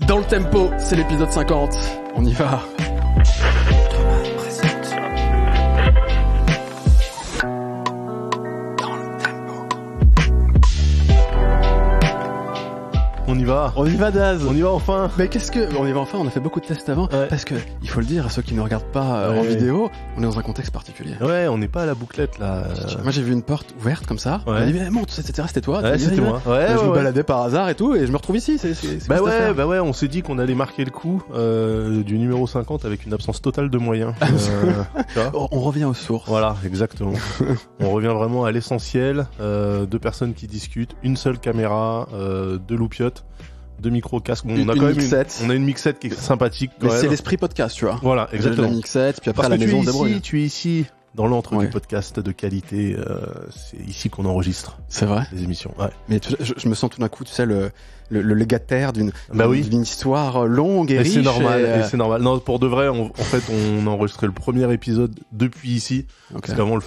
Dans le tempo, c'est l'épisode 50. On y va. On y va. On y va, Daz. On y va enfin. Mais on y va enfin, on a fait beaucoup de tests avant, parce que, il faut le dire à ceux qui ne regardent pas en vidéo, on est dans un contexte particulier. Ouais, on n'est pas à la bouclette, là. Moi, j'ai vu une porte ouverte, comme ça. On m'a dit, mais monte, c'était toi. Ouais, c'était moi. Ouais, je me baladais par hasard et tout, et je me retrouve ici, bah ouais, on s'est dit qu'on allait marquer le coup, du numéro 50 avec une absence totale de moyens. On revient aux sources. Voilà, exactement. On revient vraiment à l'essentiel, deux personnes qui discutent, une seule caméra, deux loupiottes. Deux micros casques. Bon, on a quand même on a une mixette qui est sympathique. Mais c'est l'esprit podcast, tu vois. Voilà, exactement. La mixette, puis après à la maison, on se débrouille. Tu es ici, dans l'antre du podcast de qualité. C'est ici qu'on enregistre. C'est vrai. Les émissions. Ouais. Mais je me sens tout d'un coup, tu sais, le légataire d'une histoire longue et riche. C'est normal. Et c'est normal. Non, pour de vrai, en fait, on a enregistré le premier épisode depuis ici. Okay. Parce qu'avant, on le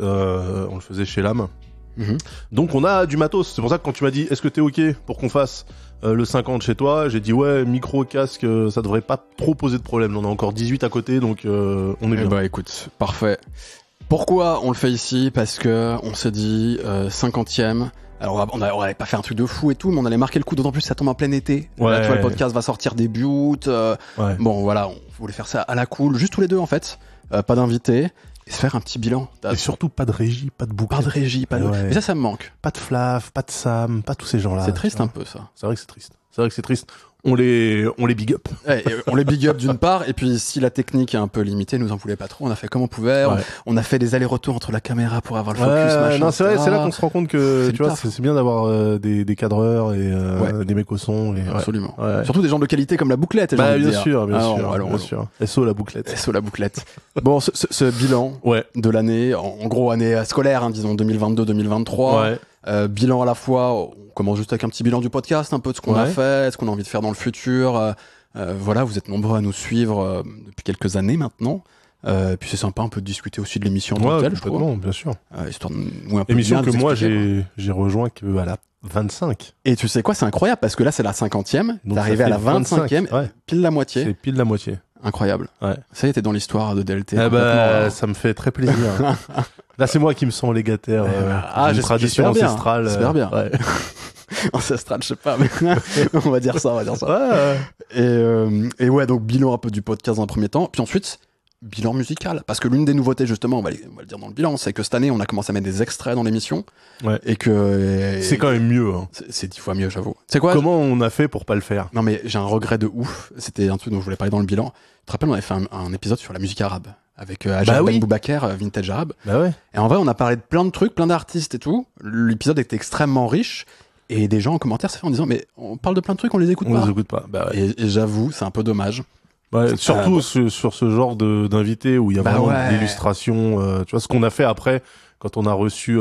faisait chez l'âme. Mm-hmm. Donc on a du matos, c'est pour ça que quand tu m'as dit est-ce que t'es ok pour qu'on fasse le 50 chez toi, j'ai dit ouais, micro, casque, ça devrait pas trop poser de problème, on a encore 18 à côté donc on est bien. Bah écoute, parfait. Pourquoi on le fait ici? Parce que on s'est dit 50e. Alors on allait pas faire un truc de fou et tout, mais on allait marquer le coup, d'autant plus que ça tombe en plein été. Ouais. Là, tu vois, le podcast va sortir début août. Bon voilà, on voulait faire ça à la cool, juste tous les deux en fait, pas d'invités. Et se faire un petit bilan. Et surtout pas de régie, pas de boucle. Pas de régie, pas de... Ouais. Mais ça me manque. Pas de Flav, pas de Sam, pas tous ces gens-là. C'est triste un peu, ça. C'est vrai que c'est triste. On les big up. Ouais, on les big up d'une part, et puis si la technique est un peu limitée, nous en voulait pas trop, on a fait comme on pouvait, on a fait des allers-retours entre la caméra pour avoir le focus, machin. Non, c'est vrai, c'est là qu'on se rend compte que, tu vois, c'est bien d'avoir des cadreurs et des mecs au son. Et, absolument. Ouais. Surtout des gens de qualité comme la bouclette. Bien sûr. SO la bouclette. Bon, ce bilan de l'année, en gros année scolaire, hein, disons 2022-2023. Ouais. Bilan à la fois, on commence juste avec un petit bilan du podcast, un peu de ce qu'on a fait, ce qu'on a envie de faire dans le futur. Voilà, vous êtes nombreux à nous suivre depuis quelques années maintenant. Puis c'est sympa un peu de discuter aussi de l'émission en tant que telle, je trouve. Bien sûr. Histoire de nous un peu émission que moi j'ai rejoint qu'à la 25. Et tu sais quoi, c'est incroyable parce que là c'est la 50e, t'es arrivé à la 25e, pile la moitié. C'est pile la moitié. Incroyable. Ouais. Ça y est, t'es dans l'histoire de DLT. Ça me fait très plaisir. Là, c'est moi qui me sens légataire. Une tradition ancestrale. J'espère bien. Ouais. Ancestrale, je sais pas, mais on va dire ça. Ouais. Et ouais, donc bilan un peu du podcast dans un premier temps. Puis ensuite, bilan musical. Parce que l'une des nouveautés, justement, on va le dire dans le bilan, c'est que cette année, on a commencé à mettre des extraits dans l'émission. Ouais. Et que... C'est quand même mieux. Hein. C'est 10 fois mieux, j'avoue. C'est quoi? Comment on a fait pour pas le faire? Non, mais j'ai un regret de ouf. C'était un truc dont je voulais parler dans le bilan. Tu te rappelles, on avait fait un épisode sur la musique arabe. Avec Ajar Ben Boubaker, Vintage Arabe. Et en vrai, on a parlé de plein de trucs, plein d'artistes et tout. L'épisode était extrêmement riche. Et des gens en commentaire s'est fait en disant, mais on parle de plein de trucs, on les écoute pas. On les écoute pas. Et j'avoue, c'est un peu dommage. Surtout sur ce genre d'invité où il y a vraiment de l'illustration. Tu vois, ce qu'on a fait après, quand on a reçu...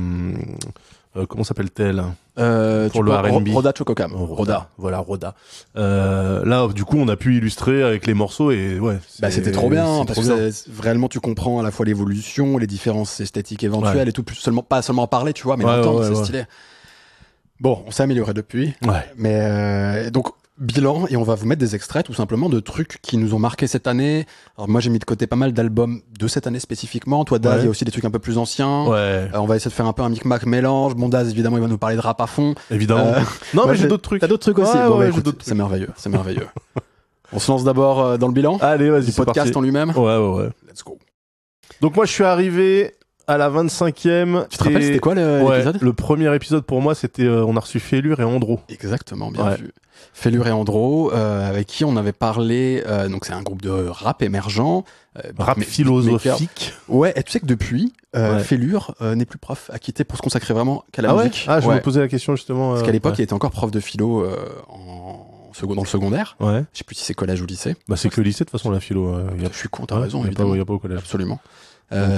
comment s'appelle-t-elle pour le R&B. Roda Chococam. Roda. Voilà, Roda. Là, du coup, on a pu illustrer avec les morceaux et c'était trop bien parce que réellement tu comprends à la fois l'évolution, les différences esthétiques éventuelles et tout, pas seulement en parler, tu vois, mais l'entendre, c'est stylé. Bon, on s'est amélioré depuis. Ouais. Mais donc bilan, et on va vous mettre des extraits tout simplement de trucs qui nous ont marqué cette année. Alors moi j'ai mis de côté pas mal d'albums de cette année spécifiquement. Toi Daz, il y a aussi des trucs un peu plus anciens. Ouais. On va essayer de faire un peu un micmac mélange. Bon Daz évidemment il va nous parler de rap à fond. Évidemment. Non mais j'ai d'autres trucs. T'as d'autres trucs aussi. Écoute, c'est merveilleux, c'est merveilleux. On se lance d'abord dans le bilan. Allez vas-y, du podcast en lui-même. Ouais. Let's go. Donc moi je suis arrivé à la 25e. Tu te rappelles c'était quoi l'épisode? Le premier épisode pour moi c'était on a reçu Félure et Andro. Exactement, bien vu. Félure et Andro, avec qui on avait parlé, donc c'est un groupe de rap émergent. Rap philosophique. Ouais, et tu sais que depuis, Félure n'est plus prof, a quitté pour se consacrer vraiment qu'à la musique. Je me posais la question justement. Parce qu'à l'époque, il était encore prof de philo dans le secondaire. Ouais. Je sais plus si c'est collège ou lycée. C'est que le lycée de toute façon, la philo. Je suis con, t'as raison, évidemment. Il n'y a pas au collège. Absolument.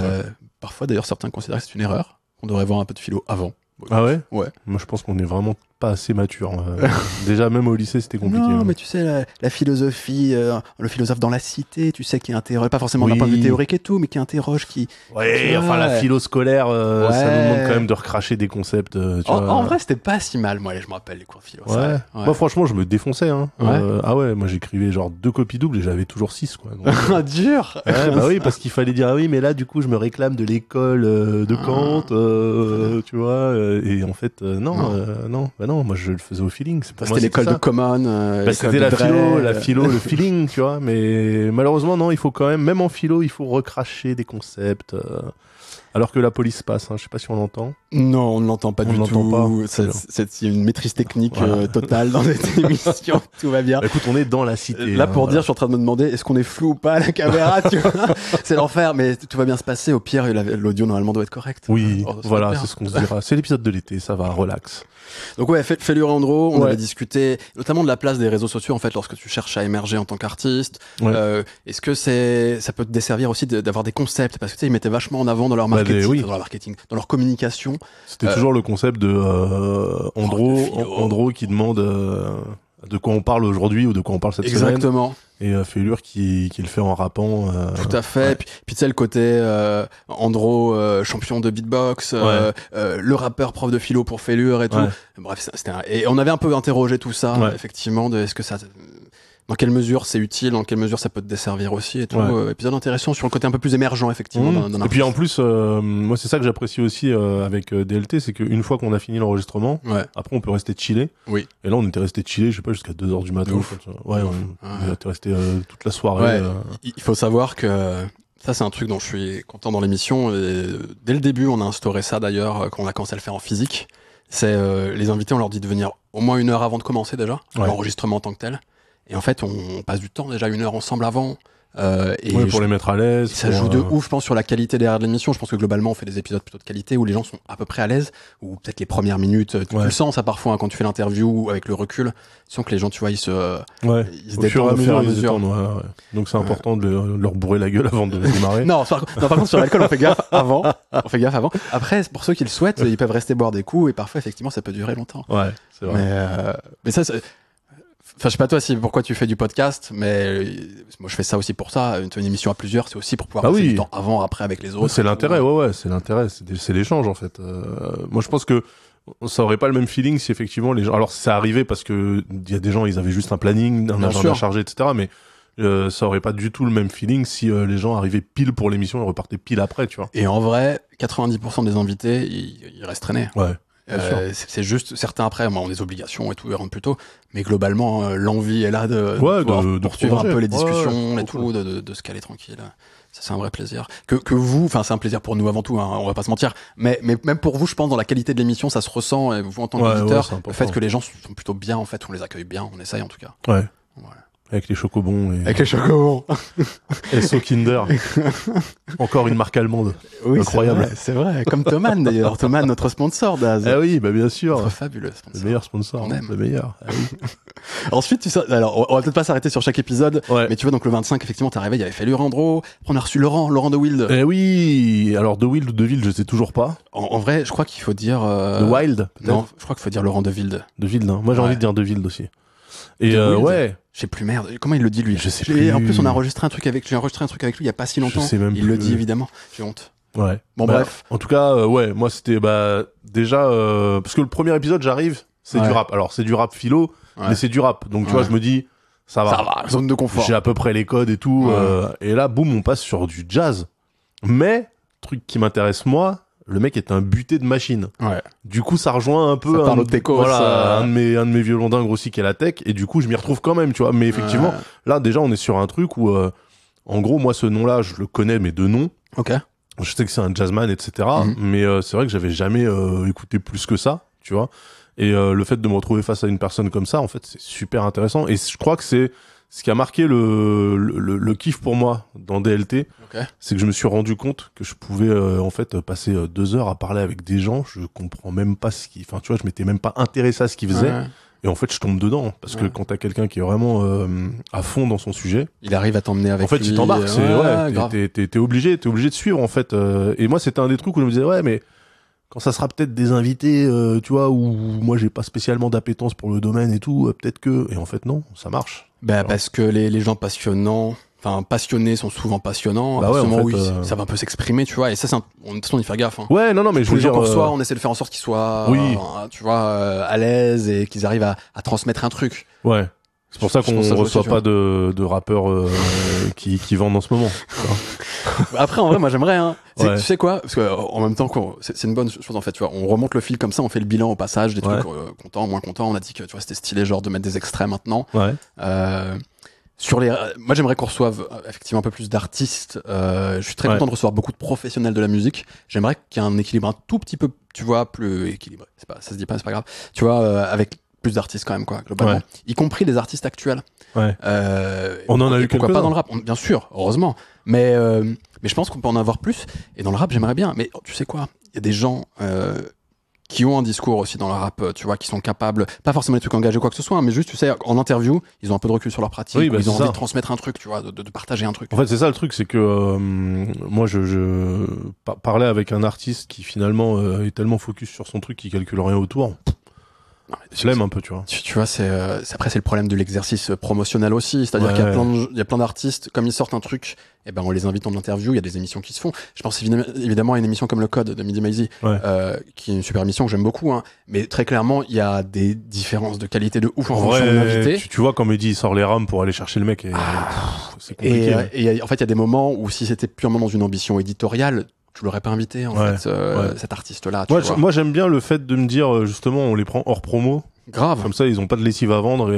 Parfois, d'ailleurs, certains considèrent que c'est une erreur, qu'on devrait voir un peu de philo avant. Ah ouais? Ouais. Moi, je pense qu'on est vraiment pas assez mature. Déjà, même au lycée, c'était compliqué. Non, mais tu sais, la philosophie, le philosophe dans la cité, tu sais, qui interroge, pas forcément d'un point de vue théorique et tout, mais qui interroge, qui... Ouais, enfin, la philo scolaire, ça nous demande quand même de recracher des concepts. En vrai, c'était pas si mal, moi, je me rappelle les cours de philo. Ouais. Moi, franchement, je me défonçais. Hein. Ah ouais, moi, j'écrivais genre 2 copies doubles et j'avais toujours 6, quoi. Donc, dur. Ouais, bah oui, parce qu'il fallait dire, ah oui, mais là, du coup, je me réclame de l'école de Kant, tu vois, et en fait, non, moi, je le faisais au feeling. C'était l'école de Common. C'était la philo, le feeling, tu vois, mais malheureusement, non, il faut quand même en philo, il faut recracher des concepts. Alors que la police passe, hein. Je sais pas si on l'entend. Non, on ne l'entend pas du tout. Il y a une maîtrise technique totale dans cette émission. Tout va bien. Écoute, on est dans la cité. Là, pour dire, je suis en train de me demander, est-ce qu'on est flou ou pas à la caméra, tu vois. C'est l'enfer, mais tout va bien se passer. Au pire, l'audio, normalement, doit être correct. Oui, voilà, c'est ce qu'on se dira. C'est l'épisode de l'été, ça va, relax. Donc ouais, Fellure et Andro, on avait discuté notamment de la place des réseaux sociaux en fait lorsque tu cherches à émerger en tant qu'artiste. Est-ce que ça peut te desservir aussi d'avoir des concepts, parce que tu sais, ils mettaient vachement en avant dans leur marketing, dans leur communication. C'était toujours le concept de Andro qui demande de quoi on parle aujourd'hui ou de quoi on parle cette semaine. Exactement. Et Fellure qui le fait en rappant. Tout à fait. Puis tu sais, le côté Andro, champion de beatbox, le rappeur prof de philo pour Fellure et tout. Bref, et on avait un peu interrogé tout ça, effectivement, de est-ce que ça... Dans quelle mesure c'est utile, dans quelle mesure ça peut te desservir aussi et tout. Épisode intéressant sur le côté un peu plus émergent, effectivement. Et puis en plus, moi c'est ça que j'apprécie aussi avec DLT, c'est qu'une fois qu'on a fini l'enregistrement, après on peut rester chiller. Oui. Et là on était resté chiller, je sais pas, jusqu'à 2h du matin. On était resté toute la soirée. Il faut savoir que ça c'est un truc dont je suis content dans l'émission. Et dès le début, on a instauré ça d'ailleurs, quand on a commencé à le faire en physique. C'est les invités, on leur dit de venir au moins 1 heure avant de commencer déjà, l'enregistrement en tant que tel. Et en fait, on passe du temps déjà 1 heure ensemble avant. Pour les mettre à l'aise. Ça joue de ouf, je pense, sur la qualité derrière de l'émission. Je pense que globalement, on fait des épisodes plutôt de qualité où les gens sont à peu près à l'aise, ou peut-être les premières minutes. Tu le sens, ça, parfois, hein, quand tu fais l'interview avec le recul. Tu sens que les gens, tu vois, ils se détendent au fur et à mesure. Donc c'est important de leur bourrer la gueule avant de démarrer. non, par contre, sur l'alcool, on fait gaffe avant. Après, pour ceux qui le souhaitent, ils peuvent rester boire des coups et parfois, effectivement, ça peut durer longtemps. Ouais, c'est vrai. Mais ça, enfin, je sais pas toi pourquoi tu fais du podcast, mais moi je fais ça aussi pour ça. Une émission à plusieurs, c'est aussi pour pouvoir passer du temps avant, après avec les autres. C'est l'intérêt, c'est l'intérêt, c'est l'échange en fait. Moi je pense que ça aurait pas le même feeling si effectivement les gens. Alors ça arrivait parce que il y a des gens, ils avaient juste un planning, un agenda chargé, etc. Mais ça aurait pas du tout le même feeling si les gens arrivaient pile pour l'émission et repartaient pile après, tu vois. Et en vrai, 90% des invités, ils restent traînés. Ouais. C'est juste certains après ont des obligations et tout, ils rentrent plus tôt, mais globalement l'envie est là de poursuivre un peu les discussions et tout, de se caler tranquille. Ça c'est un vrai plaisir que vous, enfin c'est un plaisir pour nous avant tout, hein, on va pas se mentir, mais même pour vous, je pense, dans la qualité de l'émission, ça se ressent, et vous en tant qu'auditeur, le fait que les gens sont plutôt bien, en fait, on les accueille bien, on essaye en tout cas. Voilà. Avec les chocobons. Avec les chocobons. Et So Kinder. Encore une marque allemande. Oui, incroyable. C'est vrai. Comme Thomann d'ailleurs. Thomann, notre sponsor d'Az. Ah oui, bah bien sûr. Notre fabuleux sponsor. Le meilleur sponsor. On aime. Le meilleur. Ah oui. Ensuite, alors, on va peut-être pas s'arrêter sur chaque épisode. Mais tu vois, donc le 25, effectivement, t'es arrivé, il y avait Fellure Andro. Après, on a reçu Laurent de Wild. Eh oui. Alors, de Wild ou de Wild, je sais toujours pas. En vrai, je crois qu'il faut dire. De Wild, peut-être. Non, je crois qu'il faut dire Laurent de Wild. De Wild, hein. Moi, j'ai envie de dire de Wild aussi. Et ouais. Je sais plus, merde. Comment il le dit lui? Je sais plus. En plus, on a enregistré un truc avec lui il y a pas si longtemps. Je sais même il le dit évidemment. J'ai honte. Ouais. Bon, bref. En tout cas, moi c'était déjà parce que le premier épisode, j'arrive, c'est du rap. Alors c'est du rap philo, mais c'est du rap. Donc tu vois, je me dis ça va. Zone de confort. J'ai à peu près les codes et tout. Et là, boum, on passe sur du jazz. Mais truc qui m'intéresse moi. Le mec est un buté de machine. Ouais. Du coup, ça rejoint un peu un de mes violons dingues aussi qui est la tech. Et du coup, je m'y retrouve quand même, tu vois. Mais effectivement, là, déjà, on est sur un truc où, en gros, moi, ce nom-là, je le connais, mais de nom. Ok. Je sais que c'est un jazzman, etc. Mais c'est vrai que j'avais jamais écouté plus que ça, tu vois. Et le fait de me retrouver face à une personne comme ça, en fait, c'est super intéressant. Et je crois que c'est ce qui a marqué le kiff pour moi dans DLT, c'est que je me suis rendu compte que je pouvais en fait passer 2 heures à parler avec des gens, je comprends même pas enfin tu vois, je m'étais même pas intéressé à ce qu'ils faisaient, et en fait je tombe dedans, parce que quand t'as quelqu'un qui est vraiment à fond dans son sujet, il arrive à t'emmener avec lui. En fait, il t'embarque, t'es obligé de suivre en fait. Et moi c'était un des trucs où je me disais mais quand ça sera peut-être des invités, tu vois, où moi j'ai pas spécialement d'appétence pour le domaine et tout, peut-être que... Et en fait, non, ça marche. Bah, parce que les gens passionnés sont souvent passionnants. Bah ouais, en fait, ça va un peu s'exprimer, tu vois. Et ça, de toute façon, on y fait gaffe. Hein. Ouais, non, mais je veux dire... Pour soi, on essaie de faire en sorte qu'ils soient, tu vois, à l'aise et qu'ils arrivent à transmettre un truc. Ouais. C'est pour ça qu'on ne reçoit pas de rappeurs qui vendent en ce moment. Après, en vrai, moi, j'aimerais. Hein. Ouais. Tu sais quoi? Parce que en même temps, c'est une bonne chose en fait. Tu vois, on remonte le fil comme ça, on fait le bilan au passage, des trucs contents, moins contents. On a dit que tu vois, c'était stylé, genre de mettre des extraits maintenant. Ouais. Moi, j'aimerais qu'on reçoive effectivement un peu plus d'artistes. Je suis très content de recevoir beaucoup de professionnels de la musique. J'aimerais qu'il y ait un équilibre un tout petit peu, tu vois, plus équilibré. Ça se dit pas, c'est pas grave. Tu vois, avec plus d'artistes quand même, quoi, globalement. Y compris les artistes actuels. Ouais. On en a eu quelques-uns. Pourquoi pas dans le rap, bien sûr, heureusement. Mais je pense qu'on peut en avoir plus. Et dans le rap, j'aimerais bien. Mais tu sais quoi? Il y a des gens qui ont un discours aussi dans le rap, tu vois, qui sont capables, pas forcément des trucs engagés ou quoi que ce soit, hein, mais juste, tu sais, en interview, ils ont un peu de recul sur leur pratique, ils ont envie de transmettre un truc, tu vois, de partager un truc. En fait, c'est ça le truc, c'est que moi, je parlais avec un artiste qui finalement est tellement focus sur son truc qu'il calcule rien autour. Je l'aime un peu, tu vois. Tu vois, après, c'est le problème de l'exercice promotionnel aussi. C'est-à-dire qu'il y a plein d'artistes, comme ils sortent un truc, et ben, on les invite en interview, il y a des émissions qui se font. Je pense évidemment à une émission comme Le Code de Midi Maizy, qui est une super émission que j'aime beaucoup, hein. Mais très clairement, il y a des différences de qualité de ouf en fonction de l'invité. Tu vois, quand Mehdi sort les rames pour aller chercher le mec, c'est compliqué. Et en fait, il y a des moments où si c'était purement dans une ambition éditoriale, je l'aurais pas invité en fait cet artiste-là. Moi j'aime bien le fait de me dire justement on les prend hors promo. Grave. Comme ça ils ont pas de lessive à vendre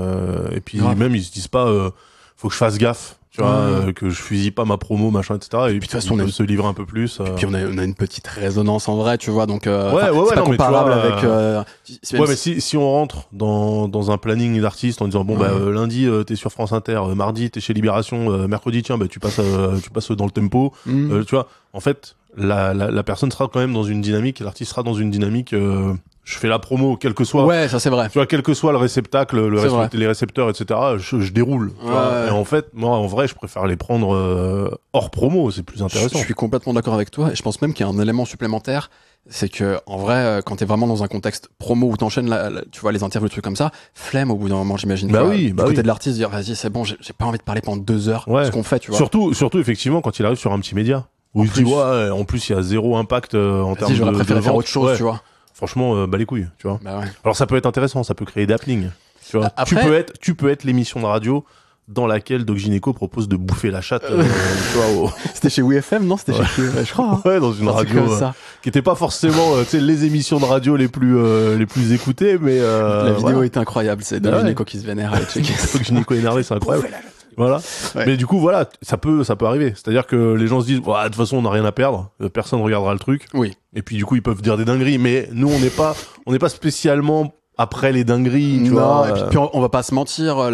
et puis même ils se disent pas faut que je fasse gaffe. Tu vois, que je fusille pas ma promo, machin, etc. Et puis de toute façon, on peut se livrer un peu plus. Et puis on a une petite résonance en vrai, tu vois, donc c'est pas comparable avec. Mais si on rentre dans un planning d'artistes en disant bon lundi t'es sur France Inter, mardi t'es chez Libération, mercredi tiens tu passes dans le tempo, tu vois. En fait, la personne sera quand même dans une dynamique, l'artiste sera dans une dynamique. Je fais la promo, quel que soit. Ouais, ça c'est vrai. Tu vois, quel que soit le réceptacle, les récepteurs, etc. Je déroule. Tu vois. Et en fait, moi, en vrai, je préfère les prendre hors promo. C'est plus intéressant. Je suis complètement d'accord avec toi. Et je pense même qu'il y a un élément supplémentaire, c'est que en vrai, quand t'es vraiment dans un contexte promo où t'enchaînes, tu vois, les interviews, des trucs comme ça, flemme au bout d'un moment, j'imagine. Du côté de l'artiste, dire vas-y, c'est bon, j'ai pas envie de parler pendant 2 heures. Ce qu'on fait, tu vois. Surtout, effectivement, quand il arrive sur un petit média. Où il se dit en plus, il y a zéro impact en termes de. J'aurais préféré faire autre chose, tu vois. Franchement, les couilles, tu vois. Alors ça peut être intéressant, ça peut créer d'happening. Tu vois. Après... tu peux être l'émission de radio dans laquelle Doc Gynéco propose de bouffer la chatte. Tu vois, C'était chez WFM, non? C'était chez je crois. Hein. Ouais, dans une radio qui était pas forcément, les émissions de radio les plus écoutées, mais la vidéo est incroyable. C'est Doc Gynéco qui se vénère. Doc Gynéco énervé, c'est incroyable. Voilà. Mais du coup, voilà, ça peut arriver. C'est-à-dire que les gens se disent, de toute façon, on n'a rien à perdre. Personne regardera le truc. Oui. Et puis, du coup, ils peuvent dire des dingueries. Mais nous, on n'est pas spécialement après les dingueries, tu vois. Et puis, on va pas se mentir,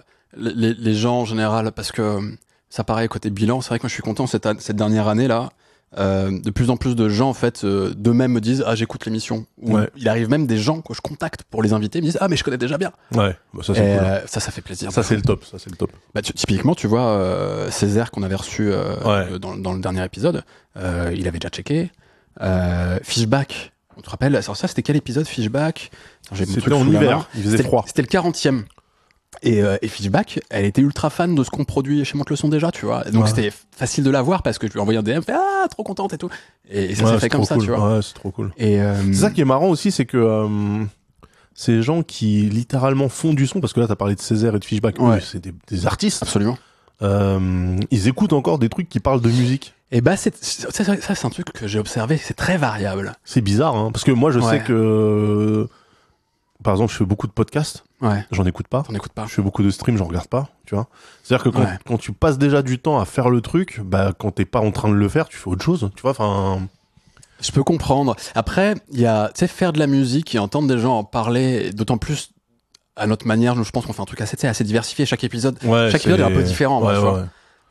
les gens en général, parce que ça paraît côté bilan. C'est vrai que moi, je suis content cette dernière année là. De plus en plus de gens en fait d'eux-mêmes me disent j'écoute l'émission. Il arrive même des gens que je contacte pour les inviter, me disent mais je connais déjà bien. Ça c'est cool. Ça fait plaisir. Ça c'est le top. Typiquement tu vois Césaire qu'on avait reçu dans le dernier épisode, il avait déjà checké. Fishback, on te rappelle, alors ça c'était quel épisode Fishback? C'était en hiver, il faisait froid. C'était le 40e. Et Fishback, elle était ultra fan de ce qu'on produit chez Monte le Son déjà, tu vois. Donc c'était facile de la voir parce que je lui ai envoyé un DM, fait trop contente et tout. Et ça s'est fait comme ça, cool. tu vois. Ouais, c'est trop cool. Et c'est ça qui est marrant aussi, c'est que ces gens qui littéralement font du son, parce que là t'as parlé de Césaire et de Fishback, c'est des artistes. Absolument. Ils écoutent encore des trucs qui parlent de musique. Et ça c'est un truc que j'ai observé, c'est très variable. C'est bizarre, hein, parce que moi je sais que par exemple, je fais beaucoup de podcasts. J'en écoute pas. Je fais beaucoup de streams, j'en regarde pas, tu vois. C'est-à-dire que quand tu passes déjà du temps à faire le truc, quand t'es pas en train de le faire, tu fais autre chose, tu vois, Je peux comprendre. Après, il y a, tu sais, faire de la musique et entendre des gens en parler, d'autant plus à notre manière, je pense qu'on fait un truc assez diversifié. Chaque épisode est un peu différent, tu vois.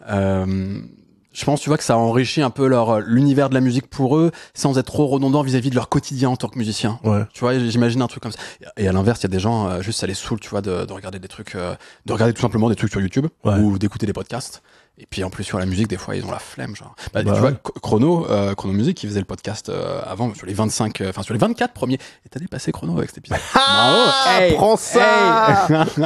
Je pense, tu vois, que ça enrichit un peu l'univers de la musique pour eux, sans être trop redondant vis-à-vis de leur quotidien en tant que musicien. Tu vois, j'imagine un truc comme ça. Et à l'inverse, il y a des gens, juste ça les saoule, tu vois, de regarder des trucs, de regarder tout simplement des trucs sur YouTube, ou d'écouter des podcasts. Et puis en plus sur la musique, des fois ils ont la flemme, genre. Tu vois, Chrono Music, il faisait le podcast avant sur les 25, enfin sur les 24 premiers. Et t'as dépassé Chrono avec cet épisode. Prends ça.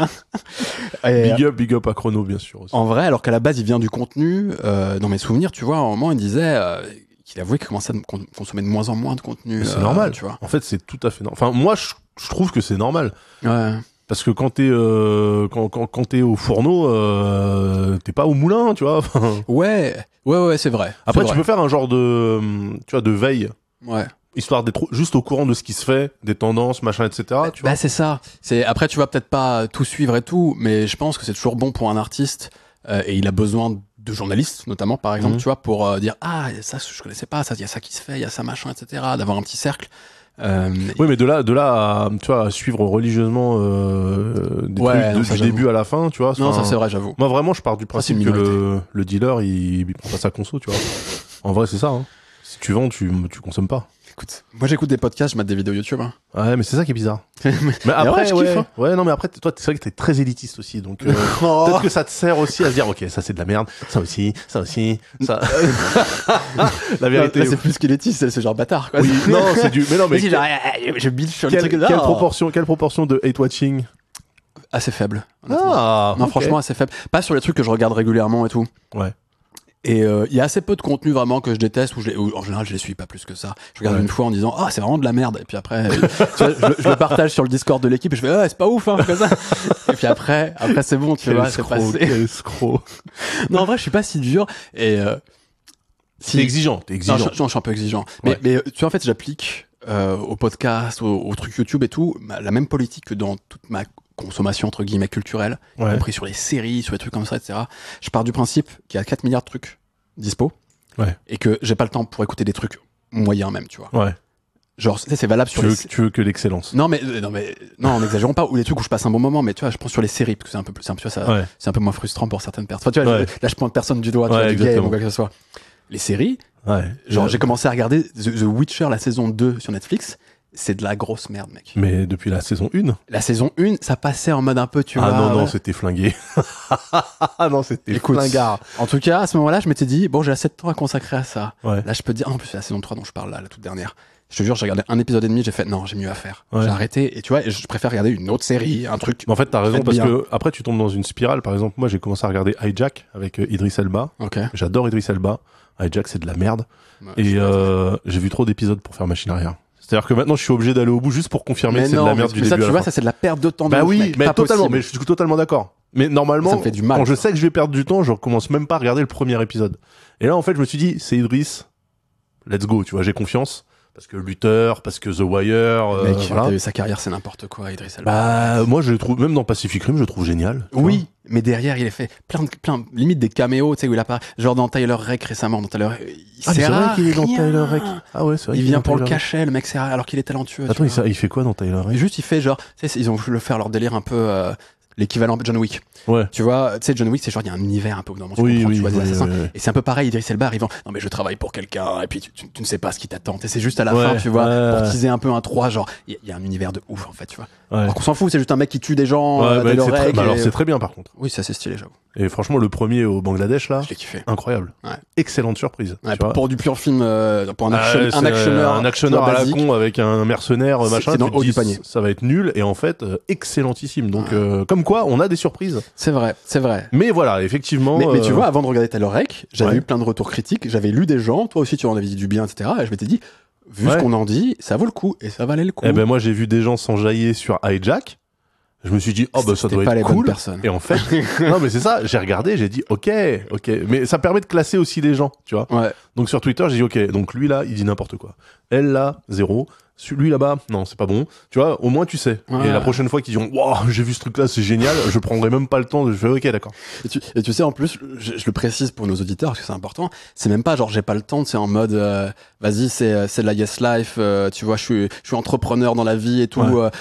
Big up à Chrono, bien sûr. Aussi. En vrai, alors qu'à la base il vient du contenu. Dans mes souvenirs, tu vois, à un moment il disait qu'il avouait qu'il commençait à consommer de moins en moins de contenu. C'est normal, tu vois. En fait, c'est tout à fait normal. Enfin, moi, je trouve que c'est normal. Ouais. Parce que quand t'es quand t'es au fourneau, t'es pas au moulin, tu vois. Ouais, c'est vrai. Après, tu peux faire un genre de, tu vois, de veille. Ouais. Histoire d'être juste au courant de ce qui se fait, des tendances, machin, etc. Tu vois. C'est ça. Après, tu vas peut-être pas tout suivre et tout, mais je pense que c'est toujours bon pour un artiste et il a besoin de journalistes, notamment, par exemple, tu vois, pour dire ça je connaissais pas, ça il y a ça qui se fait, il y a ça machin, etc. D'avoir un petit cercle. Oui, mais de là à, tu vois, à suivre religieusement des trucs du début à la fin, tu vois. Non, ça c'est vrai, j'avoue. Moi vraiment, je pars du principe que le dealer, il prend pas sa conso, tu vois. En vrai, c'est ça. Hein. Si tu vends, tu consommes pas. Écoute, moi j'écoute des podcasts, je mate des vidéos YouTube. Hein. Ouais, mais c'est ça qui est bizarre. mais après, je kiffe, hein. Ouais, non, mais après, toi, c'est vrai que t'es très élitiste aussi, donc peut-être que ça te sert aussi à se dire, ok, ça c'est de la merde, ça aussi, ça. La vérité. Là, c'est plus qu'élitiste, c'est ce genre bâtard. Quoi. Oui, non, c'est du. Mais non, mais. Genre, je bitch sur le truc. Quelle proportion de hate watching? Assez faible. Non, franchement, assez faible. Pas sur les trucs que je regarde régulièrement et tout. Ouais. Et il y a assez peu de contenu vraiment que je déteste, ou en général je les suis pas plus que ça. Je regarde une fois en disant c'est vraiment de la merde, et puis après tu vois, je le partage sur le Discord de l'équipe et je fais c'est pas ouf hein, comme ça. Et puis après c'est bon, tu vois, c'est passé. Quel escroc. Non, en vrai je suis pas si dur et t'es exigeant. Non, je suis un peu exigeant. Ouais. Mais tu vois, en fait j'applique au podcast, au truc YouTube et tout, la même politique que dans toute ma consommation entre guillemets culturelle, y compris sur les séries, sur les trucs comme ça, etc. Je pars du principe qu'il y a 4 milliards de trucs dispo et que j'ai pas le temps pour écouter des trucs moyens même, tu vois. Ouais. Genre c'est valable sur tu veux que l'excellence. Non, n'exagérons pas, ou les trucs où je passe un bon moment, mais tu vois, je prends sur les séries parce que c'est un peu moins frustrant pour certaines personnes. Enfin, tu vois, là je pointe personne du doigt, tu vois, du game ou quoi que ce soit. Les séries, genre j'ai commencé à regarder The Witcher la saison 2 sur Netflix. C'est de la grosse merde, mec. Mais depuis la saison 1 ? La saison 1, ça passait en mode un peu, tu vois. Non, c'était flingué. Non, c'était flingard. En tout cas, à ce moment-là, je m'étais dit, bon, j'ai assez de temps à consacrer à ça. Ouais. Là, je peux te dire, en plus, c'est la saison 3 dont je parle là, la toute dernière. Je te jure, j'ai regardé un épisode et demi, j'ai fait, non, j'ai mieux à faire. J'ai arrêté, et tu vois, je préfère regarder une autre série, un truc. Mais en fait, t'as raison, parce que après, tu tombes dans une spirale. Par exemple, moi, j'ai commencé à regarder Hijack avec Idris Elba. Okay. J'adore Idris Elba. Hijack, c'est de la merde. Ouais, et j'ai vu trop d'épisodes pour faire machine arrière. C'est-à-dire que maintenant je suis obligé d'aller au bout juste pour confirmer que c'est de la merde du début à la fin. Tu vois, ça c'est de la perte de temps. Bah oui, mec, mais totalement, possible. mais je suis totalement d'accord. Mais normalement, ça me fait du mal, quand je sais que je vais perdre du temps, je recommence même pas à regarder le premier épisode. Et là en fait, je me suis dit, c'est Idris, let's go, tu vois, j'ai confiance. Parce que Luther, parce que The Wire, mec, voilà. Sa carrière c'est n'importe quoi, Idris Elba. Bah moi je le trouve, même dans Pacific Rim, je le trouve génial. Oui, mais derrière il a fait plein limite des caméos, tu sais où il apparaît, genre dans Tyler Rake récemment, dans Tyler. C'est vrai qu'il est dans Tyler Rake. Ah ouais, c'est vrai. Il vient pour le cachet, le mec, c'est alors qu'il est talentueux. Attends, il fait quoi dans Tyler Rake ? Juste il fait genre, tu sais, ils ont voulu faire leur délire un peu. L'équivalent de John Wick. Ouais. Tu vois, tu sais, John Wick, c'est genre, il y a un univers un peu où normalement tu comprends, tu vois des assassins. Oui. Et c'est un peu pareil, Idris Elba arrivant, non mais je travaille pour quelqu'un, et puis tu ne sais pas ce qui t'attend. Et c'est juste à la fin, tu vois, pour teaser un peu un 3, genre, il y a un univers de ouf, en fait, tu vois. Alors qu'on s'en fout, c'est juste un mec qui tue des gens, alors c'est très bien, par contre. Oui, ça c'est stylé, j'avoue. Et franchement, le premier au Bangladesh, là. Je l'ai kiffé. Incroyable. Ouais. Excellente surprise. Ouais, pour du pur film, pour un actionneur. Un actionneur à la con avec un mercenaire, machin. C'est dans le haut du panier. Ça va être nul, et en fait, excellentissime. Donc, comme quoi, on a des surprises. C'est vrai. Mais voilà, effectivement. Mais tu vois, avant de regarder Tyler Rake, j'avais eu plein de retours critiques, j'avais lu des gens, toi aussi tu en avais dit du bien, etc. Et je m'étais dit, vu ce qu'on en dit, ça vaut le coup, et ça valait le coup. Eh ben moi j'ai vu des gens s'enjailler sur Hijack. Je me suis dit, ça doit être cool. Et en fait, non mais c'est ça, j'ai regardé, j'ai dit, ok. Mais ça permet de classer aussi les gens, tu vois. Ouais. Donc sur Twitter, j'ai dit, ok, donc lui là, il dit n'importe quoi. Elle là, 0. Lui là-bas, non, c'est pas bon. Tu vois, au moins tu sais. Ouais. Et la prochaine fois qu'ils diront, waouh, j'ai vu ce truc-là, c'est génial, je prendrai même pas le temps de faire, ok, d'accord. Et tu sais, en plus, je le précise pour nos auditeurs, parce que c'est important, c'est même pas genre j'ai pas le temps, c'est en mode, vas-y, c'est la yes life, tu vois, je suis entrepreneur dans la vie et tout,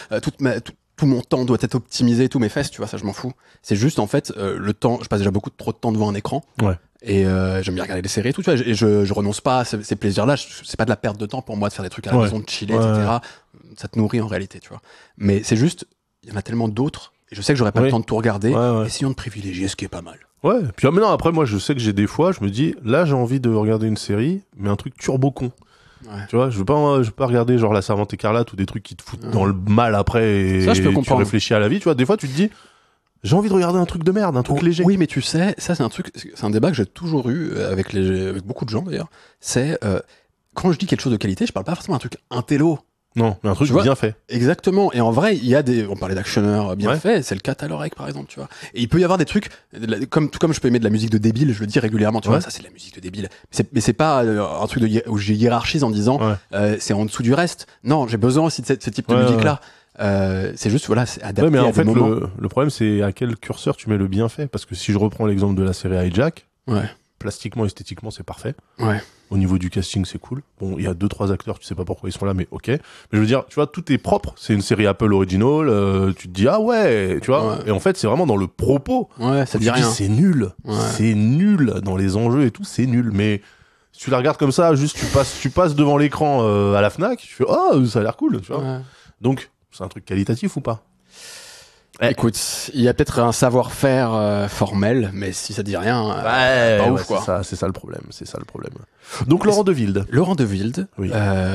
tout mon temps doit être optimisé, tous mes fesses, tu vois, ça je m'en fous. C'est juste en fait le temps, je passe déjà beaucoup trop de temps devant un écran. Ouais. Et j'aime bien regarder des séries et tout, tu vois, et je renonce pas à ces plaisirs-là, c'est pas de la perte de temps pour moi de faire des trucs à la maison, de chiller, etc. Ça te nourrit en réalité, tu vois. Mais c'est juste, il y en a tellement d'autres, et je sais que j'aurais pas le temps de tout regarder, essayons de privilégier ce qui est pas mal. Ouais, puis maintenant, après, moi, je sais que j'ai des fois, je me dis, là, j'ai envie de regarder une série, mais un truc turbo con. Ouais. Tu vois, je veux pas regarder genre La Servante écarlate ou des trucs qui te foutent dans le mal après et ça, je peux tu réfléchis à la vie. Tu vois, des fois, tu te dis, j'ai envie de regarder un truc de merde, un truc léger. Oui, mais tu sais, ça, c'est un débat que j'ai toujours eu avec beaucoup de gens d'ailleurs. C'est quand je dis quelque chose de qualité, je parle pas forcément d'un truc intello. Non, mais un truc bien fait. Exactement. Et en vrai, il y a on parlait d'actionneurs bien faits, c'est le cas à l'oreille, par exemple, tu vois. Et il peut y avoir des trucs, tout comme je peux aimer de la musique de débile, je le dis régulièrement, tu vois, ça c'est de la musique de débile. Mais c'est pas un truc où j'ai hiérarchise en disant, c'est en dessous du reste. Non, j'ai besoin aussi de ce type de musique-là. C'est juste, voilà, c'est adapté mais en à fait, des moments. Le problème, c'est à quel curseur tu mets le bien fait. Parce que si je reprends l'exemple de la série Hijack, plastiquement, esthétiquement, c'est parfait. Ouais. Au niveau du casting, c'est cool. Bon, il y a 2-3 acteurs, tu sais pas pourquoi ils sont là, mais ok. Mais je veux dire, tu vois, tout est propre. C'est une série Apple original. Tu te dis, ah ouais, tu vois. Et en fait, c'est vraiment dans le propos. Ouais, ça dit rien. C'est nul. Ouais. C'est nul. Dans les enjeux et tout, c'est nul. Mais si tu la regardes comme ça, juste tu passes devant l'écran à la Fnac, tu fais, oh, ça a l'air cool, tu vois. Ouais. Donc, c'est un truc qualitatif ou pas? Écoute, il y a peut-être un savoir-faire formel, mais si ça dit rien, pas ouf, quoi. C'est ça le problème. Donc Laurent de Wilde. Laurent de Wilde, oui.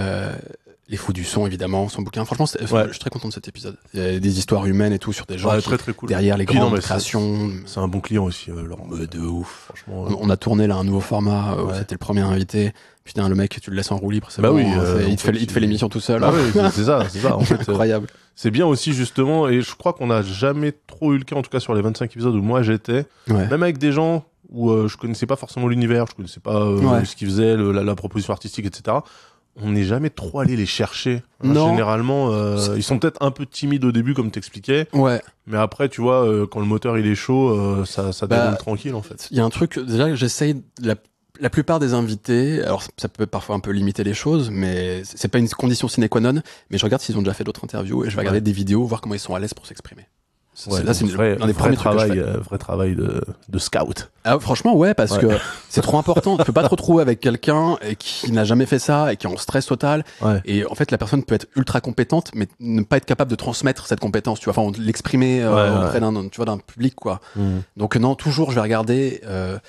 Les Fous du Son, évidemment, son bouquin. Franchement, je suis très content de cet épisode. Il y a des histoires humaines et tout sur des gens très, très cool. derrière les grandes créations. C'est un bon client aussi, Laurent. De ouf. Franchement, on a tourné là un nouveau format. C'était le premier invité. Putain, le mec, tu le laisses en roue libre, c'est bon. Il te fait l'émission tout seul. Ah oui, c'est ça. En fait, incroyable. C'est bien aussi, justement, et je crois qu'on n'a jamais trop eu le cas, en tout cas sur les 25 épisodes où moi j'étais, même avec des gens où je connaissais pas forcément l'univers, je connaissais pas ce qu'ils faisaient, la proposition artistique, etc. On n'est jamais trop allé les chercher. Non. Généralement, ils sont peut-être un peu timides au début, comme t'expliquais. Ouais. Mais après, tu vois, quand le moteur il est chaud, ça déroule tranquille, en fait. Il y a un truc, déjà, j'essaye la plupart des invités, alors ça peut parfois un peu limiter les choses, mais c'est pas une condition sine qua non, mais je regarde s'ils ont déjà fait d'autres interviews et je vais regarder des vidéos, voir comment ils sont à l'aise pour s'exprimer. Là, c'est un des premiers trucs que je fais. Vrai travail de scout. Ah, franchement, ouais, parce que c'est trop important. Tu peux pas te retrouver avec quelqu'un qui n'a jamais fait ça et qui est en stress total. Ouais. Et en fait, la personne peut être ultra compétente, mais ne pas être capable de transmettre cette compétence, tu vois, enfin, l'exprimer auprès d'un public, quoi. Donc, non, toujours, je vais regarder,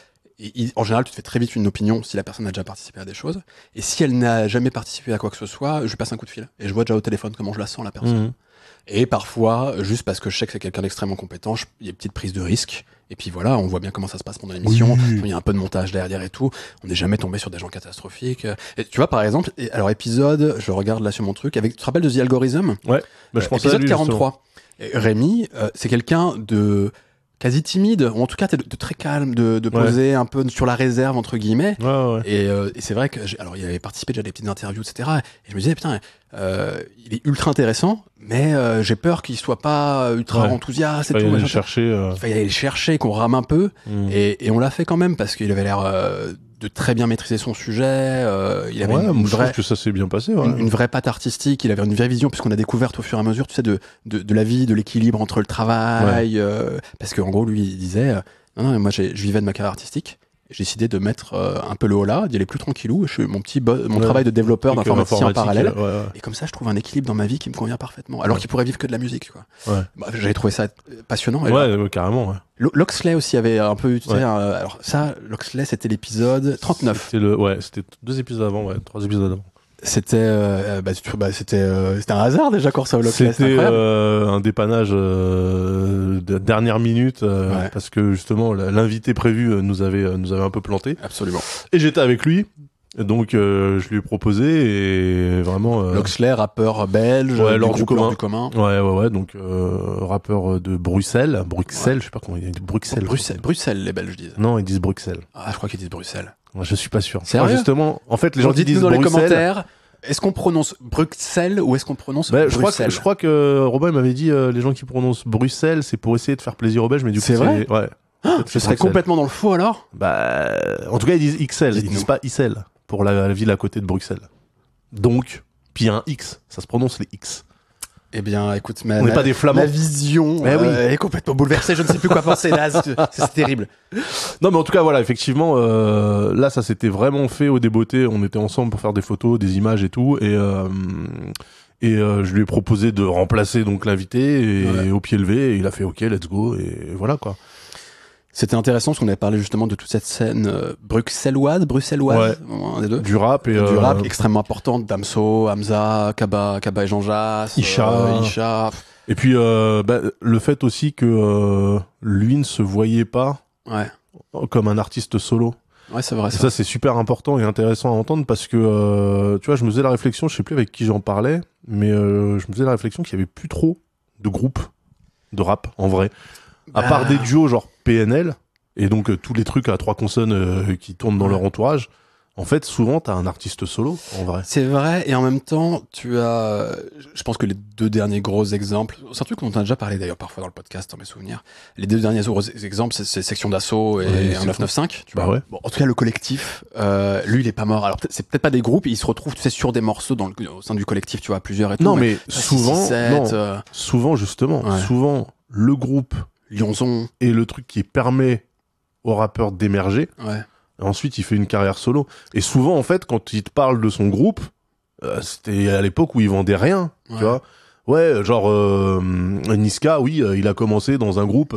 en général, tu te fais très vite une opinion si la personne a déjà participé à des choses. Et si elle n'a jamais participé à quoi que ce soit, je lui passe un coup de fil. Et je vois déjà au téléphone comment je la sens, la personne. Et parfois, juste parce que je sais que c'est quelqu'un d'extrêmement compétent, il y a une petite prise de risque. Et puis voilà, on voit bien comment ça se passe pendant l'émission. Il y a un peu de montage derrière et tout. On n'est jamais tombé sur des gens catastrophiques. Et tu vois, par exemple, alors épisode, je regarde là sur mon truc, tu te rappelles de The Algorithm? Ouais, mais je pense épisode 43. Rémi, c'est quelqu'un de quasi timide, ou en tout cas de très calme, de poser un peu sur la réserve, entre guillemets. Et c'est vrai que alors il avait participé déjà à des petites interviews, etc. Et je me disais, putain, il est ultra intéressant, mais j'ai peur qu'il soit pas ultra enthousiaste et tout. Il fallait aller le chercher, qu'on rame un peu. Et on l'a fait quand même, parce qu'il avait l'air de très bien maîtriser son sujet. Il avait je trouve que ça s'est bien passé. Une vraie patte artistique. Il avait une vraie vision, puisqu'on a découvert au fur et à mesure, tu sais, de la vie, de l'équilibre entre le travail. Parce qu'en gros, lui, il disait, non, moi, je vivais de ma carrière artistique. J'ai décidé de mettre un peu le haut là, d'y aller plus tranquillou. Je fais mon travail de développeur d'informaticien en parallèle. Et comme ça, je trouve un équilibre dans ma vie qui me convient parfaitement. Alors qu'il pourrait vivre que de la musique, quoi. J'avais trouvé ça passionnant. Carrément. Loxley aussi avait un peu, tu sais, alors ça, Loxley, c'était l'épisode 39. C'était 2 épisodes avant, 3 épisodes avant. C'était un hasard déjà qu'on reçoive Loxley. C'était un dépannage de dernière minute parce que justement l'invité prévu nous avait un peu planté. Absolument. Et j'étais avec lui. Donc je lui ai proposé et vraiment Loxley, rappeur belge, lors du commun. Ouais. Donc rappeur de Bruxelles, je sais pas comment il dit, Bruxelles, les Belges disent. Non, ils disent Bruxelles. Ah, je crois qu'ils disent Bruxelles. Je suis pas sûr. Sérieux ? Justement, en fait, les gens qui disent dans Bruxelles. Les commentaires. Est-ce qu'on prononce Bruxelles ou est-ce qu'on prononce Bruxelles ? Je crois que Robin m'avait dit les gens qui prononcent Bruxelles, c'est pour essayer de faire plaisir aux Belges, mais du coup c'est vrai. Ouais. Je serais complètement dans le faux alors. En tout cas, ils disent XL, ils disent pas Ixelles pour la ville à côté de Bruxelles. Donc, puis il y a un X, ça se prononce les X. Eh bien, écoute, on n'est pas des Flamands. Ma vision est complètement bouleversée. Je ne sais plus quoi penser là. C'est terrible. Non, mais en tout cas, voilà, effectivement, là, ça s'était vraiment fait au débeauté. On était ensemble pour faire des photos, des images et tout, et je lui ai proposé de remplacer donc l'invité et au pied levé. Et il a fait OK, let's go, et voilà quoi. C'était intéressant parce qu'on avait parlé justement de toute cette scène bruxelloise, un des deux. Du rap et du rap extrêmement importante, Damso, Hamza, Kaba et Jean Jass, Isha. Et puis le fait aussi que lui ne se voyait pas comme un artiste solo. Ouais, c'est vrai. Ça c'est super important et intéressant à entendre parce que tu vois, je me faisais la réflexion, je sais plus avec qui j'en parlais, mais je me faisais la réflexion qu'il y avait plus trop de groupes de rap en vrai. À part des duos genre PNL, et donc tous les trucs à 3 consonnes qui tournent dans leur entourage, en fait, souvent, t'as un artiste solo, en vrai. C'est vrai, et en même temps, tu as... Je pense que les 2 derniers gros exemples, c'est un truc dont on a déjà parlé d'ailleurs parfois dans le podcast, dans mes souvenirs, les 2 derniers gros exemples, c'est Section d'Assaut et 1995, tu vois. Ouais. Bon, en tout cas, le collectif, lui, il est pas mort. Alors, c'est peut-être pas des groupes, il se retrouve, tu sais, sur des morceaux au sein du collectif, tu vois, plusieurs et tout. Non, mais souvent, souvent, justement, souvent, le groupe Lyonzon est le truc qui permet au rappeur d'émerger. Ouais. Et ensuite, il fait une carrière solo. Et souvent, en fait, quand il te parle de son groupe, c'était à l'époque où il vendait rien, tu vois. Ouais, genre Niska, oui, il a commencé dans un groupe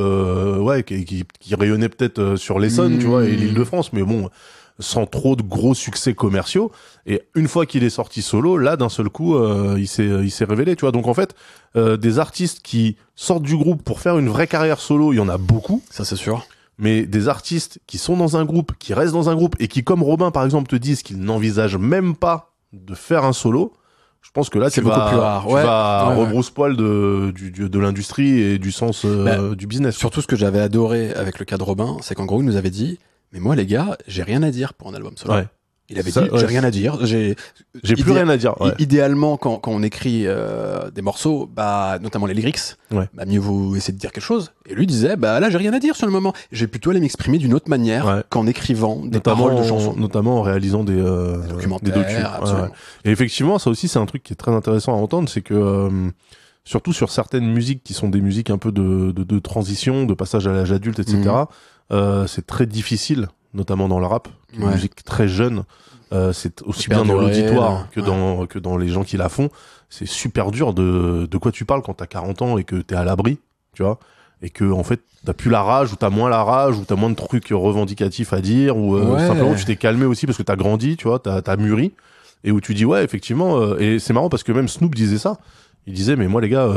qui rayonnait peut-être sur l'Essonne, tu vois, et l'Île-de-France, mais bon, sans trop de gros succès commerciaux. Et une fois qu'il est sorti solo, là, d'un seul coup, il s'est révélé, tu vois. Donc en fait, des artistes qui sortent du groupe pour faire une vraie carrière solo, il y en a beaucoup. Ça, c'est sûr. Mais des artistes qui sont dans un groupe, qui restent dans un groupe, et qui, comme Robin, par exemple, te disent qu'ils n'envisagent même pas de faire un solo, je pense que là, tu vas rebrousse-poil de l'industrie et du sens du business. Surtout, ce que j'avais adoré avec le cas de Robin, c'est qu'en gros, il nous avait dit, mais moi, les gars, j'ai rien à dire pour un album solo. Ouais. Il avait dit, j'ai rien à dire. J'ai plus rien à dire. Ouais. Idéalement, quand on écrit des morceaux, notamment les lyrics, mieux vaut essayer de dire quelque chose. Et lui disait, là, j'ai rien à dire sur le moment. J'ai plutôt aller m'exprimer d'une autre manière qu'en écrivant des paroles de chansons. Notamment en réalisant des documentaires. Et effectivement, ça aussi, c'est un truc qui est très intéressant à entendre, c'est que surtout sur certaines musiques qui sont des musiques un peu de transition, de passage à l'âge adulte, etc., c'est très difficile, notamment dans le rap, une musique très jeune, c'est aussi bien dans l'auditoire que dans les gens qui la font, c'est super dur de quoi tu parles quand t'as 40 ans et que t'es à l'abri, tu vois, et que en fait t'as plus la rage, ou t'as moins la rage, ou t'as moins de trucs revendicatifs à dire, ou simplement tu t'es calmé aussi parce que t'as grandi, tu vois, t'as mûri, et où tu dis effectivement, et c'est marrant parce que même Snoop disait ça. Il disait, mais moi les gars,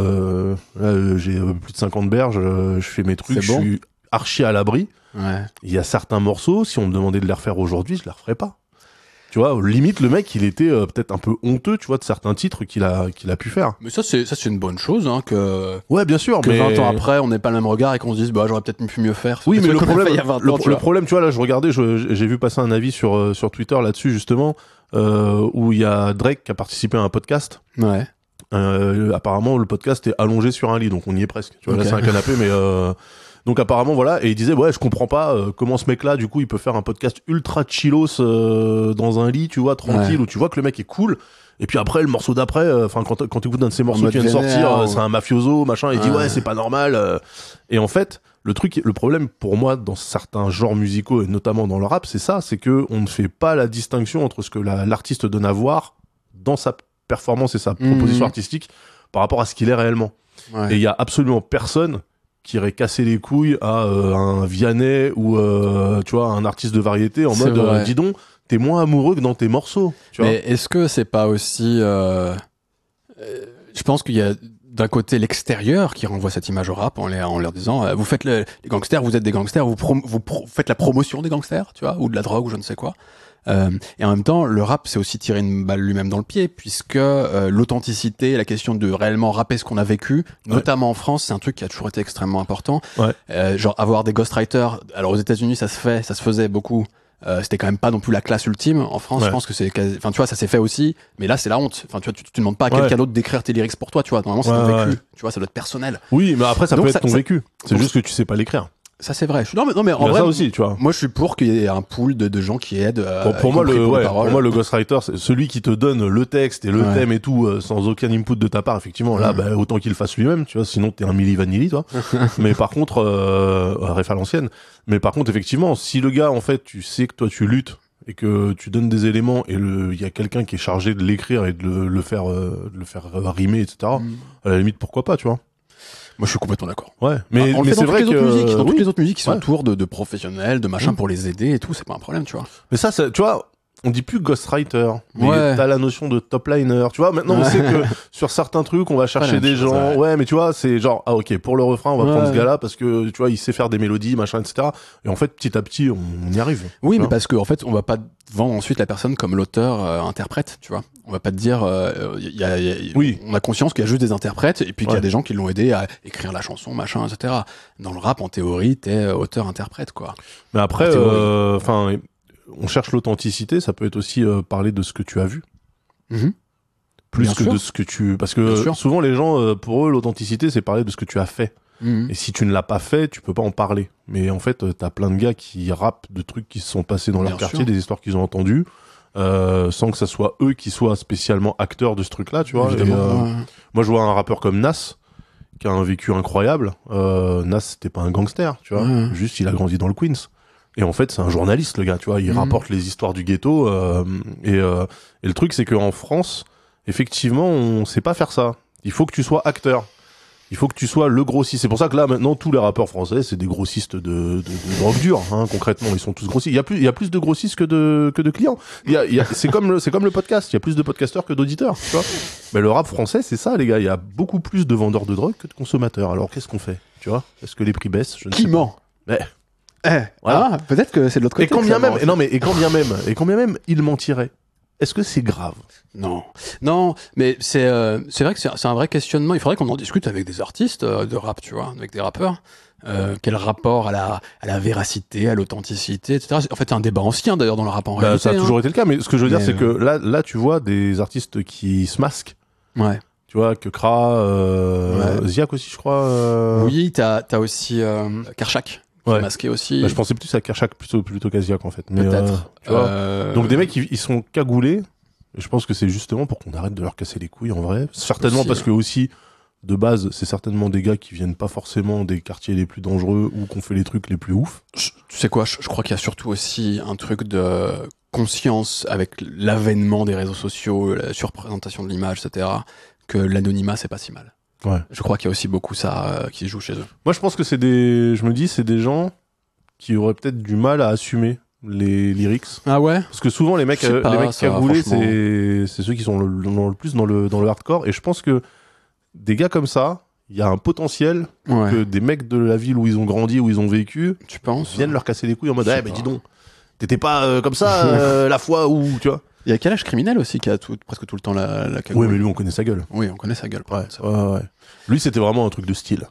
j'ai plus de 50 berges, je fais mes trucs, je suis archi à l'abri. Il y a certains morceaux, si on me demandait de les refaire aujourd'hui, je les referais pas. Tu vois, limite le mec, il était peut-être un peu honteux, tu vois, de certains titres qu'il a pu faire. Mais ça c'est une bonne chose, hein, que. Ouais, bien sûr, que 20 ans après, on n'ait pas le même regard et qu'on se dise, j'aurais peut-être pu mieux faire. Oui, mais le problème, tu vois, là, je regardais, j'ai vu passer un avis sur Twitter là-dessus justement, où il y a Drake qui a participé à un podcast. Ouais. Apparemment, le podcast est allongé sur un lit, donc on y est presque. Tu vois, là, c'est un canapé, mais. Donc apparemment voilà, et il disait je comprends pas comment ce mec là du coup il peut faire un podcast ultra chillos dans un lit, tu vois, tranquille, où tu vois que le mec est cool, et puis après le morceau d'après, quand t'écoutes un de ses morceaux qui vient de sortir, c'est un mafioso machin, il dit c'est pas normal, et en fait le problème pour moi dans certains genres musicaux et notamment dans le rap, c'est ça, c'est que on ne fait pas la distinction entre ce que l'artiste donne à voir dans sa performance et sa proposition artistique par rapport à ce qu'il est réellement. Et il y a absolument personne qui irait casser les couilles à un Vianney ou tu vois, un artiste de variété en mode dis donc, t'es moins amoureux que dans tes morceaux, tu vois. Mais est-ce que c'est pas aussi je pense qu'il y a d'un côté l'extérieur qui renvoie cette image au rap en leur disant vous faites les gangsters, vous êtes des gangsters, vous faites la promotion des gangsters, tu vois, ou de la drogue ou je ne sais quoi. Et en même temps, le rap, c'est aussi tirer une balle lui-même dans le pied, puisque l'authenticité, la question de réellement rapper ce qu'on a vécu, notamment en France, c'est un truc qui a toujours été extrêmement important. Genre avoir des ghostwriters. Alors aux États-Unis, ça se faisait beaucoup. C'était quand même pas non plus la classe ultime. En France, je pense que c'est enfin tu vois, ça s'est fait aussi, mais là c'est la honte. Enfin tu vois, tu demandes pas à quelqu'un d'autre d'écrire tes lyrics pour toi, tu vois. Normalement c'est ton vécu. Tu vois, ça doit être personnel. Oui, mais après ça peut être ton vécu. C'est juste que tu sais pas l'écrire. Ça c'est vrai. Non mais en vrai ça aussi, tu vois. Moi je suis pour qu'il y ait un pool de gens qui aident. Pour moi le ghostwriter, c'est celui qui te donne le texte et le thème et tout sans aucun input de ta part. Effectivement, là autant qu'il le fasse lui-même, tu vois. Sinon t'es un Milli Vanilli, toi. Mais par contre, ref à l'ancienne. Mais par contre, effectivement, si le gars en fait, tu sais que toi tu luttes et que tu donnes des éléments et il y a quelqu'un qui est chargé de l'écrire et de le faire rimer, etc. À la limite, pourquoi pas, tu vois. Moi, je suis complètement d'accord. Ouais, mais on le fait c'est dans vrai toutes les autres musiques, toutes les autres musiques qui sont ouais. autour de professionnels, de machin pour les aider et tout, c'est pas un problème, tu vois. Mais ça, tu vois, on dit plus ghostwriter, mais t'as la notion de top liner, tu vois. Maintenant, on sait que sur certains trucs, on va chercher des gens. Ouais, mais tu vois, c'est genre, ah ok, pour le refrain, on va prendre ce gars-là parce que tu vois, il sait faire des mélodies, machin, etc. Et en fait, petit à petit, on y arrive. Oui, mais parce qu'en fait, on va pas vendre ensuite la personne comme l'auteur-interprète, tu vois. On va pas te dire, on a conscience qu'il y a juste des interprètes et puis qu'il y a des gens qui l'ont aidé à écrire la chanson, machin, etc. Dans le rap, en théorie, t'es auteur-interprète, quoi. Mais après, enfin. On cherche l'authenticité, ça peut être aussi parler de ce que tu as vu. Plus bien que sûr. De ce que tu... Parce que souvent, les gens, pour eux, l'authenticité, c'est parler de ce que tu as fait. Et si tu ne l'as pas fait, tu peux pas en parler. Mais en fait, t'as plein de gars qui rappent de trucs qui se sont passés dans leur quartier, des histoires qu'ils ont entendues, sans que ça soit eux qui soient spécialement acteurs de ce truc-là, tu vois. Moi, je vois un rappeur comme Nas, qui a un vécu incroyable. Nas, c'était pas un gangster, tu vois. Juste, il a grandi dans le Queens. Et en fait, c'est un journaliste, le gars, tu vois. Il rapporte les histoires du ghetto. Et le truc, c'est qu'en France, effectivement, on sait pas faire ça. Il faut que tu sois acteur. Il faut que tu sois le grossiste. C'est pour ça que là, maintenant, tous les rappeurs français, c'est des grossistes de drogue dure, hein, concrètement. Ils sont tous grossistes. Il y a plus de grossistes que de clients. C'est comme le podcast. Il y a plus de podcasteurs que d'auditeurs, tu vois. Mais le rap français, c'est ça, les gars. Il y a beaucoup plus de vendeurs de drogue que de consommateurs. Alors, qu'est-ce qu'on fait? Tu vois? Est-ce que les prix baissent? Je ne sais pas. ment? Voilà. Ah, peut-être que c'est de l'autre côté. Et quand bien même, il mentirait. Est-ce que c'est grave? Non, mais c'est vrai que c'est un vrai questionnement. Il faudrait qu'on en discute avec des artistes de rap, tu vois, avec des rappeurs. Quel rapport à la véracité, à l'authenticité, etc. En fait, c'est un débat ancien d'ailleurs dans le rap en réalité. Ça a toujours été le cas, mais ce que je veux dire, c'est que là, tu vois des artistes qui se masquent. Ouais. Tu vois, que Kra, Ziak aussi, je crois. Oui, t'as aussi Karchak. Masqué aussi. Je pensais plus à Kershak plutôt qu'à Ziak en fait. Mais peut-être. Donc des mecs ils sont cagoulés. Et je pense que c'est justement pour qu'on arrête de leur casser les couilles en vrai. Certainement aussi, parce que aussi de base c'est certainement des gars qui viennent pas forcément des quartiers les plus dangereux ou qu'on fait les trucs les plus ouf. Tu sais quoi, je crois qu'il y a surtout aussi un truc de conscience avec l'avènement des réseaux sociaux, la surprésentation de l'image, etc. Que l'anonymat c'est pas si mal. Ouais. Je crois qu'il y a aussi beaucoup ça qui se joue chez eux. Moi, je pense que c'est des gens qui auraient peut-être du mal à assumer les lyrics. Ah ouais? Parce que souvent, les mecs cagoulés, c'est ceux qui sont le plus dans le hardcore. Et je pense que des gars comme ça, il y a un potentiel que des mecs de la ville où ils ont grandi, où ils ont vécu, tu penses, viennent leur casser les couilles en mode, mais dis donc, t'étais pas comme ça la fois où, tu vois. Il y a Kalash Criminel aussi qui a presque tout le temps la cagoule. Oui, mais lui, on connaît sa gueule. Oui, on connaît sa gueule. Ouais. Lui, c'était vraiment un truc de style.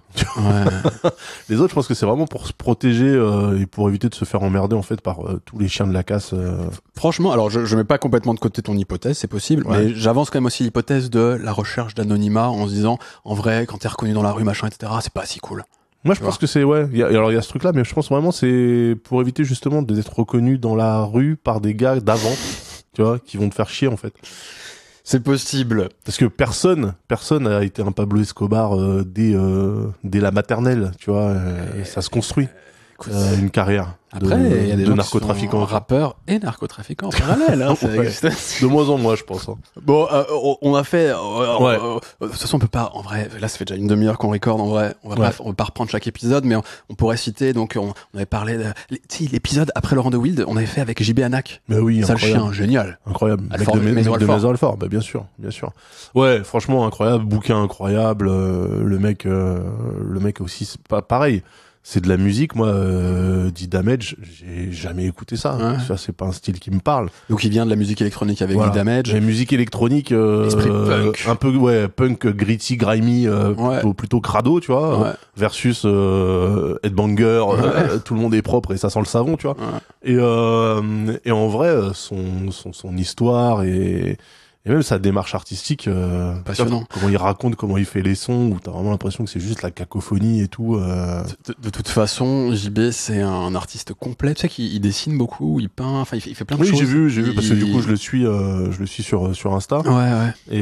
Les autres, je pense que c'est vraiment pour se protéger et pour éviter de se faire emmerder en fait par tous les chiens de la casse. Franchement, alors je mets pas complètement de côté ton hypothèse, c'est possible, mais j'avance quand même aussi l'hypothèse de la recherche d'anonymat en se disant, en vrai, quand t'es reconnu dans la rue, machin, etc., c'est pas si cool. Moi, je pense que c'est il y a ce truc-là, mais je pense vraiment c'est pour éviter justement d'être reconnu dans la rue par des gars d'avant. Tu vois, qui vont te faire chier en fait. C'est possible. Parce que personne a été un Pablo Escobar dès la maternelle, tu vois. Ça se construit. Une carrière. Après, il y a des gens narcotrafiquants. Qui sont rappeurs et narcotrafiquants en parallèle. Hein, de moins en moins, je pense. Hein. Bon, on a fait. De toute façon, on peut pas. En vrai, là, ça fait déjà une demi-heure qu'on recorde. En vrai, on va pas reprendre chaque épisode, mais on pourrait citer. Donc, on avait parlé de l'épisode après Laurent de Wild. On avait fait avec JB Hanak. Mais oui, ça le chien, génial. Incroyable. Avec de Maison Alfort. Bah bien sûr. Ouais, franchement incroyable, bouquin incroyable. Le mec aussi, c'est pas pareil. C'est de la musique, moi, D-Damage, j'ai jamais écouté ça. Ouais. Ça, c'est pas un style qui me parle. Donc il vient de la musique électronique avec D-Damage. La musique électronique, punk. Un peu, punk gritty, grimy, plutôt crado, tu vois, versus Headbanger, tout le monde est propre et ça sent le savon, tu vois. Ouais. Et en vrai, son histoire et même sa démarche artistique, passionnant. Comment il raconte, comment il fait les sons, où t'as vraiment l'impression que c'est juste la cacophonie et tout. De toute façon, JB, c'est un artiste complet. Tu sais qu'il dessine beaucoup, il peint, enfin, il fait plein de choses. Oui, j'ai vu, parce que du coup, je le suis sur Insta. Ouais. Et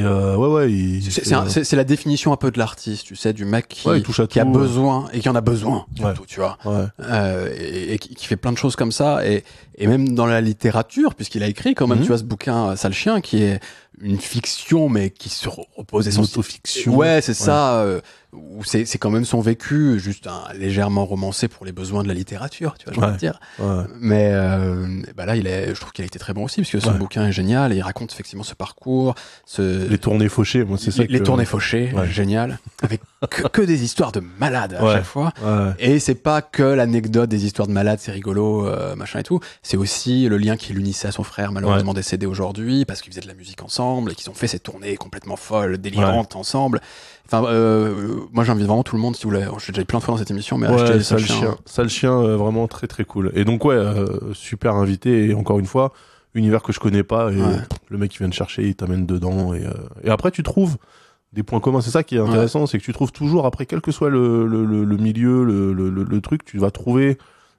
c'est la définition un peu de l'artiste, tu sais, du mec qui a besoin, et qui en a besoin, surtout, tu vois. Et qui fait plein de choses comme ça, et même dans la littérature, puisqu'il a écrit quand même, tu vois, ce bouquin, Sale Chien, qui est une fiction, mais qui se repose essentiellement. Autofiction. Ouais, c'est ça. où c'est quand même son vécu, juste légèrement romancé pour les besoins de la littérature, tu vois, je veux dire. Mais là, je trouve qu'il a été très bon aussi, parce que son bouquin est génial, et il raconte effectivement ce parcours. Les tournées fauchées, moi, c'est ça. Les tournées fauchées, génial, avec que des histoires de malades à chaque fois. Et c'est pas que l'anecdote des histoires de malades, c'est rigolo, machin et tout. C'est aussi le lien qui l'unissait à son frère, malheureusement décédé aujourd'hui, parce qu'ils faisaient de la musique ensemble, et qu'ils ont fait ces tournées complètement folles, délirantes ensemble. Enfin, moi j'invite vraiment tout le monde, si vous voulez, j'ai déjà eu plein de fois dans cette émission, mais achetez Sale Chien, vraiment très très cool. Et donc super invité, et encore une fois, univers que je connais pas, et le mec qui vient te chercher, il t'amène dedans, et après tu trouves des points communs. C'est ça qui est intéressant, c'est que tu trouves toujours, après, quel que soit le milieu, le truc, tu vas trouver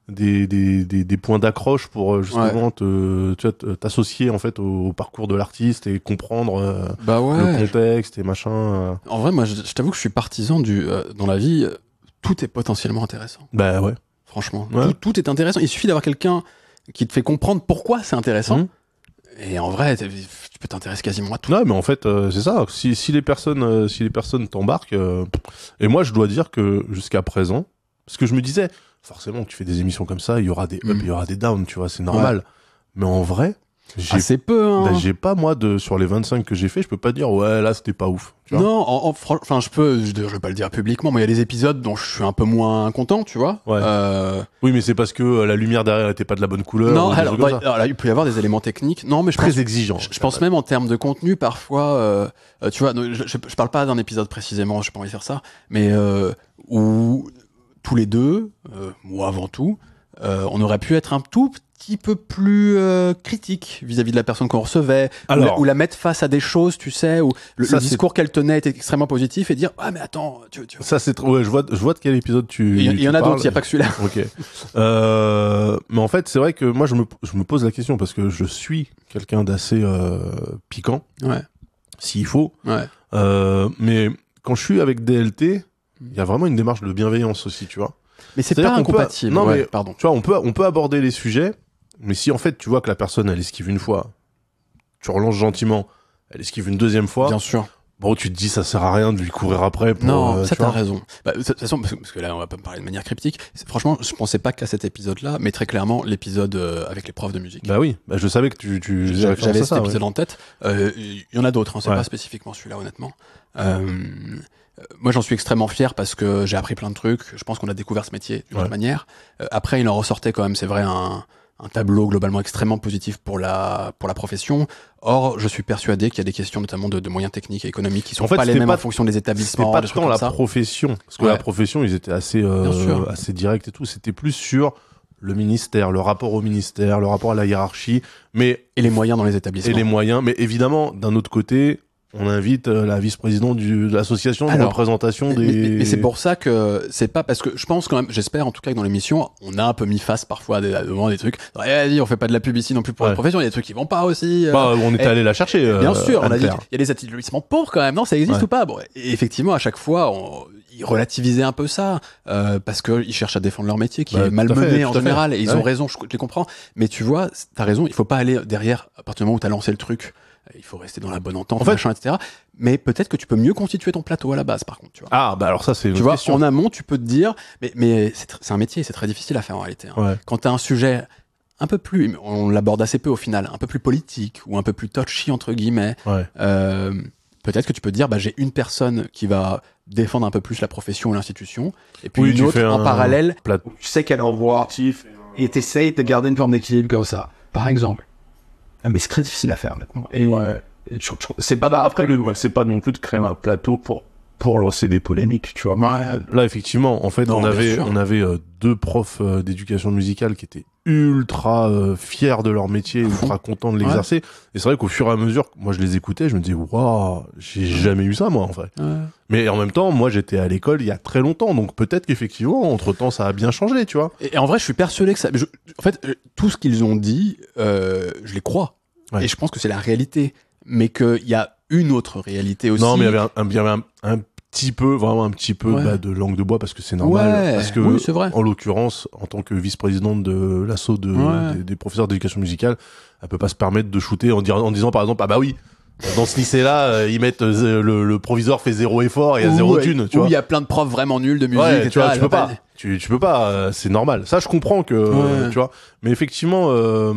des points d'accroche pour justement t'associer en fait au parcours de l'artiste et comprendre le contexte et machin. En vrai, moi je t'avoue que je suis partisan dans la vie, tout est potentiellement intéressant. Bah ouais. Franchement, tout est intéressant. Il suffit d'avoir quelqu'un qui te fait comprendre pourquoi c'est intéressant. Et en vrai, tu peux t'intéresser quasiment à tout. Non, mais en fait, c'est ça. Si les personnes t'embarquent, et moi je dois dire que jusqu'à présent, parce que je me disais, forcément, tu fais des émissions comme ça, il y aura des ups, il y aura des downs, tu vois, c'est normal. Mais en vrai, c'est peu, hein. J'ai pas, moi, sur les 25 que j'ai fait, je peux pas dire, ouais, là, c'était pas ouf. Tu vois. Non, enfin, je vais pas le dire publiquement, mais il y a des épisodes dont je suis un peu moins content, tu vois. Oui, mais c'est parce que la lumière derrière était pas de la bonne couleur. Non, alors là, il peut y avoir des éléments techniques. Non, mais très exigeant. Je pense même en termes de contenu, parfois, tu vois, je parle pas d'un épisode précisément, j'ai pas envie de faire ça, mais où tous les deux, moi avant tout, on aurait pu être un tout petit peu plus critique vis-à-vis de la personne qu'on recevait, ou la mettre face à des choses, tu sais, où le discours qu'elle tenait était extrêmement positif, et dire « Ah, mais attends, tu vois. » Ça, c'est je vois de quel épisode tu Il y en a d'autres, il n'y a pas que celui-là. Ok. Mais en fait, c'est vrai que moi, je me pose la question, parce que je suis quelqu'un d'assez piquant, s'il faut. Mais quand je suis avec DLT, il y a vraiment une démarche de bienveillance aussi, tu vois. Mais c'est pas incompatible. Non, mais pardon. Tu vois, on peut aborder les sujets, mais si en fait tu vois que la personne elle esquive une fois, tu relances gentiment, elle esquive une deuxième fois. Bien sûr. Bon, tu te dis ça sert à rien de lui courir après. Non, ça t'as raison. De toute façon, parce que là on va pas me parler de manière cryptique. Franchement, je pensais pas qu'à cet épisode-là, mais très clairement l'épisode avec les profs de musique. Bah oui, je savais que j'avais cet épisode en tête. Il y en a d'autres, hein, c'est pas spécifiquement celui-là honnêtement. Moi, j'en suis extrêmement fier parce que j'ai appris plein de trucs. Je pense qu'on a découvert ce métier d'une autre manière. Après, il en ressortait quand même, c'est vrai, un tableau globalement extrêmement positif pour la profession. Or, je suis persuadé qu'il y a des questions notamment de moyens techniques et économiques qui sont pas les mêmes en fonction des établissements. C'était pas tant la profession, parce que la profession, ils étaient assez directs et tout. C'était plus sur le ministère, le rapport au ministère, le rapport à la hiérarchie, et les moyens dans les établissements. Et les moyens, mais évidemment, d'un autre côté, on invite la vice-présidente de l'association de représentation des... Mais c'est pour ça que c'est pas... Parce que je pense quand même, j'espère en tout cas que dans l'émission, on a un peu mis face parfois devant des trucs. Vas-y, on fait pas de la publicité non plus pour la profession, il y a des trucs qui vont pas aussi. On était allé la chercher. Bien sûr, on a dit qu'il y a des établissements pour quand même, non, ça existe ou pas. Bon, et effectivement, à chaque fois, ils relativisaient un peu ça, parce qu'ils cherchent à défendre leur métier, qui est malmené en général, et ils ont raison, je les comprends. Mais tu vois, t'as raison, il faut pas aller derrière, à partir du moment où t'as lancé le truc. Il faut rester dans la bonne entente, machin, etc. Mais peut-être que tu peux mieux constituer ton plateau à la base, par contre, tu vois. Ah, bah alors ça, c'est une autre question. En amont, tu peux te dire, mais c'est un métier, c'est très difficile à faire en réalité. Hein. Quand t'as un sujet un peu plus, on l'aborde assez peu au final, un peu plus politique, ou un peu plus touchy, entre guillemets, peut-être que tu peux te dire, j'ai une personne qui va défendre un peu plus la profession ou l'institution, et puis une autre en parallèle. Tu sais qu'elle envoie, et t'essayes de garder une forme d'équilibre comme ça, par exemple. Mais c'est très difficile à faire maintenant. Et c'est pas après c'est pas non plus de créer un plateau pour lancer des polémiques, tu vois. Là, effectivement, en fait, on avait deux profs d'éducation musicale qui étaient ultra fiers de leur métier, ultra contents de l'exercer. Et c'est vrai qu'au fur et à mesure, moi, je les écoutais, je me disais, waouh, j'ai jamais eu ça, moi, en fait. Mais en même temps, moi, j'étais à l'école il y a très longtemps, donc peut-être qu'effectivement, entre-temps, ça a bien changé, tu vois. Et en vrai, je suis persuadé que ça... en fait, tout ce qu'ils ont dit, je les crois. Et je pense que c'est la réalité. Mais qu'il y a une autre réalité aussi. Non, mais il y avait un petit peu, vraiment un petit peu de langue de bois, parce que c'est normal. Parce que, c'est vrai. En l'occurrence, en tant que vice-présidente de l'asso des professeurs d'éducation musicale, elle peut pas se permettre de shooter en disant par exemple, ah bah oui, Dans ce lycée-là, ils mettent le proviseur fait 0 effort et il y a 0 thune, tu vois. Où il y a plein de profs vraiment nuls de musique, ouais, tu vois, tu peux pas. Tu peux pas, c'est normal. Ça, je comprends que, tu vois. Mais effectivement,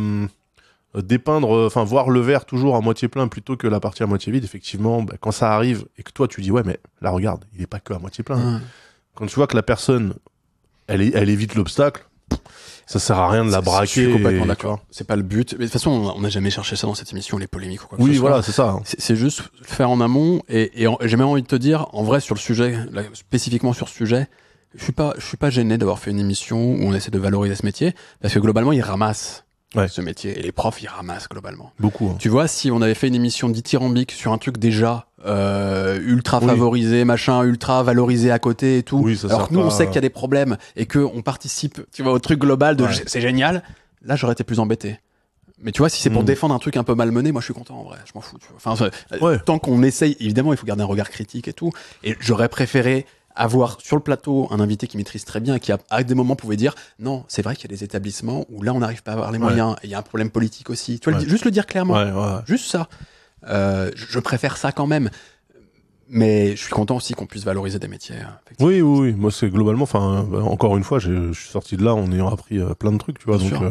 dépeindre, enfin, voir le verre toujours à moitié plein plutôt que la partie à moitié vide, effectivement, bah, quand ça arrive et que toi, tu dis, ouais, mais là, regarde, il est pas que à moitié plein. Quand tu vois que la personne, elle évite l'obstacle, ça sert à rien de la braquer. Je suis complètement d'accord. C'est pas le but. Mais de toute façon, on n'a jamais cherché ça dans cette émission, les polémiques ou quoi que ce soit. Oui, voilà, c'est ça. C'est juste faire en amont. Et j'ai même envie de te dire, en vrai, sur le sujet, là, spécifiquement sur ce sujet, je suis pas gêné d'avoir fait une émission où on essaie de valoriser ce métier, parce que globalement, ils ramassent ce métier. Et les profs, ils ramassent globalement. Beaucoup. Hein. Tu vois, si on avait fait une émission dithyrambique sur un truc déjà ultra favorisé, machin, ultra valorisé à côté et tout, alors que nous, on sait qu'il y a des problèmes et que on participe, tu vois, au truc global de c'est génial, là, j'aurais été plus embêté. Mais tu vois, si c'est pour défendre un truc un peu malmené, moi je suis content en vrai, je m'en fous. Tu vois. Enfin, tant qu'on essaye, évidemment, il faut garder un regard critique et tout. Et j'aurais préféré avoir sur le plateau un invité qui maîtrise très bien et qui à des moments pouvait dire non, c'est vrai qu'il y a des établissements où là on n'arrive pas à avoir les moyens et il y a un problème politique aussi. Tu vois, juste le dire clairement, juste ça. Je préfère ça quand même. Mais je suis content aussi qu'on puisse valoriser des métiers. Oui. Moi, c'est globalement, enfin, encore une fois, je suis sorti de là en ayant appris plein de trucs, tu vois. Donc,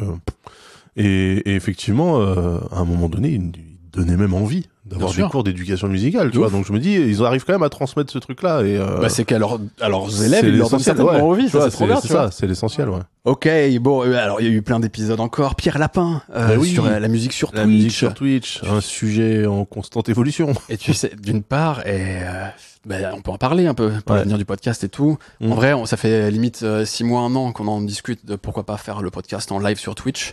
et effectivement, à un moment donné, il donnait même envie d'avoir des cours d'éducation musicale, tu vois. Donc je me dis, ils arrivent quand même à transmettre ce truc-là. Et c'est qu'à leurs élèves, ils leur donnent certainement envie. Ça, c'est trop bien, c'est ça, c'est l'essentiel, ouais. Ok, bon, alors il y a eu plein d'épisodes encore. Pierre Lapin, sur la musique sur Twitch. La musique sur Twitch, un sujet en constante évolution. Et tu sais, d'une part, on peut en parler un peu pour l'avenir du podcast et tout. En vrai, ça fait limite 6 mois, 1 an qu'on en discute de pourquoi pas faire le podcast en live sur Twitch.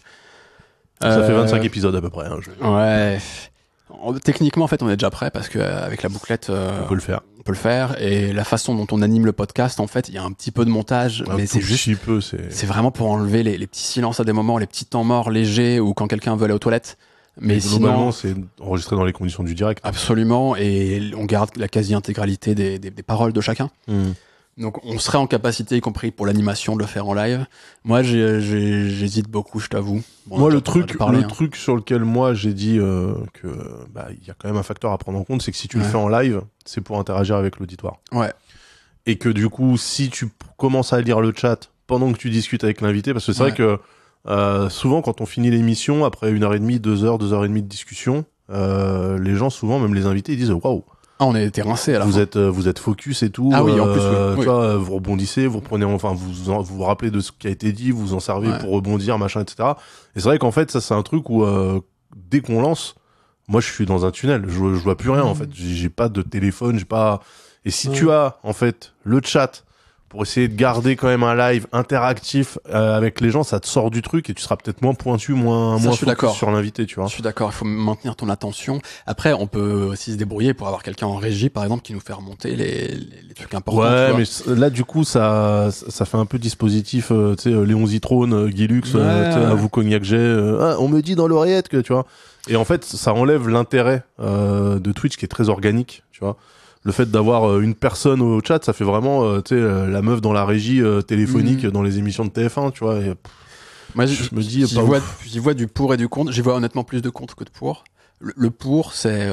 Ça fait 25 épisodes à peu près. Hein, ouais. Techniquement, en fait, on est déjà prêt parce que avec la bouclette, on peut le faire. On peut le faire. Et la façon dont on anime le podcast, en fait, il y a un petit peu de montage, mais c'est juste. C'est vraiment pour enlever les petits silences à des moments, les petits temps morts légers ou quand quelqu'un veut aller aux toilettes. Mais globalement, c'est enregistré dans les conditions du direct. Absolument. Et on garde la quasi-intégralité des paroles de chacun. Donc on serait en capacité, y compris pour l'animation, de le faire en live. Moi, j'hésite beaucoup, je t'avoue. Bon, moi, le truc sur lequel moi j'ai dit que il y a quand même un facteur à prendre en compte, c'est que si tu le fais en live, c'est pour interagir avec l'auditoire. Ouais. Et que du coup, si tu commences à lire le chat pendant que tu discutes avec l'invité, parce que c'est vrai que souvent quand on finit l'émission, après 1h30, 2h, 2h30 de discussion, les gens, souvent, même les invités, ils disent waouh. Ah, on a été rincés à la fin. Vous êtes focus et tout. Ah oui, en plus, tu vois, vous rebondissez, vous reprenez, enfin, vous rappelez de ce qui a été dit, vous en servez pour rebondir, machin, etc. Et c'est vrai qu'en fait, ça, c'est un truc où, dès qu'on lance, moi, je suis dans un tunnel. Je vois plus rien, en fait. J'ai pas de téléphone, et si tu as, en fait, le chat, pour essayer de garder quand même un live interactif avec les gens, ça te sort du truc et tu seras peut-être moins pointu, moins focus sur l'invité, tu vois. Je suis d'accord, il faut maintenir ton attention. Après, on peut aussi se débrouiller pour avoir quelqu'un en régie, par exemple, qui nous fait remonter les trucs importants. Ouais, mais là, du coup, ça fait un peu dispositif, tu sais, Léon Zitrone, Guy Lux, à vous Cognac Jet, on me dit dans l'oreillette que, tu vois. Et en fait, ça enlève l'intérêt de Twitch qui est très organique, tu vois. Le fait d'avoir une personne au chat, ça fait vraiment, tu sais, la meuf dans la régie téléphonique dans les émissions de TF1, tu vois. Et, moi, je me dis, j'y vois du pour et du contre. J'y vois honnêtement plus de contre que de pour. Le pour, c'est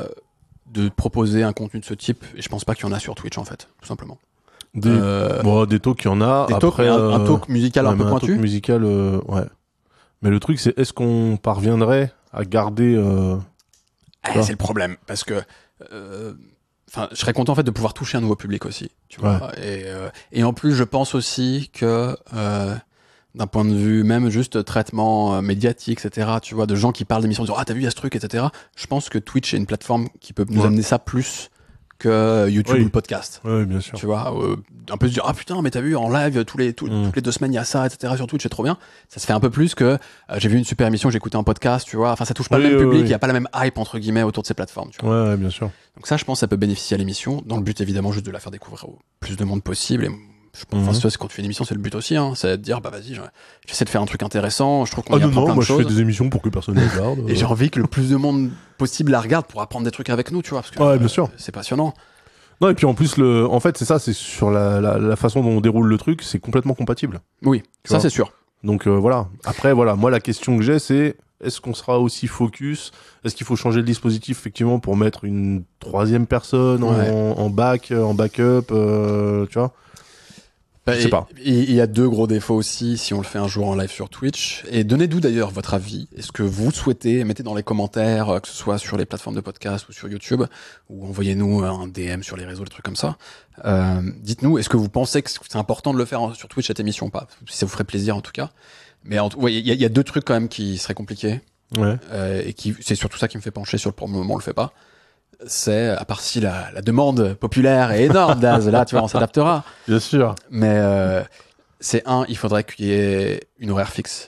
de proposer un contenu de ce type, et je pense pas qu'il y en a sur Twitch, en fait, tout simplement. Des talks, il y en a. Après, un talk musical un peu pointu. Un talk musical, ouais. Mais le truc, c'est est-ce qu'on parviendrait à garder... c'est le problème, parce que... Enfin, je serais content en fait de pouvoir toucher un nouveau public aussi, tu vois. Et en plus, je pense aussi que d'un point de vue même juste traitement médiatique, etc. Tu vois, de gens qui parlent d'émissions, disant ah t'as vu il y a ce truc, etc. Je pense que Twitch est une plateforme qui peut nous amener ça plus que YouTube ou le podcast. Oui, bien sûr. Tu vois, un peu se dire ah putain mais t'as vu en live toutes les 2 semaines il y a ça, etc. sur Twitch, c'est trop bien. Ça se fait un peu plus que j'ai vu une super émission, j'ai écouté un podcast, tu vois. Enfin ça touche pas le même public, il y a pas la même hype entre guillemets autour de ces plateformes. Tu vois. Ouais, bien sûr. Donc ça, je pense, ça peut bénéficier à l'émission, dans le but évidemment juste de la faire découvrir au plus de monde possible. Et je pense que quand tu fais une émission, c'est le but aussi, hein, c'est de dire bah vas-y, j'essaie de faire un truc intéressant. Je trouve qu'on y apprend plein de choses. Moi je fais des émissions pour que personne ne regarde. Et j'ai envie que le plus de monde possible la regarde pour apprendre des trucs avec nous, tu vois, parce que bien sûr. C'est passionnant. Non, et puis en plus, en fait, c'est ça, c'est sur la façon dont on déroule le truc, c'est complètement compatible. Oui, ça c'est sûr. Donc voilà. Après, voilà, moi la question que j'ai, c'est est-ce qu'on sera aussi focus? Est-ce qu'il faut changer le dispositif effectivement pour mettre une troisième personne en backup, tu vois? Je sais pas. Il y a 2 gros défauts aussi si on le fait un jour en live sur Twitch. Et donnez-nous d'ailleurs votre avis. Est-ce que vous souhaitez, mettez dans les commentaires, que ce soit sur les plateformes de podcast ou sur YouTube, ou envoyez-nous un DM sur les réseaux, des trucs comme ça. Dites-nous, est-ce que vous pensez que c'est important de le faire sur Twitch cette émission ou pas? Si ça vous ferait plaisir en tout cas. Mais il y a 2 trucs quand même qui seraient compliqués. Ouais. Et c'est surtout ça qui me fait pencher sur pour le moment on le fait pas. C'est, à part si la demande populaire est énorme, Daz, là, tu vois, on s'adaptera. Bien sûr. Mais c'est il faudrait qu'il y ait un horaire fixe.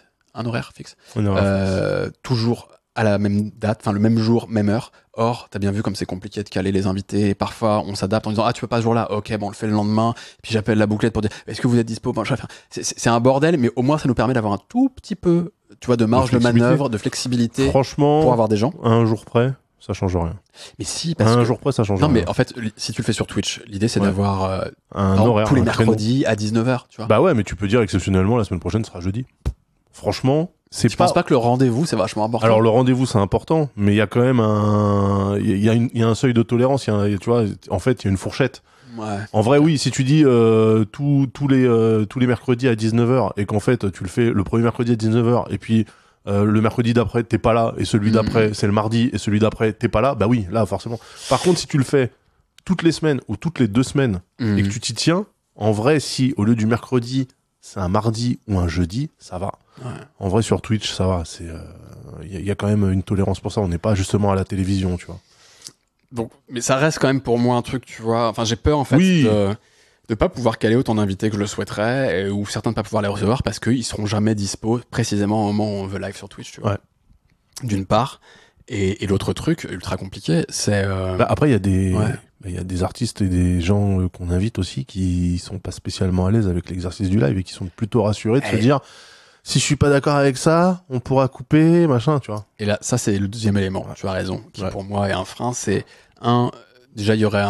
Toujours à la même date, enfin le même jour, même heure. Or, t'as bien vu comme c'est compliqué de caler les invités. Et parfois, on s'adapte en disant, tu peux pas ce jour-là. Ok, bon, on le fait le lendemain. Puis j'appelle la bouclette pour dire, est-ce que vous êtes dispo? Bon, c'est un bordel, mais au moins, ça nous permet d'avoir un tout petit peu, tu vois, de marge de manœuvre, de flexibilité. Franchement, pour avoir des gens. À un jour près, ça change rien. Mais si, parce que... un jour près, ça change rien. Non, mais en fait, si tu le fais sur Twitch, l'idée, c'est d'avoir un horaire, tous les mercredis à 19h, tu vois. Bah ouais, mais tu peux dire exceptionnellement, la semaine prochaine sera jeudi. Franchement, je pense pas que le rendez-vous, c'est vachement important. Alors, le rendez-vous, c'est important, mais il y a quand même il y a un seuil de tolérance, tu vois, en fait, il y a une fourchette. Ouais. En vrai, oui, si tu dis tous les mercredis à 19h et qu'en fait, tu le fais le premier mercredi à 19h et puis le mercredi d'après, t'es pas là, et celui d'après, c'est le mardi, et celui d'après, t'es pas là, bah oui, là, forcément. Par contre, si tu le fais toutes les semaines ou toutes les 2 semaines et que tu t'y tiens, en vrai, si au lieu du mercredi, c'est un mardi ou un jeudi, ça va. Ouais. En vrai, sur Twitch, ça va. Il y a quand même une tolérance pour ça. On n'est pas justement à la télévision, tu vois. Donc, mais ça reste quand même pour moi un truc, tu vois. Enfin, j'ai peur, en fait, de pas pouvoir caler autant d'invités que je le souhaiterais, ou certains de pas pouvoir les recevoir parce qu'ils seront jamais dispo précisément au moment où on veut live sur Twitch, tu vois. Ouais. D'une part. Et l'autre truc, ultra compliqué, c'est... après, il y a des artistes et des gens qu'on invite aussi qui sont pas spécialement à l'aise avec l'exercice du live et qui sont plutôt rassurés de se dire, si je suis pas d'accord avec ça, on pourra couper, machin, tu vois. Et là, ça, c'est le deuxième élément, tu as raison, qui pour moi est un frein, c'est déjà, il y aurait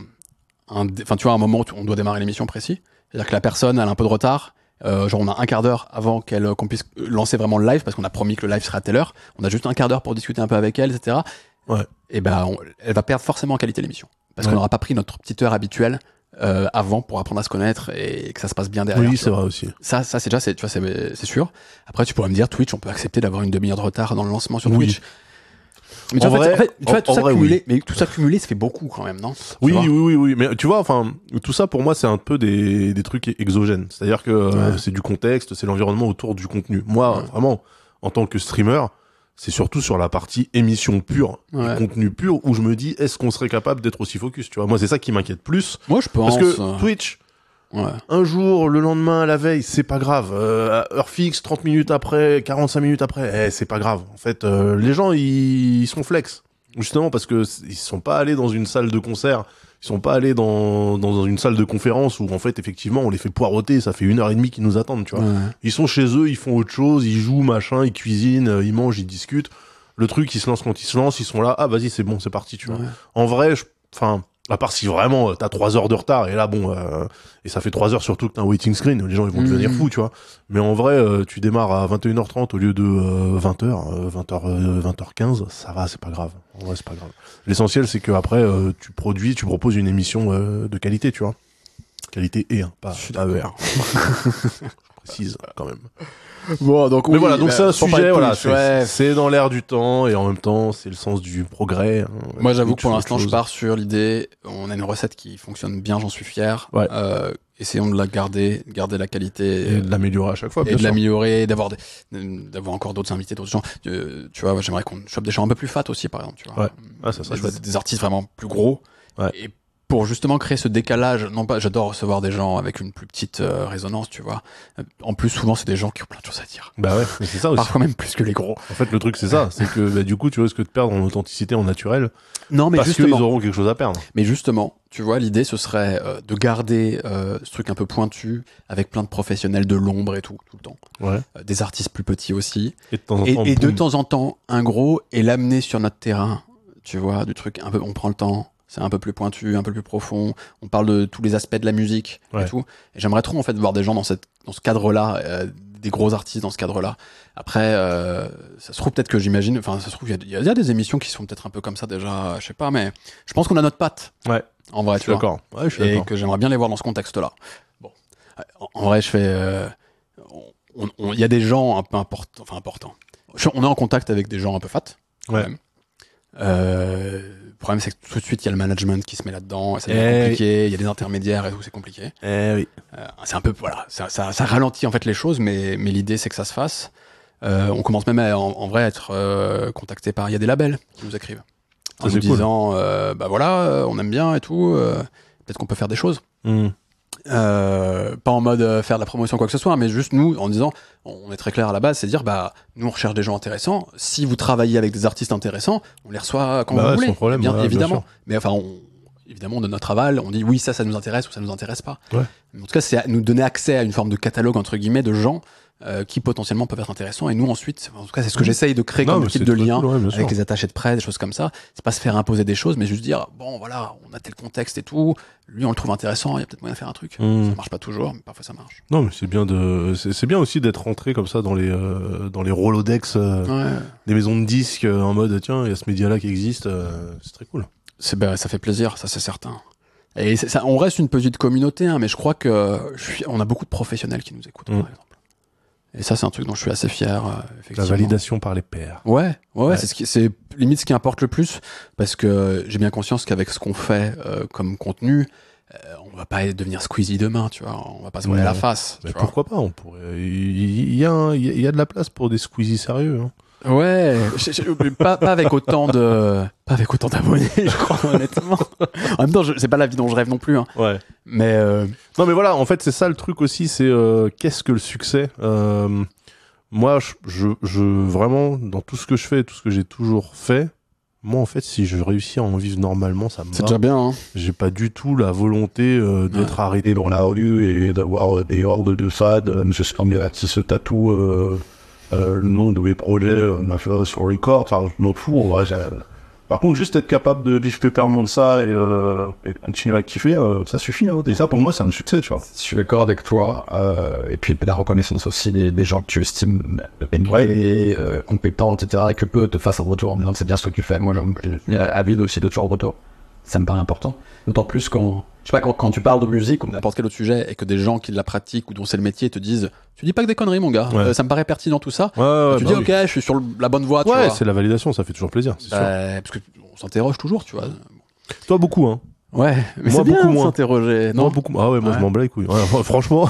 enfin, tu vois, un moment où on doit démarrer l'émission précis. C'est-à-dire que la personne, elle a un peu de retard. Genre, on a un quart d'heure avant qu'on puisse lancer vraiment le live, parce qu'on a promis que le live serait à telle heure. On a juste un quart d'heure pour discuter un peu avec elle, etc. Ouais. Et elle va perdre forcément en qualité l'émission. Parce qu'on n'aura pas pris notre petite heure habituelle avant pour apprendre à se connaître et que ça se passe bien derrière. Oui, c'est vrai aussi. Ça, c'est déjà, tu vois, c'est sûr. Après, tu pourrais me dire, Twitch, on peut accepter d'avoir une demi-heure de retard dans le lancement sur Twitch. Mais tu vois, tout ça cumulé, mais tout ça cumulé, ça fait beaucoup quand même, non? Oui. Mais tu vois, enfin, tout ça pour moi, c'est un peu des trucs exogènes. C'est-à-dire que c'est du contexte, c'est l'environnement autour du contenu. Moi, vraiment, en tant que streamer, c'est surtout sur la partie émission pure, et contenu pur, où je me dis, est-ce qu'on serait capable d'être aussi focus, tu vois? Moi, c'est ça qui m'inquiète plus. Moi, je pense. Parce que Twitch, un jour, le lendemain, la veille, c'est pas grave. Heure fixe, 30 minutes après, 45 minutes après, c'est pas grave. En fait, les gens, ils sont flex. Justement parce que ils sont pas allés dans une salle de concert, ils sont pas allés dans une salle de conférence où en fait effectivement on les fait poireauter, ça fait 1h30 qu'ils nous attendent, tu vois. Ils sont chez eux, ils font autre chose, ils jouent, machin, ils cuisinent, ils mangent, ils discutent. Le truc, ils se lancent quand ils se lancent, ils sont là, vas-y, c'est bon, c'est parti, tu vois. En vrai, à part si vraiment t'as 3 heures de retard et là et ça fait 3 heures surtout que t'as un waiting screen, les gens ils vont devenir fous, tu vois. Mais en vrai, tu démarres à 21h30 au lieu de 20h15, ça va, c'est pas grave. En vrai, c'est pas grave. L'essentiel c'est que après tu proposes une émission de qualité, tu vois. Qualité pas ER. Je précise quand même. Bon, donc mais voilà, donc c'est un sujet, voilà, c'est dans l'air du temps et en même temps c'est le sens du progrès. Moi j'avoue que pour l'instant je pars sur l'idée, on a une recette qui fonctionne bien, j'en suis fier. Essayons de la garder la qualité et de l'améliorer à chaque fois. Et de l'améliorer, d'avoir encore d'autres invités, d'autres gens. Tu vois, j'aimerais qu'on chope des gens un peu plus fat aussi, par exemple. Tu vois. Ça serait des artistes vraiment plus gros. Et pour justement créer ce décalage, non pas, j'adore recevoir des gens avec une plus petite résonance, tu vois. En plus, souvent, c'est des gens qui ont plein de choses à dire. Bah ouais, mais c'est ça aussi. Parfois même plus que les gros. En fait, le truc, c'est ça. C'est que, du coup, tu risques de perdre en authenticité, en naturel. Non, mais parce justement. qu'ils auront quelque chose à perdre. Mais justement, tu vois, l'idée, ce serait de garder ce truc un peu pointu, avec plein de professionnels de l'ombre et tout le temps. Des artistes plus petits aussi. Et de temps en temps, un gros, et l'amener sur notre terrain. Tu vois, du truc un peu, on prend le temps. C'est un peu plus pointu, un peu plus profond. On parle de tous les aspects de la musique et tout. Et j'aimerais trop en fait voir des gens dans ce cadre-là, des gros artistes dans ce cadre-là. Après, ça se trouve peut-être que j'imagine, enfin ça se trouve il y a des émissions qui sont peut-être un peu comme ça déjà, je sais pas, mais je pense qu'on a notre patte. Ouais. En vrai, je suis d'accord. Ouais, je suis d'accord. Et que j'aimerais bien les voir dans ce contexte-là. Bon, en vrai, je fais, il y a des gens un peu importants. On est en contact avec des gens un peu fat. Ouais. Le problème, c'est que tout de suite, il y a le management qui se met là-dedans, ça devient compliqué, il y a des oui. et tout, c'est compliqué. Oui. C'est un peu, voilà, ça ralentit en fait les choses, mais l'idée, c'est que ça se fasse. On commence même en vrai à être contacté par, il y a des labels qui nous écrivent. En nous disant, bah voilà, on aime bien et tout, peut-être qu'on peut faire des choses. Pas en mode faire de la promotion quoi que ce soit, mais juste nous en disant, on est très clair à la base, c'est dire bah nous on recherche des gens intéressants, si vous travaillez avec des artistes intéressants, on les reçoit quand vous voulez, sans problème, bien, évidemment. Bien mais enfin évidemment on donne notre aval, on dit oui ça nous intéresse ou ça nous intéresse pas. Ouais. Mais en tout cas c'est nous donner accès à une forme de catalogue entre guillemets de gens qui potentiellement peuvent être intéressants, et nous ensuite, en tout cas c'est ce que j'essaye de créer comme type de lien avec les attachés de presse, des choses comme ça. C'est pas se faire imposer des choses, mais juste dire bon voilà, on a tel contexte et tout, lui on le trouve intéressant, il y a peut-être moyen de faire un truc. Ça marche pas toujours, mais parfois ça marche. Non mais c'est bien aussi d'être rentré comme ça dans les Rolodex des maisons de disques en mode tiens il y a ce média là qui existe, c'est très cool. Ça fait plaisir, ça c'est certain. Et ça, on reste une petite communauté, hein, mais je crois que on a beaucoup de professionnels qui nous écoutent par exemple. Et ça, c'est un truc dont je suis assez fier, effectivement. La validation par les pairs. Ouais. C'est limite ce qui importe le plus, parce que j'ai bien conscience qu'avec ce qu'on fait comme contenu, on va pas devenir Squeezie demain, tu vois. On va pas se voiler la face. Mais pourquoi pas? On pourrait. Il y a de la place pour des Squeezie sérieux. Hein. Ouais, pas avec autant d'abonnés, je crois, honnêtement. En même temps, c'est pas la vie dont je rêve non plus. Hein. Ouais. Mais non, mais voilà, en fait, c'est ça le truc aussi, c'est qu'est-ce que le succès. Moi, je vraiment, dans tout ce que je fais, tout ce que j'ai toujours fait, moi, en fait, si je réussis à en vivre normalement, ça me va. C'est déjà bien. Hein. J'ai pas du tout la volonté d'être arrêté dans la rue et d'avoir des hordes de fans. Juste comme ce tatou. Le nom de mes projets, on a fait sur Record, enfin, je m'en fous, par contre, juste être capable de vivre pépèrement de ça et continuer à kiffer, ça suffit, hein. Et ça, pour moi, c'est un succès, tu vois. Je suis d'accord avec toi, et puis la reconnaissance aussi des gens que tu estimes et compétents, etc., et que peu te fassent un retour en disant c'est bien ce que tu fais. Moi, j'ai avide aussi de toujours retour. Ça me paraît important. D'autant plus quand tu parles de musique ou n'importe quel autre sujet et que des gens qui la pratiquent ou dont c'est le métier te disent tu dis pas que des conneries mon gars, ça me paraît pertinent tout ça. Tu dis ok, je suis sur la bonne voie. Ouais, c'est la validation, ça fait toujours plaisir. C'est sûr. Parce que on s'interroge toujours, tu vois. Toi beaucoup hein. Ouais, mais moi, c'est bien beaucoup de moins. S'interroger. Non, moi beaucoup. Ah ouais, moi je m'en bats les couilles. Ouais, franchement,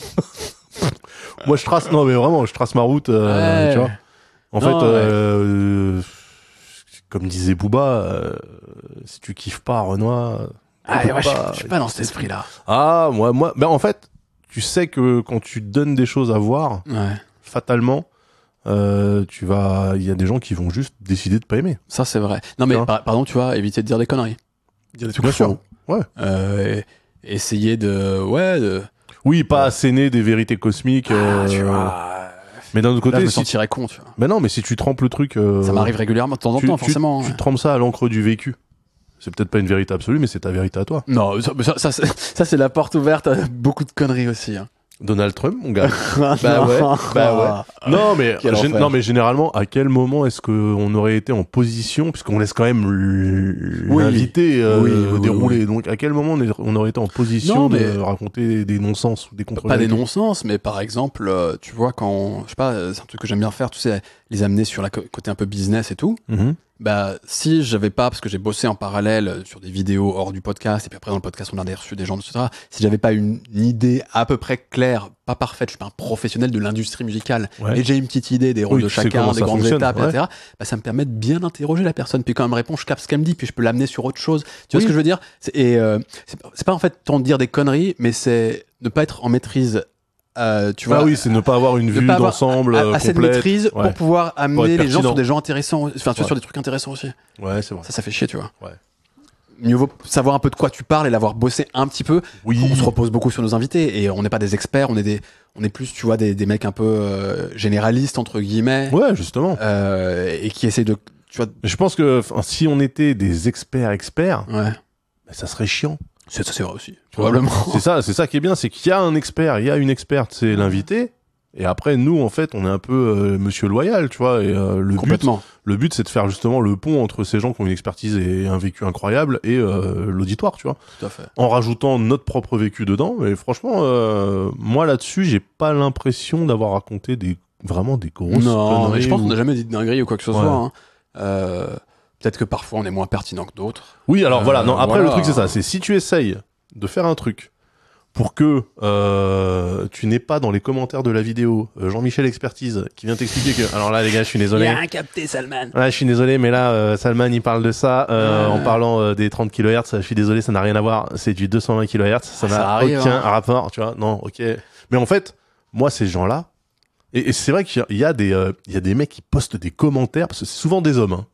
moi je trace ma route, tu vois. En fait. Comme disait Booba, si tu kiffes pas Renoir... je suis pas dans cet esprit-là. Ah, moi, ben en fait, tu sais que quand tu donnes des choses à voir, fatalement, il y a des gens qui vont juste décider de pas aimer. Ça, c'est vrai. Non, mais pardon, tu vois, éviter de dire des conneries. Dire des trucs faux. Ouais. Essayer de... Oui, pas asséner des vérités cosmiques. Tu vois... Mais d'un autre côté, là, je me sentirais con, tu vois. Mais non, mais si tu trempes le truc, ça m'arrive régulièrement, de temps en temps, forcément. Tu trempes ça à l'encre du vécu. C'est peut-être pas une vérité absolue, mais c'est ta vérité à toi. Non, ça c'est la porte ouverte à beaucoup de conneries aussi. Hein. Donald Trump, mon gars. Bah ouais. Non, mais généralement, à quel moment est-ce qu'on aurait été en position, puisqu'on laisse quand même l'invité dérouler. Donc, à quel moment on aurait été en position de raconter des non-sens ou des contre-vérités? Pas des non-sens, mais par exemple, tu vois, quand, je sais pas, c'est un truc que j'aime bien faire, tu sais, les amener sur la côté un peu business et tout. Bah, si j'avais pas, parce que j'ai bossé en parallèle sur des vidéos hors du podcast, et puis après dans le podcast on a reçu des gens, etc. Si j'avais pas une idée à peu près claire, pas parfaite, je suis pas un professionnel de l'industrie musicale, mais j'ai une petite idée des rôles de chacun, des grandes étapes, etc. Bah, ça me permet de bien interroger la personne, puis quand elle me répond, je capte ce qu'elle me dit, puis je peux l'amener sur autre chose. Tu vois ce que je veux dire? C'est pas en fait tant de dire des conneries, mais c'est ne pas être en maîtrise. Tu vois, c'est ne pas avoir une vue d'ensemble assez de maîtrise pour pouvoir amener les gens sur des gens intéressants, enfin tu vois, sur des trucs intéressants aussi. Ouais, c'est vrai. Ça fait chier, tu vois. Ouais. Mieux vaut savoir un peu de quoi tu parles et l'avoir bossé un petit peu. Oui. On se repose beaucoup sur nos invités et on n'est pas des experts, on est plus, tu vois, des mecs un peu généralistes entre guillemets. Ouais, justement. Et qui essaient de, tu vois. Je pense que si on était des experts, bah, ça serait chiant. C'est vrai aussi, probablement. C'est ça qui est bien, c'est qu'il y a un expert, il y a une experte, c'est l'invité, Et après, nous, en fait, on est un peu monsieur loyal, tu vois. Et le but, c'est de faire justement le pont entre ces gens qui ont une expertise et un vécu incroyable et l'auditoire, tu vois. Tout à fait. En rajoutant notre propre vécu dedans. Mais franchement, moi, là-dessus, j'ai pas l'impression d'avoir raconté vraiment des grosses non, mais je pense qu'on n'a jamais dit de dinguerie ou quoi que ce soit. Hein. Peut-être que parfois, on est moins pertinent que d'autres. Oui, alors voilà. Non, après, le truc, c'est ça. C'est si tu essayes de faire un truc pour que tu n'aies pas dans les commentaires de la vidéo Jean-Michel Expertise qui vient t'expliquer que alors là les gars je suis désolé. Il y a un capté Salman. Ouais, je suis désolé mais là Salman il parle de ça en parlant des 30 kHz, je suis désolé ça n'a rien à voir, c'est du 220 kHz, ça n'a aucun rapport, tu vois. Non, OK. Mais en fait, moi ces gens-là et c'est vrai qu'il y a des mecs qui postent des commentaires parce que c'est souvent des hommes hein.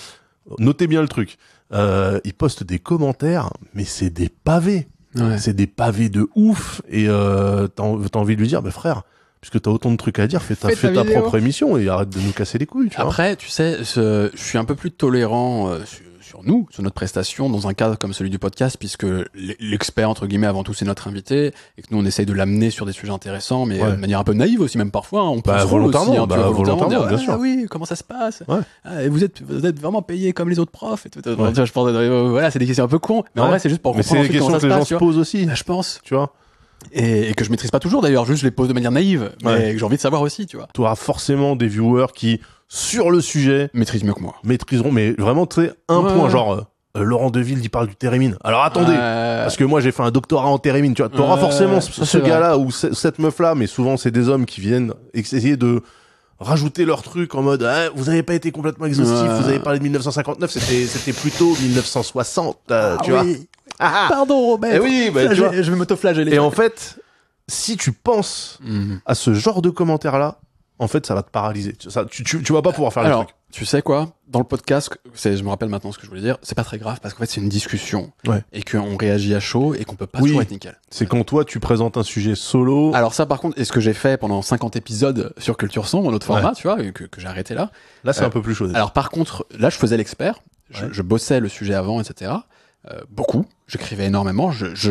Notez bien le truc. Ils postent des commentaires mais c'est des pavés. Ouais. C'est des pavés de ouf et t'as envie de lui dire, frère, puisque t'as autant de trucs à dire, fais ta propre émission et arrête de nous casser les couilles. Tu Après, tu sais, je suis un peu plus tolérant sur nous, sur notre prestation, dans un cadre comme celui du podcast, puisque l'expert, entre guillemets, avant tout, c'est notre invité, et que nous, on essaye de l'amener sur des sujets intéressants, mais de manière un peu naïve aussi, même parfois, hein, on peut volontairement, aussi, hein, volontairement, dire, bien sûr. Oui, comment ça se passe et vous êtes vraiment payé comme les autres profs et tout. Je pense, voilà, c'est des questions un peu cons, mais en vrai, c'est juste pour comprendre c'est des questions que les gens se posent aussi. Je pense. Tu vois. Et que je maîtrise pas toujours d'ailleurs, juste je les pose de manière naïve, mais que j'ai envie de savoir aussi, tu vois. Tu auras forcément des viewers qui, sur le sujet, maîtrisent mieux que moi. Maîtriseront, mais vraiment, tu sais, point, genre... Laurent Deville il parle du térémine. Alors attendez, parce que moi j'ai fait un doctorat en térémine, tu vois. T'auras forcément ce gars-là ou cette meuf-là, mais souvent c'est des hommes qui viennent essayer de rajouter leur truc en mode vous avez pas été complètement exhaustif, vous avez parlé de 1959, c'était plutôt 1960, tu vois. Pardon Robert. Oui, je vais m'autoflageller. Et en fait, si tu penses à ce genre de commentaires là, en fait ça va te paralyser. Tu vas pas pouvoir faire les trucs. Tu sais quoi, dans le podcast, je me rappelle maintenant ce que je voulais dire, c'est pas très grave parce qu'en fait c'est une discussion et qu'on réagit à chaud et qu'on peut pas toujours être nickel. C'est quand toi tu présentes un sujet solo. Alors ça par contre, est-ce que j'ai fait pendant 50 épisodes sur Culture Son, mon autre format, tu vois, que j'ai arrêté là. Là c'est un peu plus chaud. Alors par contre, là je faisais l'expert, je bossais le sujet avant, etc. Beaucoup, j'écrivais énormément,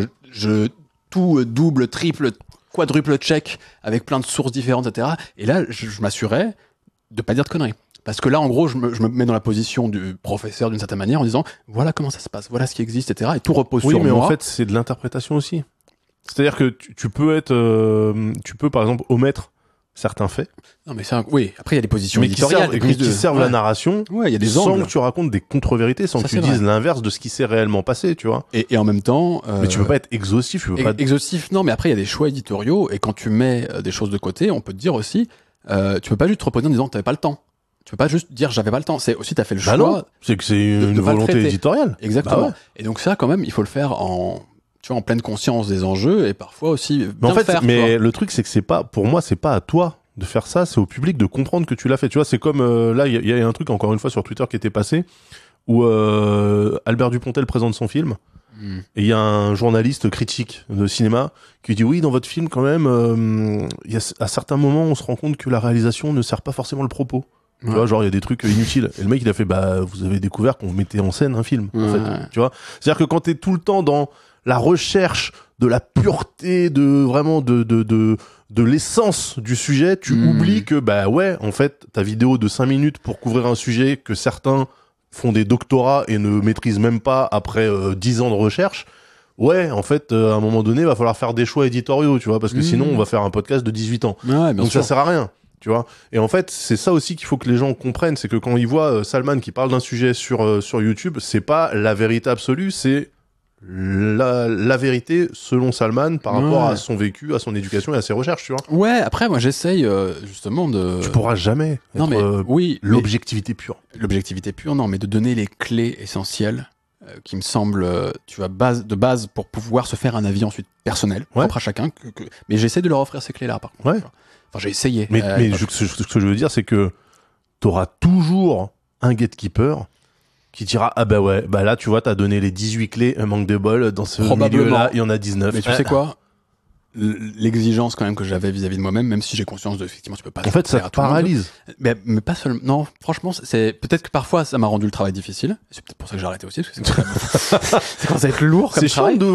je tout double, triple, quadruple check avec plein de sources différentes, etc. Et là je m'assurais de pas dire de conneries. Parce que là, en gros, je me mets dans la position du professeur d'une certaine manière en disant voilà comment ça se passe, voilà ce qui existe, etc. Et tout repose sur moi. Oui, mais en fait, c'est de l'interprétation aussi. C'est-à-dire que tu peux par exemple omettre certains faits. Non, mais oui. Après, il y a des positions éditoriales qui servent la narration. Ouais, il y a des sans angles. Que tu racontes des contre-vérités, sans que tu dises l'inverse de ce qui s'est réellement passé, tu vois. Et en même temps. Mais tu peux pas être exhaustif. Exhaustif, non. Mais après, il y a des choix éditoriaux. Et quand tu mets des choses de côté, on peut te dire aussi, tu peux pas juste te reposer en disant que t'avais pas le temps. Tu peux pas juste dire j'avais pas le temps. C'est aussi t'as fait le choix. Non, c'est que c'est une volonté éditoriale. Exactement. Et donc ça, quand même, il faut le faire en pleine conscience des enjeux et parfois aussi. Mais en fait, le truc c'est que c'est pas, pour moi, c'est pas à toi de faire ça, c'est au public de comprendre que tu l'as fait. Tu vois, c'est comme là, il y a un truc encore une fois sur Twitter qui était passé où Albert Dupontel présente son film. Et il y a un journaliste critique de cinéma qui dit oui, dans votre film quand même, à certains moments, on se rend compte que la réalisation ne sert pas forcément le propos. Tu vois, genre il y a des trucs inutiles. Et le mec il a fait vous avez découvert qu'on mettait en scène un film. En fait, tu vois. C'est-à-dire que quand t'es tout le temps dans la recherche de la pureté, de vraiment de l'essence du sujet, tu oublies que en fait ta vidéo de 5 minutes pour couvrir un sujet que certains font des doctorats et ne maîtrisent même pas après 10 ans de recherche. En fait, à un moment donné, va falloir faire des choix éditoriaux, tu vois, parce que sinon on va faire un podcast de 18 ans. Donc ça sert à rien. Tu vois. Et en fait, c'est ça aussi qu'il faut que les gens comprennent, c'est que quand ils voient Salman qui parle d'un sujet sur YouTube, c'est pas la vérité absolue, c'est la vérité selon Salman par rapport à son vécu, à son éducation et à ses recherches, tu vois. Ouais, après moi j'essaye justement de... Tu pourras jamais être l'objectivité pure. L'objectivité pure, non, mais de donner les clés essentielles qui me semblent, tu vois, de base pour pouvoir se faire un avis ensuite personnel, propre à chacun. Mais j'essaie de leur offrir ces clés-là, par contre. Enfin, j'ai essayé. Mais ce que je veux dire, c'est que t'auras toujours un gatekeeper qui dira là tu vois, t'as donné les 18 clés, un manque de bol, dans ce milieu-là, il y en a 19. Mais tu sais quoi ? l'exigence quand même que j'avais vis-à-vis de moi-même, même si j'ai conscience de effectivement tu peux pas. En fait, ça te paralyse. Mais pas seulement. Non, franchement, c'est peut-être que parfois ça m'a rendu le travail difficile. C'est peut-être pour ça que j'ai arrêté aussi, parce que c'est quand ça va être lourd. Comme c'est chiant de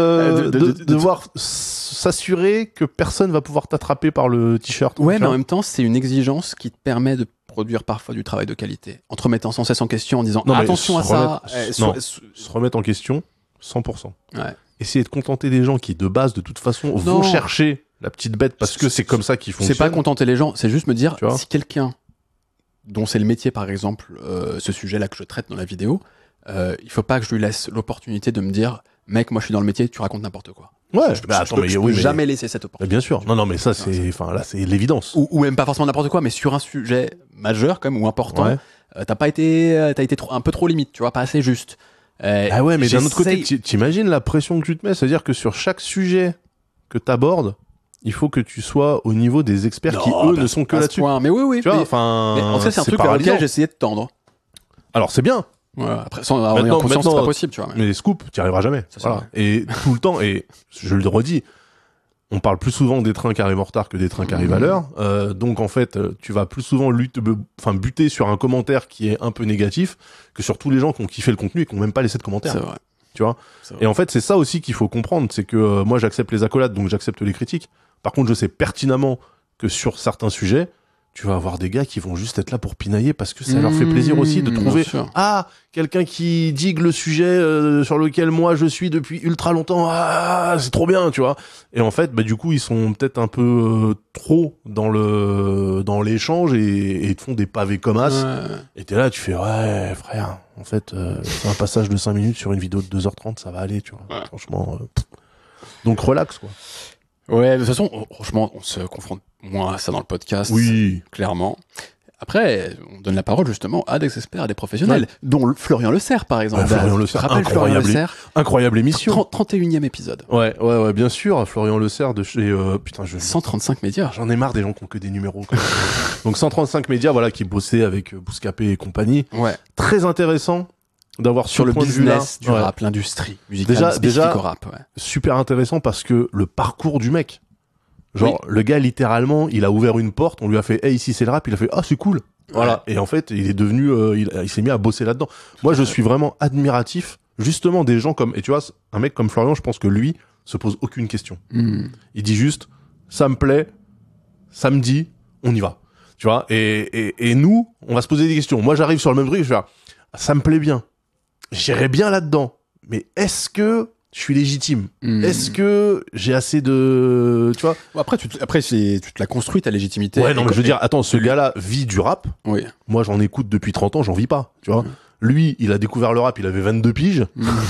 devoir s'assurer que personne va pouvoir t'attraper par le t-shirt. Ouais, mais en même temps, c'est une exigence qui te permet de produire parfois du travail de qualité, en te remettant sans cesse en question, en disant attention à ça. Se remettre en question, 100%. Ouais. Essayer de contenter les gens qui, de base, de toute façon, vont chercher la petite bête parce que c'est comme ça qu'ils fonctionnent. C'est pas contenter les gens, c'est juste me dire, si quelqu'un dont c'est le métier, par exemple, ce sujet-là que je traite dans la vidéo, il faut pas que je lui laisse l'opportunité de me dire, mec, moi je suis dans le métier, tu racontes n'importe quoi. Ouais, je peux jamais laisser cette opportunité. Bien sûr. Non, mais ça, c'est l'évidence. Ou même pas forcément n'importe quoi, mais sur un sujet majeur, quand même, ou important, t'as été un peu trop limite, tu vois, pas assez juste. Ah ouais, mais d'un autre côté, t'imagines la pression que tu te mets, c'est-à-dire que sur chaque sujet que t'abordes, il faut que tu sois au niveau des experts qui, eux, ne sont que là-dessus. Mais oui. Tu vois, enfin, en fait, c'est un truc vers lequel j'ai essayé de tendre. Alors, c'est bien. Ouais, après, en ayant conscience, c'est pas possible, tu vois. Mais les scoops, t'y arriveras jamais. Voilà. Et tout le temps, et je le redis, on parle plus souvent des trains qui arrivent en retard que des trains qui arrivent à l'heure. Donc en fait, tu vas plus souvent buter sur un commentaire qui est un peu négatif que sur tous les gens qui ont kiffé le contenu et qui n'ont même pas laissé de commentaire. C'est vrai. Tu vois. Et en fait, c'est ça aussi qu'il faut comprendre, c'est que moi j'accepte les accolades, donc j'accepte les critiques. Par contre, je sais pertinemment que sur certains sujets, tu vas avoir des gars qui vont juste être là pour pinailler parce que ça leur fait plaisir aussi de trouver quelqu'un qui digue le sujet sur lequel moi je suis depuis ultra longtemps, c'est trop bien, tu vois. Et en fait, du coup, ils sont peut-être un peu trop dans l'échange et ils te font des pavés comme as. Et t'es là, tu fais ouais, frère, en fait, c'est un passage de 5 minutes sur une vidéo de 2h30, ça va aller, tu vois. Franchement, donc relax, quoi. Ouais, de toute façon, franchement, on se confronte moins à ça dans le podcast. Oui. Clairement. Après, on donne la parole justement à des experts, à des professionnels, dont Florian Le Serre, par exemple. Florian Le Serre, incroyable émission. 31e épisode. Ouais, bien sûr. Florian Le Serre de chez... 135 médias. J'en ai marre des gens qui ont que des numéros. Donc 135 médias, voilà, qui bossaient avec Bouscapé et compagnie. Ouais. Très intéressant d'avoir sur le business du rap, l'industrie musicale déjà, au rap. Ouais. Super intéressant parce que le parcours du mec, genre le gars littéralement, il a ouvert une porte, on lui a fait hey, ici c'est le rap, il a fait c'est cool. Voilà. Et en fait, il est devenu, il s'est mis à bosser là-dedans. Moi, je suis vraiment admiratif, justement des gens comme, et tu vois, un mec comme Florian, je pense que lui se pose aucune question. Il dit juste, ça me plaît, samedi, on y va. Tu vois. Et nous, on va se poser des questions. Moi, j'arrive sur le même truc, je vais faire, ça me plaît bien. J'irai bien là-dedans, mais est-ce que je suis légitime ? Est-ce que j'ai assez de... Tu vois ? Après, tu te l'as construit, ta légitimité. Ouais, non, mais je veux dire, attends, ce gars-là vit du rap. Oui. Moi, j'en écoute depuis 30 ans, j'en vis pas, tu vois. Lui, il a découvert le rap, il avait 22 piges.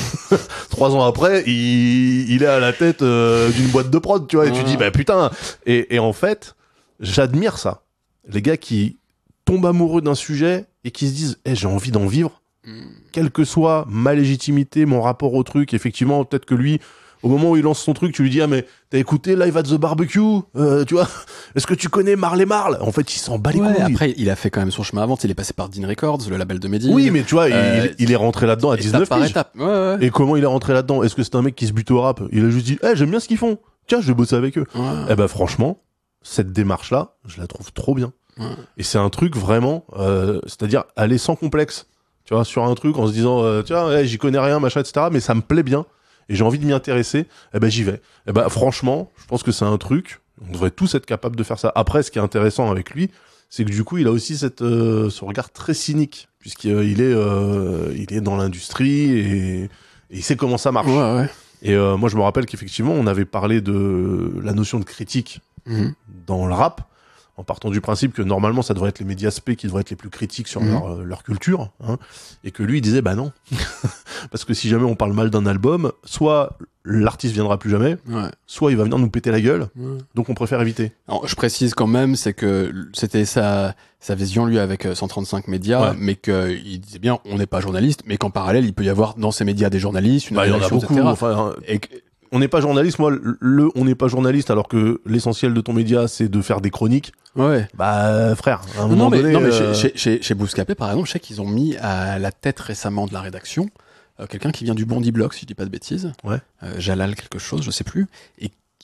3 ans après, il est à la tête d'une boîte de prod, tu vois. Et tu dis, putain. Et en fait, j'admire ça. Les gars qui tombent amoureux d'un sujet et qui se disent, j'ai envie d'en vivre. Quelle que soit ma légitimité, mon rapport au truc, effectivement, peut-être que lui, au moment où il lance son truc, tu lui dis mais t'as écouté Live at the Barbecue, tu vois, est-ce que tu connais Marley Marl ? En fait, il s'en bat les couilles. Après, il a fait quand même son chemin avant, il est passé par Dean Records, le label de Mehdi. Oui, mais tu vois, il est rentré là-dedans à 19 par étape. Ouais. Et comment il est rentré là-dedans ? Est-ce que c'est un mec qui se bute au rap ? Il a juste dit j'aime bien ce qu'ils font, tiens, je vais bosser avec eux. Franchement, cette démarche-là, je la trouve trop bien. Et c'est un truc vraiment, c'est-à-dire aller sans complexe. Tu vois, sur un truc en se disant, tiens, j'y connais rien, machin, etc. Mais ça me plaît bien et j'ai envie de m'y intéresser. J'y vais. Franchement, je pense que c'est un truc. On devrait tous être capables de faire ça. Après, ce qui est intéressant avec lui, c'est que du coup, il a aussi ce regard très cynique puisqu'il est dans l'industrie et il sait comment ça marche. Ouais. Et moi, je me rappelle qu'effectivement, on avait parlé de la notion de critique dans le rap. En partant du principe que normalement ça devrait être les médias spé qui devraient être les plus critiques sur leur culture, hein, et que lui il disait non, parce que si jamais on parle mal d'un album, soit l'artiste viendra plus jamais, soit il va venir nous péter la gueule, donc on préfère éviter. Alors, je précise quand même, c'est que c'était sa vision lui avec 135 médias, mais qu'il disait bien on n'est pas journaliste, mais qu'en parallèle il peut y avoir dans ces médias des journalistes, une rédaction, il y en a beaucoup, etc. On n'est pas journaliste, moi, on n'est pas journaliste alors que l'essentiel de ton média c'est de faire des chroniques. Ouais. Frère, à un moment donné... Non, mais chez Bouscapé, par exemple, je sais qu'ils ont mis à la tête récemment de la rédaction quelqu'un qui vient du Bondi Block, si je dis pas de bêtises. Ouais. Jalal quelque chose, je sais plus. Et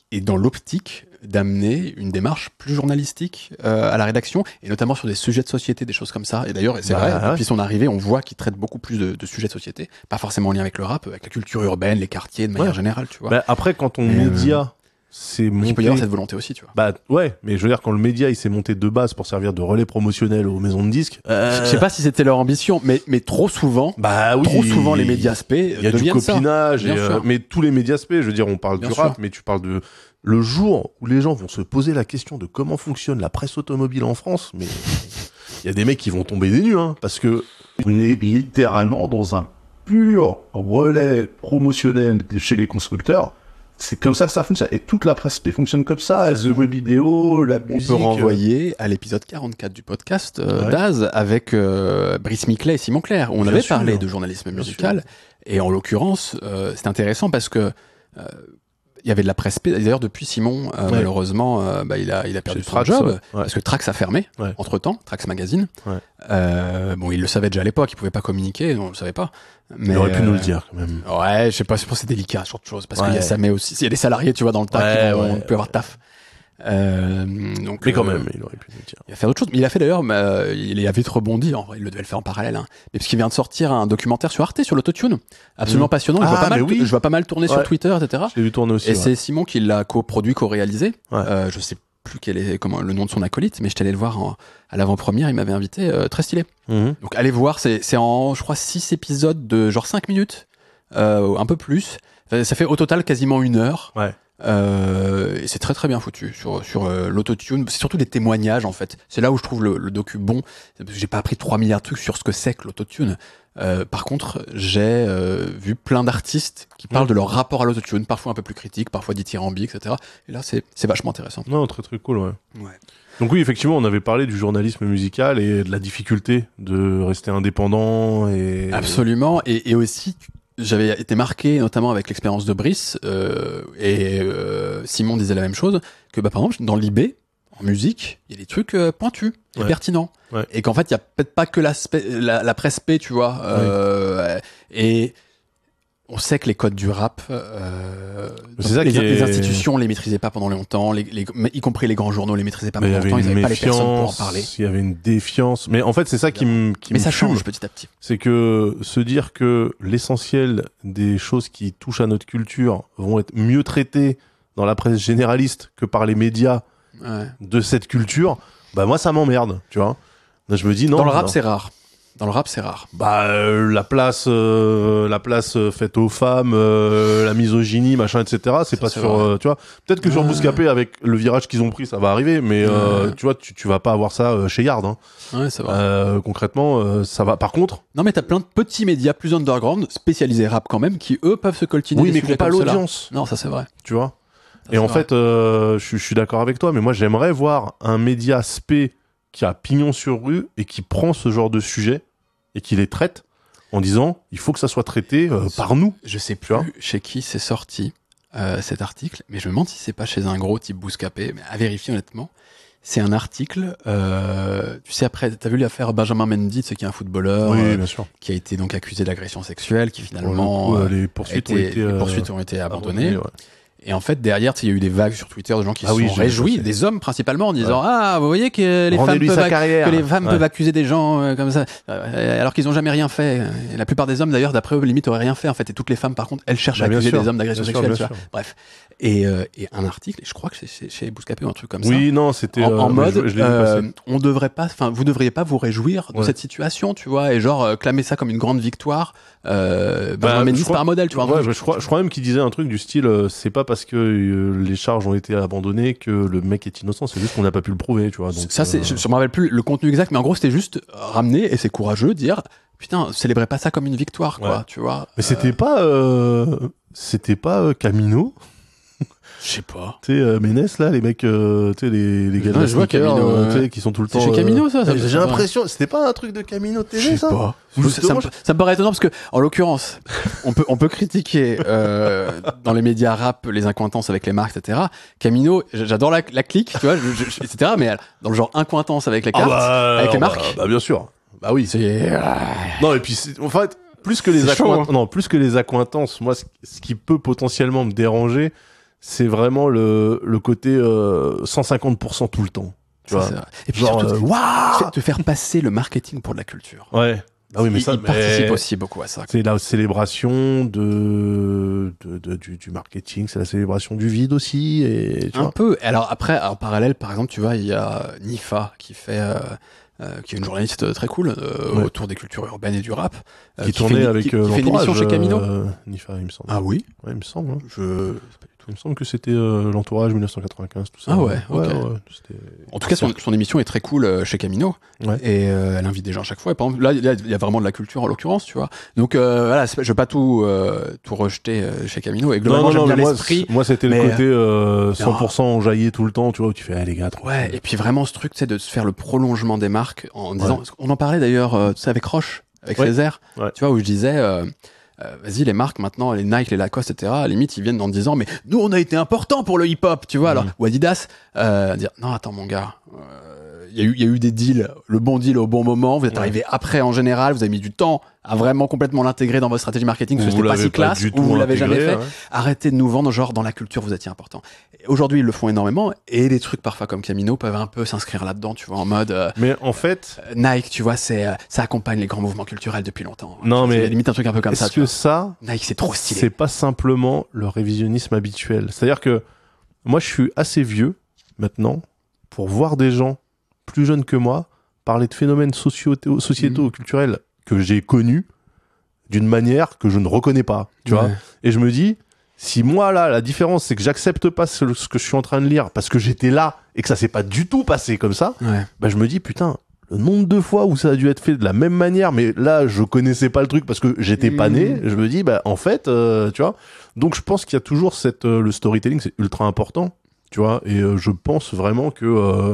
et dans l'optique d'amener une démarche plus journalistique à la rédaction, et notamment sur des sujets de société, des choses comme ça. Et d'ailleurs, c'est vrai, depuis son arrivée, on voit qu'il traite beaucoup plus de sujets de société, pas forcément en lien avec le rap, avec la culture urbaine, les quartiers, de manière générale, tu vois. Après, quand ton média s'est monté... Il peut y avoir cette volonté aussi, tu vois. Mais je veux dire, quand le média il s'est monté de base pour servir de relais promotionnel aux maisons de disques... Je sais pas si c'était leur ambition, mais trop souvent, trop souvent les médias spé il y a du copinage, mais tous les médias spé, je veux dire, on parle du rap, mais tu parles de... Le jour où les gens vont se poser la question de comment fonctionne la presse automobile en France, mais il y a des mecs qui vont tomber des nues, parce que... On est littéralement dans un pur relais promotionnel chez les constructeurs. C'est comme ça que ça fonctionne. Et toute la presse fonctionne comme ça. The web vidéo, la musique. On peut renvoyer à l'épisode 44 du podcast Daz avec Brice Miclet et Simon Clerc, où on avait parlé de journalisme musical. Et en l'occurrence, c'est intéressant parce que il y avait de la presse. D'ailleurs, depuis Simon, malheureusement, il a perdu son job parce que Trax a fermé entre-temps, Trax Magazine. Bon, il le savait déjà à l'époque, il pouvait pas communiquer, on le savait pas. Mais il aurait pu nous le dire quand même. Ouais, je sais pas, je pense que c'est délicat, ce genre de choses, parce qu'il y a ça, mais aussi, il y a des salariés, tu vois, dans le tas qui peut avoir taf. Donc, mais quand même, il aurait pu nous le dire. Il va faire d'autres choses. Mais il a fait d'ailleurs, il a vite rebondi. En vrai, il devait le faire en parallèle. Mais parce qu'il vient de sortir un documentaire sur Arte, sur l'autotune. Absolument passionnant. Je vois pas mal tourner sur Twitter, etc. Je l'ai vu tourner aussi. Et c'est Simon qui l'a coproduit, co-réalisé. Je sais plus quel est le nom de son acolyte, mais j'étais allé le voir à l'avant-première. Il m'avait invité. Très stylé. Donc allez voir. C'est en, je crois, 6 épisodes de genre 5 minutes. Un peu plus. Ça fait au total quasiment 1 heure. Et c'est très très bien foutu sur l'autotune. C'est surtout des témoignages en fait. C'est là où je trouve le docu bon. J'ai pas appris 3 milliards de trucs sur ce que c'est que l'autotune. Par contre, j'ai vu plein d'artistes qui parlent de leur rapport à l'autotune, parfois un peu plus critique, parfois dithyrambique, etc. Et là, c'est vachement intéressant. Non, très très cool, Donc oui, effectivement, on avait parlé du journalisme musical et de la difficulté de rester indépendant. Absolument, et aussi... J'avais été marqué, notamment avec l'expérience de Brice, et Simon disait la même chose, que par exemple, dans l'IB, en musique, il y a des trucs pointus et pertinents. Et qu'en fait, il n'y a peut-être pas que la presse P, tu vois. Et on sait que les codes du rap, les institutions les maîtrisaient pas pendant longtemps, y compris les grands journaux les maîtrisaient pas pendant longtemps, ils n'avaient pas les personnes pour en parler. Il y avait une défiance. Mais en fait, c'est ça qui me Mais ça change petit à petit. C'est que se dire que l'essentiel des choses qui touchent à notre culture vont être mieux traitées dans la presse généraliste que par les médias de cette culture, moi ça m'emmerde, tu vois. Là, je me dis non. Dans le rap, c'est rare. Dans le rap, c'est rare. La place faite aux femmes, la misogynie, machin, etc. C'est pas sur, tu vois. Peut-être que sur Bouscapé, avec le virage qu'ils ont pris, ça va arriver, mais tu vois, tu vas pas avoir ça chez Yard. Ouais, ça va. Concrètement, ça va. Par contre. Non, mais t'as plein de petits médias plus underground, spécialisés rap quand même, qui eux peuvent se coltiner. Oui, mais qui n'ont pas l'audience. Non, ça c'est vrai. Tu vois. Et en fait, je suis d'accord avec toi, mais moi j'aimerais voir un média spé qui a pignon sur rue et qui prend ce genre de sujet et qui les traite en disant il faut que ça soit traité par nous. Je sais plus chez qui c'est sorti cet article, mais je me demande si c'est pas chez un gros type Bouscapé, mais à vérifier honnêtement. C'est un article, tu sais, après, t'as vu l'affaire Benjamin Mendy, c'est qui est un footballeur, bien sûr, qui a été donc accusé d'agression sexuelle, qui finalement les poursuites ont été abandonnées. Et en fait, derrière, il y a eu des vagues sur Twitter de gens qui se sont réjouis, des hommes principalement, en disant vous voyez que les femmes peuvent accuser des gens comme ça, alors qu'ils n'ont jamais rien fait. Et la plupart des hommes, d'ailleurs, d'après eux, limite, auraient rien fait. En fait, et toutes les femmes, par contre, elles cherchent à accuser des hommes d'agression sexuelle. Tu vois. Bref. Et un article, et je crois que c'est chez Bouscapé ou un truc comme ça. Oui, non, c'était en mode, on devrait pas, enfin, vous devriez pas vous réjouir de cette situation, tu vois, et genre clamer ça comme une grande victoire. Mendy, c'est pas un modèle, tu vois. Je crois même qu'il disait un truc du style, c'est pas parce que les charges ont été abandonnées que le mec est innocent, c'est juste qu'on n'a pas pu le prouver, tu vois. Donc, ça, je me rappelle plus le contenu exact, mais en gros, c'était juste ramener, et c'est courageux, dire, putain, célébrez pas ça comme une victoire, quoi, tu vois. Mais c'était pas Camino. Je sais pas. Tu sais, Ménès, là, les mecs, tu sais, les gars de la Camino, tu sais, qui sont tout le temps. C'est chez Camino, ça j'ai l'impression, c'était pas un truc de Camino TV, ça? Je sais pas. Ça me paraît étonnant parce que, en l'occurrence, on peut critiquer, dans les médias rap, les incointances avec les marques, etc. Camino, j'adore la clique, tu vois, etc. Mais dans le genre incointance avec les cartes, avec les marques. Bien sûr. Bah oui. Non, et puis, en fait, plus que les accointances, moi, ce qui peut potentiellement me déranger, c'est vraiment le côté 150% tout le temps. Tu vois. Et puis surtout, te faire passer le marketing pour de la culture. Ouais. Ah oui, mais ça, il participe aussi beaucoup à ça. C'est la célébration du marketing, c'est la célébration du vide aussi. Et, un peu. Alors après, en parallèle, par exemple, tu vois, il y a Nifa qui fait... qui est une journaliste très cool autour des cultures urbaines et du rap. Qui tournait avec qui fait une émission chez Camino. Nifa, il me semble. Ah oui. Ouais, il me semble. Hein. Il me semble que c'était l'entourage 1995, tout ça. Ah ouais, ok. En tout cas, son émission est très cool chez Camino. Ouais. Et elle invite des gens à chaque fois. Et par exemple, là, il y a vraiment de la culture en l'occurrence, tu vois. Donc voilà, je veux pas tout rejeter chez Camino. Et globalement, j'aime bien l'esprit. Moi, c'était le côté 100% enjaillé tout le temps, tu vois, où tu fais, les gars, trop. Ouais, et puis vraiment ce truc, c'est de se faire le prolongement des marques en disant. On en parlait d'ailleurs, tu sais, avec Roche, avec Césaire. Ouais. Tu vois, où je disais. Vas-y, les marques maintenant, les Nike, les Lacoste, etc. À la limite, ils viennent dans 10 ans, mais nous, on a été importants pour le hip-hop, tu vois. Alors, ou Adidas, dire non, attends, mon gars, il y a eu des deals, le bon deal au bon moment. Vous êtes arrivé après en général, vous avez mis du temps à vraiment complètement l'intégrer dans votre stratégie marketing, parce que c'était pas si classe, ou vous l'avez jamais fait. Ouais. Arrêtez de nous vendre, genre dans la culture, vous étiez important. Aujourd'hui, ils le font énormément, et les trucs parfois comme Camino peuvent un peu s'inscrire là-dedans, tu vois, en mode. Mais en fait, Nike, tu vois, ça accompagne les grands mouvements culturels depuis longtemps. Non, mais limite un truc un peu comme ça. Est-ce que ça, Nike, c'est trop stylé. C'est pas simplement le révisionnisme habituel. C'est-à-dire que moi, je suis assez vieux maintenant pour voir des gens plus jeunes que moi parler de phénomènes sociétaux, culturels que j'ai connus d'une manière que je ne reconnais pas, tu vois. Et je me dis, si moi, là, la différence, c'est que j'accepte pas ce que je suis en train de lire parce que j'étais là et que ça s'est pas du tout passé comme ça, bah, je me dis, putain, le nombre de fois où ça a dû être fait de la même manière, mais là, je connaissais pas le truc parce que j'étais pas né, je me dis, bah, en fait, tu vois. Donc, je pense qu'il y a toujours le storytelling, c'est ultra important, tu vois. Et je pense vraiment que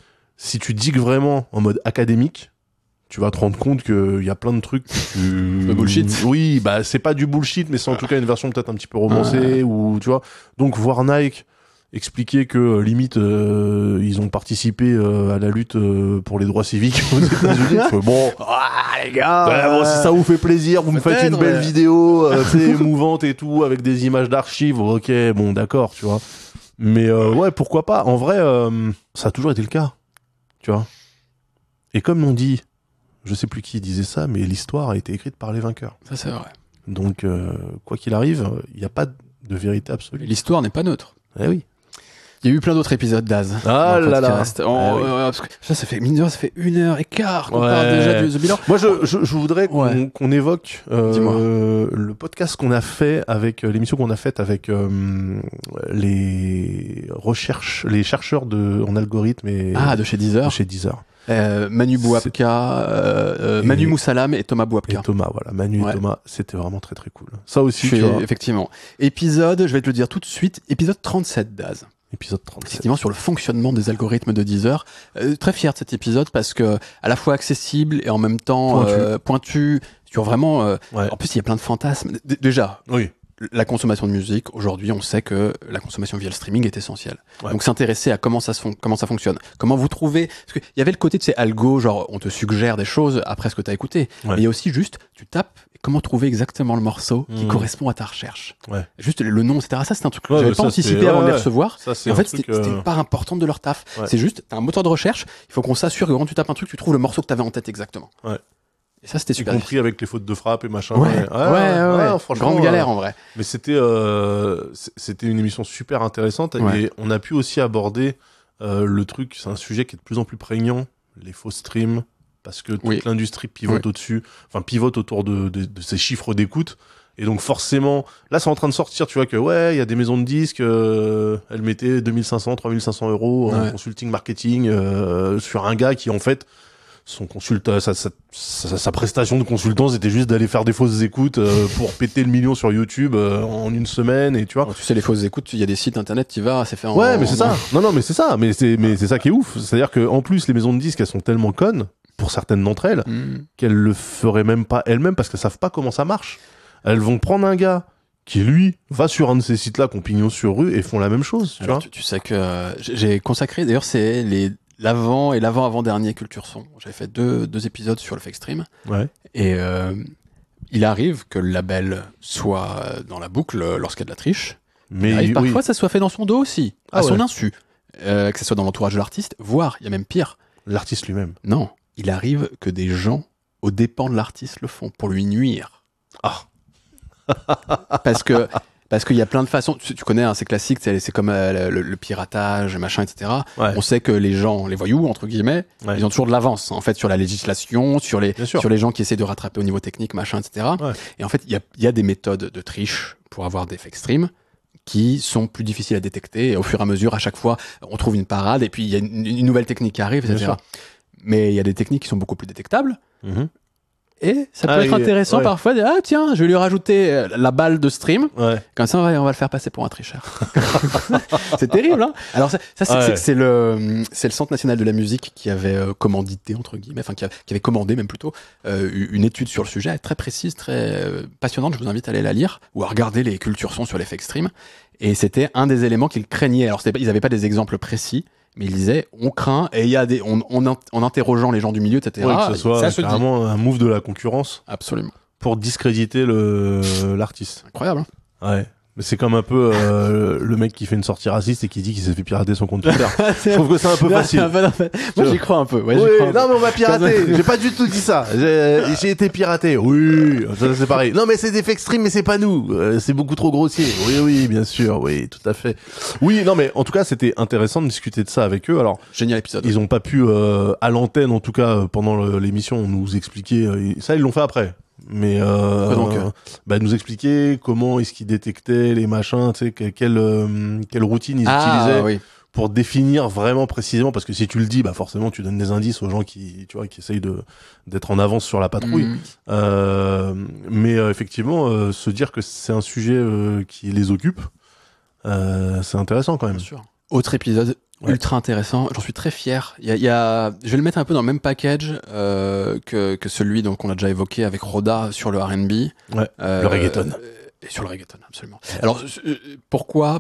si tu digues vraiment en mode académique, tu vas te rendre compte qu'il y a plein de trucs de bullshit. Oui, bah c'est pas du bullshit, mais c'est en tout cas une version peut-être un petit peu romancée, ou tu vois. Donc voir Nike expliquer que limite ils ont participé à la lutte pour les droits civiques aux États-Unis. Bon, les gars, bon, si ça vous fait plaisir, vous me faites une belle vidéo, émouvante et tout, avec des images d'archives. Ok, bon, d'accord, tu vois. Mais ouais, pourquoi pas. En vrai, ça a toujours été le cas, tu vois. Et comme on dit, je sais plus qui disait ça, mais l'histoire a été écrite par les vainqueurs. Ça, c'est vrai. Donc, quoi qu'il arrive, il n'y a pas de vérité absolue. L'histoire n'est pas neutre. Eh oui. Il y a eu plein d'autres épisodes d'Az. Ah là là. Parce que ça fait 1h15 qu'on parle déjà du The bilan. Moi, je voudrais qu'on évoque le podcast qu'on a fait avec l'émission qu'on a faite avec les chercheurs en algorithme et de chez Deezer. De chez Deezer. Manu Bouabka, Manu Moussalam et Thomas Bouabka. Et Thomas, voilà. Manu et Thomas, c'était vraiment très très cool. Ça aussi, tu vois. Effectivement. Épisode, je vais te le dire tout de suite, épisode 37 d'Az. Épisode 37. Effectivement, sur le fonctionnement des algorithmes de Deezer. Très fier de cet épisode parce que, à la fois accessible et en même temps pointu sur vraiment. En plus, il y a plein de fantasmes. Déjà. Oui. La consommation de musique, aujourd'hui, on sait que la consommation via le streaming est essentielle. Donc, s'intéresser à comment ça fonctionne. Comment vous trouvez... Parce qu'il y avait le côté de ces algos, genre, on te suggère des choses après ce que tu as écouté. Mais il y a aussi juste, tu tapes, comment trouver exactement le morceau qui correspond à ta recherche. Juste le nom, etc. Ça, c'est un truc que j'avais pas anticipé avant de les recevoir. Ça, en fait, c'était une part importante de leur taf. C'est juste, t'as un moteur de recherche, il faut qu'on s'assure que quand tu tapes un truc, tu trouves le morceau que t'avais en tête exactement. Et ça, c'était super. Y compris avec les fautes de frappe et machin. Ouais, franchement. Grande galère, en vrai. Mais c'était une émission super intéressante. Et on a pu aussi aborder le truc, c'est un sujet qui est de plus en plus prégnant, les faux streams, parce que toute l'industrie pivote au-dessus, enfin, pivote autour de ces chiffres d'écoute. Et donc, forcément, là, c'est en train de sortir, tu vois, que il y a des maisons de disques, elles mettaient 2500, 3500 euros en consulting marketing sur un gars qui, en fait, sa prestation de consultant, c'était juste d'aller faire des fausses écoutes pour péter le million sur YouTube en une semaine, et tu vois. Tu sais, les fausses écoutes, il y a des sites internet, tu vas, c'est fait en... Ouais, mais c'est ça. Non, mais c'est ça. Mais c'est ça qui est ouf. C'est-à-dire que en plus, les maisons de disques, elles sont tellement connes, pour certaines d'entre elles, qu'elles le feraient même pas elles-mêmes parce qu'elles savent pas comment ça marche. Elles vont prendre un gars qui, lui, va sur un de ces sites-là, qu'on pignon sur rue, et font la même chose, tu vois. Tu sais que j'ai consacré, d'ailleurs, c'est l'avant et l'avant-avant-dernier Culture Son. J'avais fait deux épisodes sur le fake stream. Et il arrive que le label soit dans la boucle lorsqu'il y a de la triche. Mais parfois, ça soit fait dans son dos aussi, à son insu. Que ce soit dans l'entourage de l'artiste, voire, il y a même pire. L'artiste lui-même. Non, il arrive que des gens, aux dépens de l'artiste, le font pour lui nuire. Ah. Parce qu'il y a plein de façons. Tu connais, hein, c'est classique, c'est comme le piratage, machin, etc. Ouais. On sait que les gens, les voyous, entre guillemets, ils ont toujours de l'avance, en fait, sur la législation, sur les gens qui essaient de rattraper au niveau technique, machin, etc. Ouais. Et en fait, il y a des méthodes de triche pour avoir des fake streams qui sont plus difficiles à détecter. Et au fur et à mesure, à chaque fois, on trouve une parade, et puis il y a une nouvelle technique qui arrive, etc. Mais il y a des techniques qui sont beaucoup plus détectables. Mm-hmm. Et ça peut être intéressant parfois de tiens, je vais lui rajouter la balle de stream. Ouais. Comme ça, on va le faire passer pour un tricheur. C'est terrible, hein. Alors c'est le Centre national de la musique qui avait commandité, entre guillemets, enfin qui avait commandé même plutôt une étude sur le sujet, très précise, très passionnante. Je vous invite à aller la lire ou à regarder les cultures son sur les fake streams. Et c'était un des éléments qu'ils craignaient. Alors ils n'avaient pas des exemples précis, mais il disait, on craint, et il y a en interrogeant les gens du milieu, etc. Oui, que ce soit carrément un move de la concurrence. Absolument. Pour discréditer l'artiste. Incroyable. Hein. Ouais. Mais c'est comme un peu le mec qui fait une sortie raciste et qui dit qu'il s'est fait pirater son compte Twitter. Je trouve que c'est un peu facile. Moi, j'y crois un peu. Ouais, mais on m'a piraté. J'ai pas du tout dit ça. J'ai été piraté. Oui, ça, c'est pareil. Non, mais c'est des fake streams, mais c'est pas nous. C'est beaucoup trop grossier. Oui, bien sûr. Oui, tout à fait. Oui, non, mais en tout cas, c'était intéressant de discuter de ça avec eux. Alors, génial épisode. Ils ont pas pu, à l'antenne, en tout cas, pendant l'émission, nous expliquer. Ça, ils l'ont fait après. Mais nous expliquer comment est-ce qu'ils détectaient les machins, tu sais, quelle routine ils utilisaient pour définir vraiment précisément, parce que si tu le dis, forcément tu donnes des indices aux gens qui essayent d'être en avance sur la patrouille. Mais effectivement, se dire que c'est un sujet qui les occupe, c'est intéressant quand même. Bien sûr. Autre épisode ultra intéressant, j'en suis très fier. Je vais le mettre un peu dans le même package que celui qu'on a déjà évoqué avec Roda sur le R&B. Le reggaeton. Et sur le reggaeton, absolument. Alors, pourquoi ?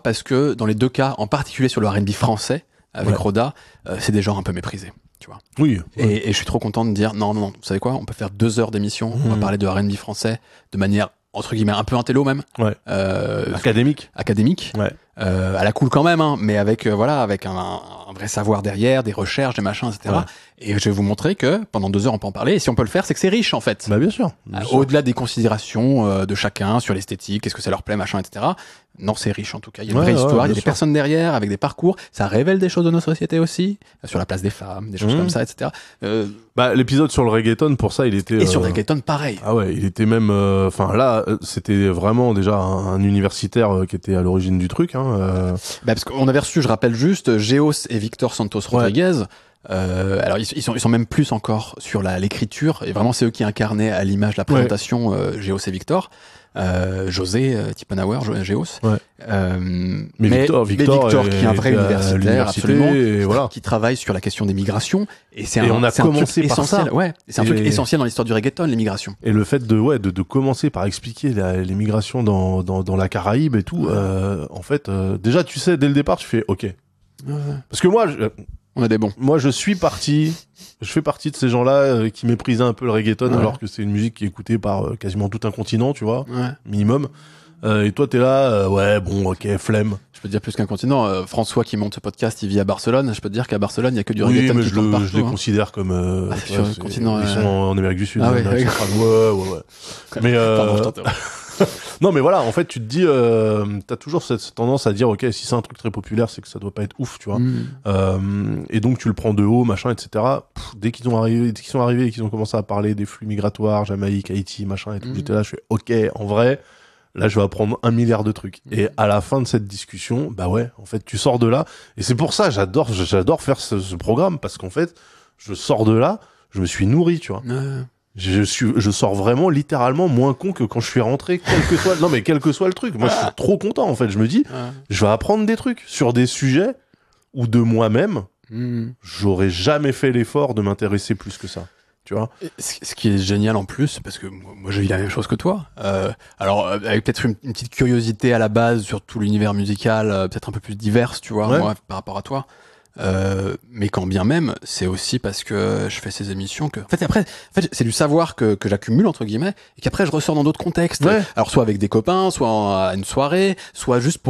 Parce que dans les deux cas, en particulier sur le R&B français, avec Roda, c'est des genres un peu méprisés. Tu vois. Oui. Et je suis trop content de dire, non, vous savez quoi ? On peut faire 2 heures d'émission, on va parler de R&B français de manière, entre guillemets, un peu intello même. Académique. Ouais. À la cool quand même, hein, mais avec un vrai savoir derrière, des recherches, des machins, etc. Ouais. Et je vais vous montrer que pendant 2 heures on peut en parler. Et si on peut le faire, c'est que c'est riche en fait. Bien sûr. Au-delà des considérations de chacun sur l'esthétique, qu'est-ce que ça leur plaît, machin, etc. Non, c'est riche en tout cas. Il y a une vraie histoire, il y a des personnes derrière avec des parcours. Ça révèle des choses de nos sociétés aussi, sur la place des femmes, des choses comme ça, etc. L'épisode sur le reggaeton, pour ça, il était. Et sur le reggaeton, pareil. Ah ouais, il était même. Là, c'était vraiment déjà un universitaire qui était à l'origine du truc. Hein, parce qu'on avait reçu, je rappelle juste, Géos et Victor Santos Rodriguez. Alors ils sont même plus encore sur l'écriture, et vraiment c'est eux qui incarnaient à l'image la présentation Géos et Victor. José Tippenauer, Géos. Mais Victor qui est un vrai universitaire, absolument, et voilà, qui travaille sur la question des migrations. Et on a commencé par essentiel, ça. Ouais, c'est un truc essentiel dans l'histoire du reggaeton, les migrations. Et le fait de commencer par expliquer les migrations dans la Caraïbe et tout, en fait, déjà tu sais dès le départ, tu fais OK. Parce que moi, on a des bons. Moi, je fais partie de ces gens-là qui méprisaient un peu le reggaeton, alors que c'est une musique qui est écoutée par quasiment tout un continent, tu vois, minimum. Et toi, t'es là, ok, flemme. Je peux te dire plus qu'un continent. François qui monte ce podcast, il vit à Barcelone. Je peux te dire qu'à Barcelone, il y a que du reggaeton qui tourne partout. Je les considère comme sur le continent. Ils sont en Amérique du Sud. Ah ouais. Mais non, mais voilà, en fait, tu te dis, t'as toujours cette tendance à dire, ok, si c'est un truc très populaire, c'est que ça doit pas être ouf, tu vois. Et donc, tu le prends de haut, machin, etc. Dès qu'ils sont arrivés et qu'ils ont commencé à parler des flux migratoires, Jamaïque, Haïti, machin, et tout, j'étais là, je fais, ok, en vrai, là, je vais apprendre 1 milliard de trucs. Et à la fin de cette discussion, en fait, tu sors de là. Et c'est pour ça, j'adore faire ce programme, parce qu'en fait, je sors de là, je me suis nourri, tu vois. Je sors vraiment littéralement moins con que quand je suis rentré, quel que soit le truc. Moi, je suis trop content, en fait. Je me dis, je vais apprendre des trucs sur des sujets où de moi-même, j'aurais jamais fait l'effort de m'intéresser plus que ça. Tu vois. Ce qui est génial en plus, parce que moi j'ai eu la même chose que toi. Alors avec peut-être une petite curiosité à la base sur tout l'univers musical, peut-être un peu plus divers, tu vois, moi par rapport à toi. Mais quand bien même, c'est aussi parce que je fais ces émissions que, en fait, c'est du savoir que j'accumule entre guillemets, et qu'après je ressors dans d'autres contextes. Alors soit avec des copains, soit à une soirée, soit juste pour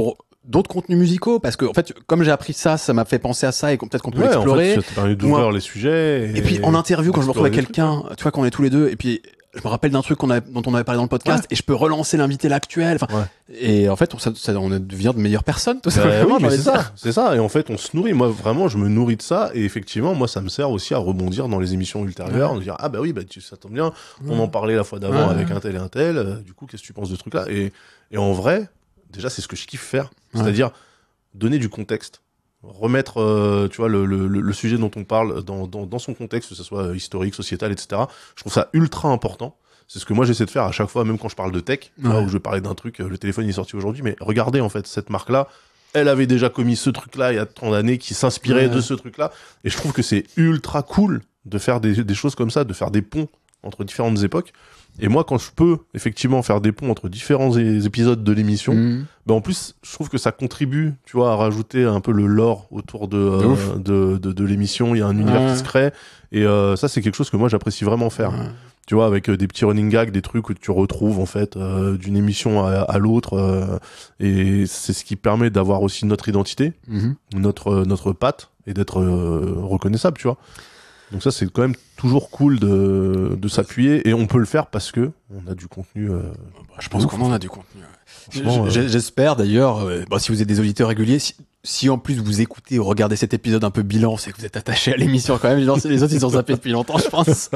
d'autres contenus musicaux, parce que en fait, comme j'ai appris ça m'a fait penser à ça et peut-être qu'on peut l'explorer. En fait, ça t'a permis d'ouvrir les sujets. Et puis en interview, quand je me retrouve avec quelqu'un, tu vois, qu'on est tous les deux, et puis je me rappelle d'un truc dont on avait parlé dans le podcast, et je peux relancer l'invité l'actuel. Et en fait, on devient de meilleures personnes, tout simplement. Oui, mais c'est ça. Et en fait, on se nourrit. Moi, vraiment, je me nourris de ça. Et effectivement, moi, ça me sert aussi à rebondir dans les émissions ultérieures, de dire ah bah oui, bah ça tombe bien. On en parlait la fois d'avant avec un tel et un tel. Du coup, qu'est-ce que tu penses de ce truc-là ? Et en vrai, déjà, c'est ce que je kiffe faire, c'est-à-dire donner du contexte. Remettre tu vois le sujet dont on parle dans son contexte, que ce soit historique, sociétal, etc. Je trouve ça ultra important. C'est ce que moi j'essaie de faire à chaque fois, même quand je parle de tech, là où je vais parler d'un truc, le téléphone il est sorti aujourd'hui, mais regardez en fait cette marque là, elle avait déjà commis ce truc là il y a tant d'années, qui s'inspirait de ce truc là, et je trouve que c'est ultra cool de faire des choses comme ça, de faire des ponts entre différentes époques. Et moi, quand je peux effectivement faire des ponts entre différents épisodes de l'émission, ben en plus, je trouve que ça contribue, tu vois, à rajouter un peu le lore autour de l'émission. Il y a un univers qui se crée, et ça, c'est quelque chose que moi j'apprécie vraiment faire. Tu vois, avec des petits running gags, des trucs que tu retrouves en fait d'une émission à l'autre, et c'est ce qui permet d'avoir aussi notre identité, notre patte, et d'être reconnaissable, tu vois. Donc ça, c'est quand même toujours cool de s'appuyer, et on peut le faire parce que on a du contenu. Je pense qu'on en a du contenu. J'espère d'ailleurs, si vous êtes des auditeurs réguliers, si en plus vous écoutez ou regardez cet épisode un peu bilan, c'est que vous êtes attaché à l'émission quand même. Les autres, ils ont zappé depuis longtemps, je pense.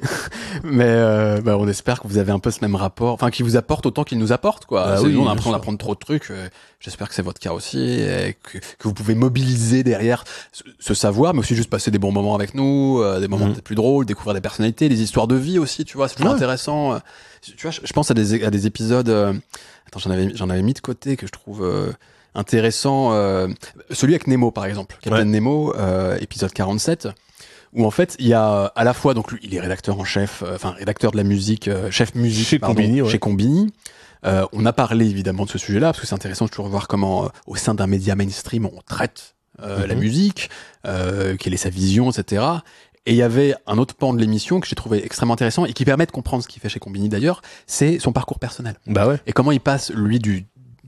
Mais on espère que vous avez un peu ce même rapport, enfin, qui vous apporte autant qu'il nous apporte, quoi. Nous, on apprend trop de trucs. J'espère que c'est votre cas aussi, et que vous pouvez mobiliser derrière ce savoir, mais aussi juste passer des bons moments avec nous, des moments peut-être plus drôles, découvrir des personnalités, des histoires de vie aussi, tu vois. C'est toujours intéressant. Tu vois, je pense à des épisodes. Attends, j'en avais mis de côté que je trouve intéressant. Celui avec Nemo, par exemple, Captain Nemo, épisode 47. Où en fait il y a à la fois, donc lui il est rédacteur en chef, rédacteur de la musique, chef musique chez Combini. On a parlé évidemment de ce sujet-là parce que c'est intéressant de toujours voir comment au sein d'un média mainstream on traite la musique, quelle est sa vision, etc. Et il y avait un autre pan de l'émission que j'ai trouvé extrêmement intéressant et qui permet de comprendre ce qu'il fait chez Combini d'ailleurs, c'est son parcours personnel. Bah ouais. Et comment il passe lui du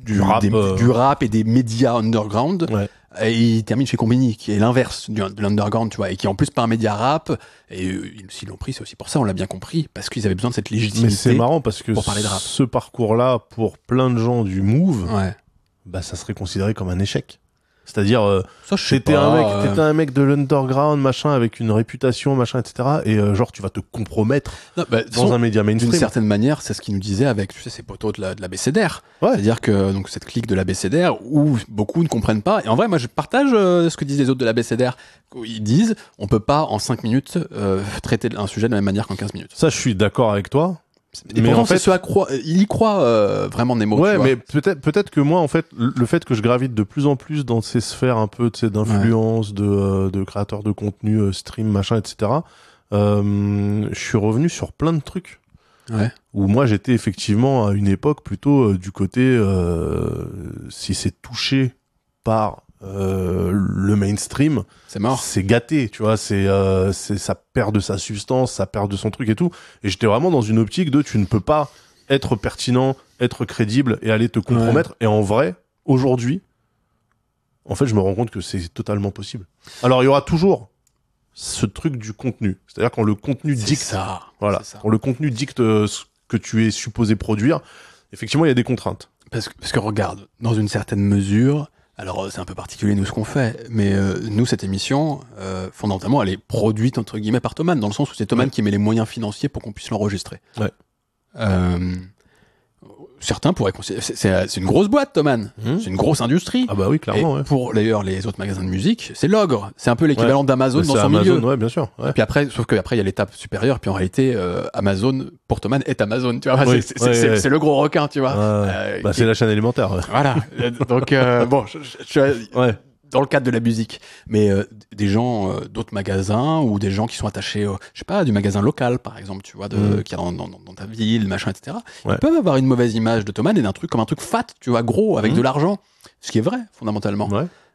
rap et des médias underground. Et il termine chez Combini, qui est l'inverse de l'underground, tu vois, et qui est en plus pas un média rap. Et s'ils l'ont pris, c'est aussi pour ça, on l'a bien compris, parce qu'ils avaient besoin de cette légitimité. Mais c'est marrant parce que pour parler de rap. Ce parcours-là, pour plein de gens du Move, bah ça serait considéré comme un échec. C'est-à-dire, t'étais un mec de l'underground, machin, avec une réputation, machin, etc. Et genre, tu vas te compromettre dans un média mainstream. D'une certaine manière, c'est ce qu'il nous disait avec, tu sais, ces potos de l'ABCDR. C'est-à-dire que donc cette clique de l'ABCDR où beaucoup ne comprennent pas. Et en vrai, moi, je partage ce que disent les autres de l'ABCDR. Ils disent, on peut pas en 5 minutes traiter un sujet de la même manière qu'en 15 minutes. Ça, je suis d'accord avec toi. Mais en fait, il y croit vraiment Nemo. Ouais, mais peut-être que moi, en fait, le fait que je gravite de plus en plus dans ces sphères un peu, tu sais, d'influence, de créateurs de contenu, stream, machin, etc. Je suis revenu sur plein de trucs. Où moi, j'étais effectivement à une époque plutôt du côté si c'est touché par le mainstream, c'est mort, c'est gâté, tu vois, c'est ça perd de sa substance, ça perd de son truc et tout. Et j'étais vraiment dans une optique de tu ne peux pas être pertinent, être crédible et aller te compromettre. Et en vrai, aujourd'hui, en fait, je me rends compte que c'est totalement possible. Alors, il y aura toujours ce truc du contenu, c'est-à-dire quand le contenu dicte, quand le contenu dicte ce que tu es supposé produire, effectivement, il y a des contraintes. Parce que regarde, dans une certaine mesure. Alors, c'est un peu particulier, nous, ce qu'on fait, mais nous, cette émission, fondamentalement, elle est produite, entre guillemets, par Thomann, dans le sens où c'est Thomann qui met les moyens financiers pour qu'on puisse l'enregistrer. Certains pourraient considérer... C'est une grosse boîte, Thomann. C'est une grosse industrie. Ah bah oui, clairement. Et pour, d'ailleurs, les autres magasins de musique, c'est l'ogre. C'est un peu l'équivalent d'Amazon dans son milieu. Ouais, bien sûr. Et puis après, sauf qu'après, il y a l'étape supérieure, puis en réalité, Amazon, pour Thomann, est Amazon, tu vois. C'est le gros requin, tu vois. C'est la chaîne alimentaire. Voilà. Donc, dans le cadre de la musique, mais des gens d'autres magasins ou des gens qui sont attachés, je sais pas, du magasin local par exemple, tu vois, qui est dans ta ville, machin, etc. Ils peuvent avoir une mauvaise image de Thomann et d'un truc comme un truc fat, tu vois, gros, avec de l'argent, ce qui est vrai fondamentalement.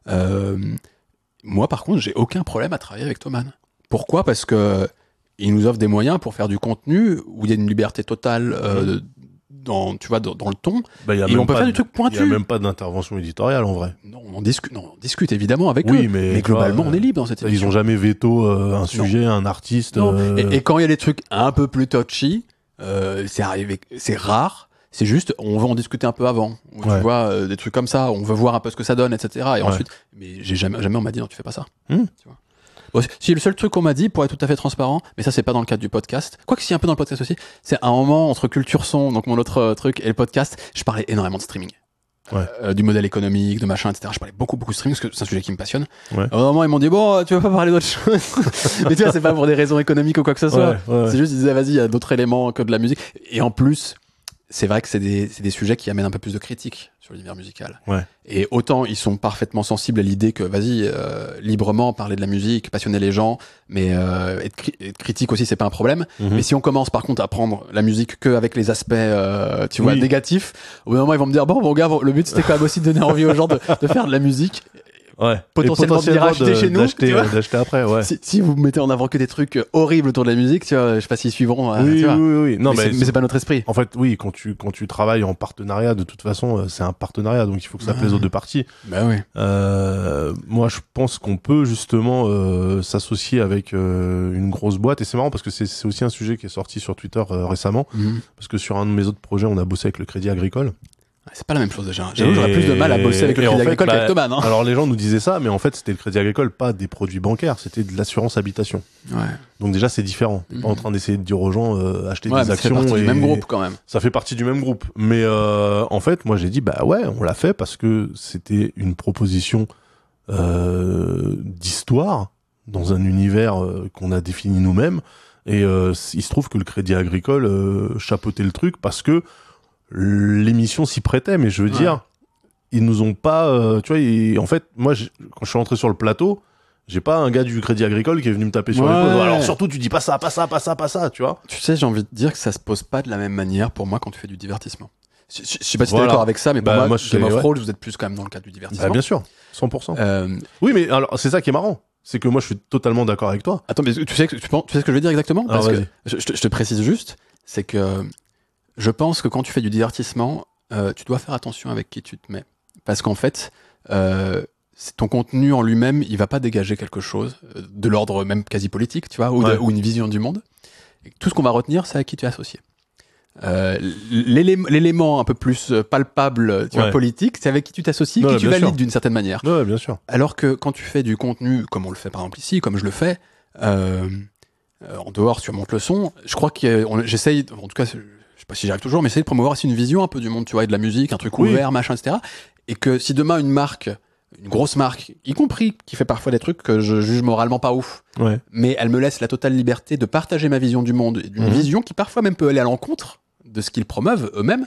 Moi, par contre, j'ai aucun problème à travailler avec Thomann. Pourquoi ? Parce que il nous offre des moyens pour faire du contenu où il y a une liberté totale tu vois, dans le ton. Et on peut faire du truc pointu. Il n'y a même pas d'intervention éditoriale en vrai. Non, on discute évidemment avec eux. Mais globalement, on est libre dans cette émission. Ils ont jamais veto un sujet, un artiste. Et quand il y a des trucs un peu plus touchy, c'est rare. C'est juste, on veut en discuter un peu avant. Tu vois, des trucs comme ça, on veut voir un peu ce que ça donne, etc. Et ensuite, mais jamais on m'a dit non, tu fais pas ça. Tu vois. Bon, si le seul truc qu'on m'a dit, pour être tout à fait transparent, mais ça c'est pas dans le cadre du podcast, quoique si un peu dans le podcast aussi, c'est un moment entre Culture Son, donc mon autre truc, et le podcast, je parlais énormément de streaming. Du modèle économique, de machin, etc. Je parlais beaucoup de streaming parce que c'est un sujet qui me passionne. À un moment, ils m'ont dit bon, tu vas pas parler d'autre chose. Mais tu vois, c'est pas pour des raisons économiques ou quoi que ce soit. C'est juste, ils disaient vas-y, il y a d'autres éléments que de la musique. Et en plus, c'est vrai que c'est des sujets qui amènent un peu plus de critique sur l'univers musical. Et autant ils sont parfaitement sensibles à l'idée que vas-y, librement parler de la musique, passionner les gens, mais être critique aussi c'est pas un problème. Mais si on commence par contre à prendre la musique que avec les aspects tu vois négatifs, au bout d'un moment ils vont me dire bon gars, le but c'était quand même aussi de donner envie aux gens de faire de la musique. Potentiellement de venir acheter chez nous, d'acheter après. Si vous mettez en avant que des trucs horribles autour de la musique, tu vois, je sais pas s'ils suivront. Oui. Non, mais c'est pas notre esprit. En fait, oui, quand tu travailles en partenariat, de toute façon, c'est un partenariat, donc il faut que ça plaise aux deux parties. Moi, je pense qu'on peut justement s'associer avec une grosse boîte, et c'est marrant parce que c'est aussi un sujet qui est sorti sur Twitter récemment, parce que sur un de mes autres projets, on a bossé avec le Crédit Agricole. C'est pas la même chose déjà. J'aurais plus de mal à bosser avec le Crédit Agricole qu'avec Thomas, non ? Alors les gens nous disaient ça, mais en fait c'était le Crédit Agricole, pas des produits bancaires, c'était de l'assurance habitation. Donc déjà c'est différent. T'es pas en train d'essayer de dire aux gens acheter des actions. Ça fait partie du même groupe quand même. Ça fait partie du même groupe. Mais en fait moi j'ai dit on l'a fait parce que c'était une proposition d'histoire dans un univers qu'on a défini nous-mêmes. Et il se trouve que le Crédit Agricole chapeautait le truc parce que l'émission s'y prêtait, mais je veux dire, ils nous ont pas, tu vois, en fait, moi, quand je suis rentré sur le plateau, j'ai pas un gars du Crédit Agricole qui est venu me taper sur l'épaule. Alors surtout, tu dis pas ça, tu vois. Tu sais, j'ai envie de dire que ça se pose pas de la même manière pour moi quand tu fais du divertissement. Je sais pas si t'es d'accord avec ça, mais pour moi Game of Thrones, vous êtes plus quand même dans le cadre du divertissement. Bien sûr, 100%. Oui, mais alors, c'est ça qui est marrant. C'est que moi, je suis totalement d'accord avec toi. Attends, mais tu sais ce que je veux dire exactement? Parce que je te précise juste, c'est que je pense que quand tu fais du divertissement, tu dois faire attention avec qui tu te mets. Parce qu'en fait, ton contenu en lui-même, il va pas dégager quelque chose de l'ordre même quasi politique, tu vois, ou une vision du monde. Et tout ce qu'on va retenir, c'est à qui tu es associé. L'élément un peu plus palpable, tu vois, politique, c'est avec qui tu t'associes, qui tu valides d'une certaine manière. Ouais, bien sûr. Alors que quand tu fais du contenu, comme on le fait par exemple ici, comme je le fais, en dehors sur Monte le Son, je crois que j'essaye, en tout cas, je sais pas si j'y arrive toujours, mais essayer de promouvoir aussi une vision un peu du monde, tu vois, et de la musique, un truc ouvert, machin, etc. Et que si demain une grosse marque, y compris, qui fait parfois des trucs que je juge moralement pas ouf, mais elle me laisse la totale liberté de partager ma vision du monde, et d'une vision qui parfois même peut aller à l'encontre de ce qu'ils promeuvent eux-mêmes,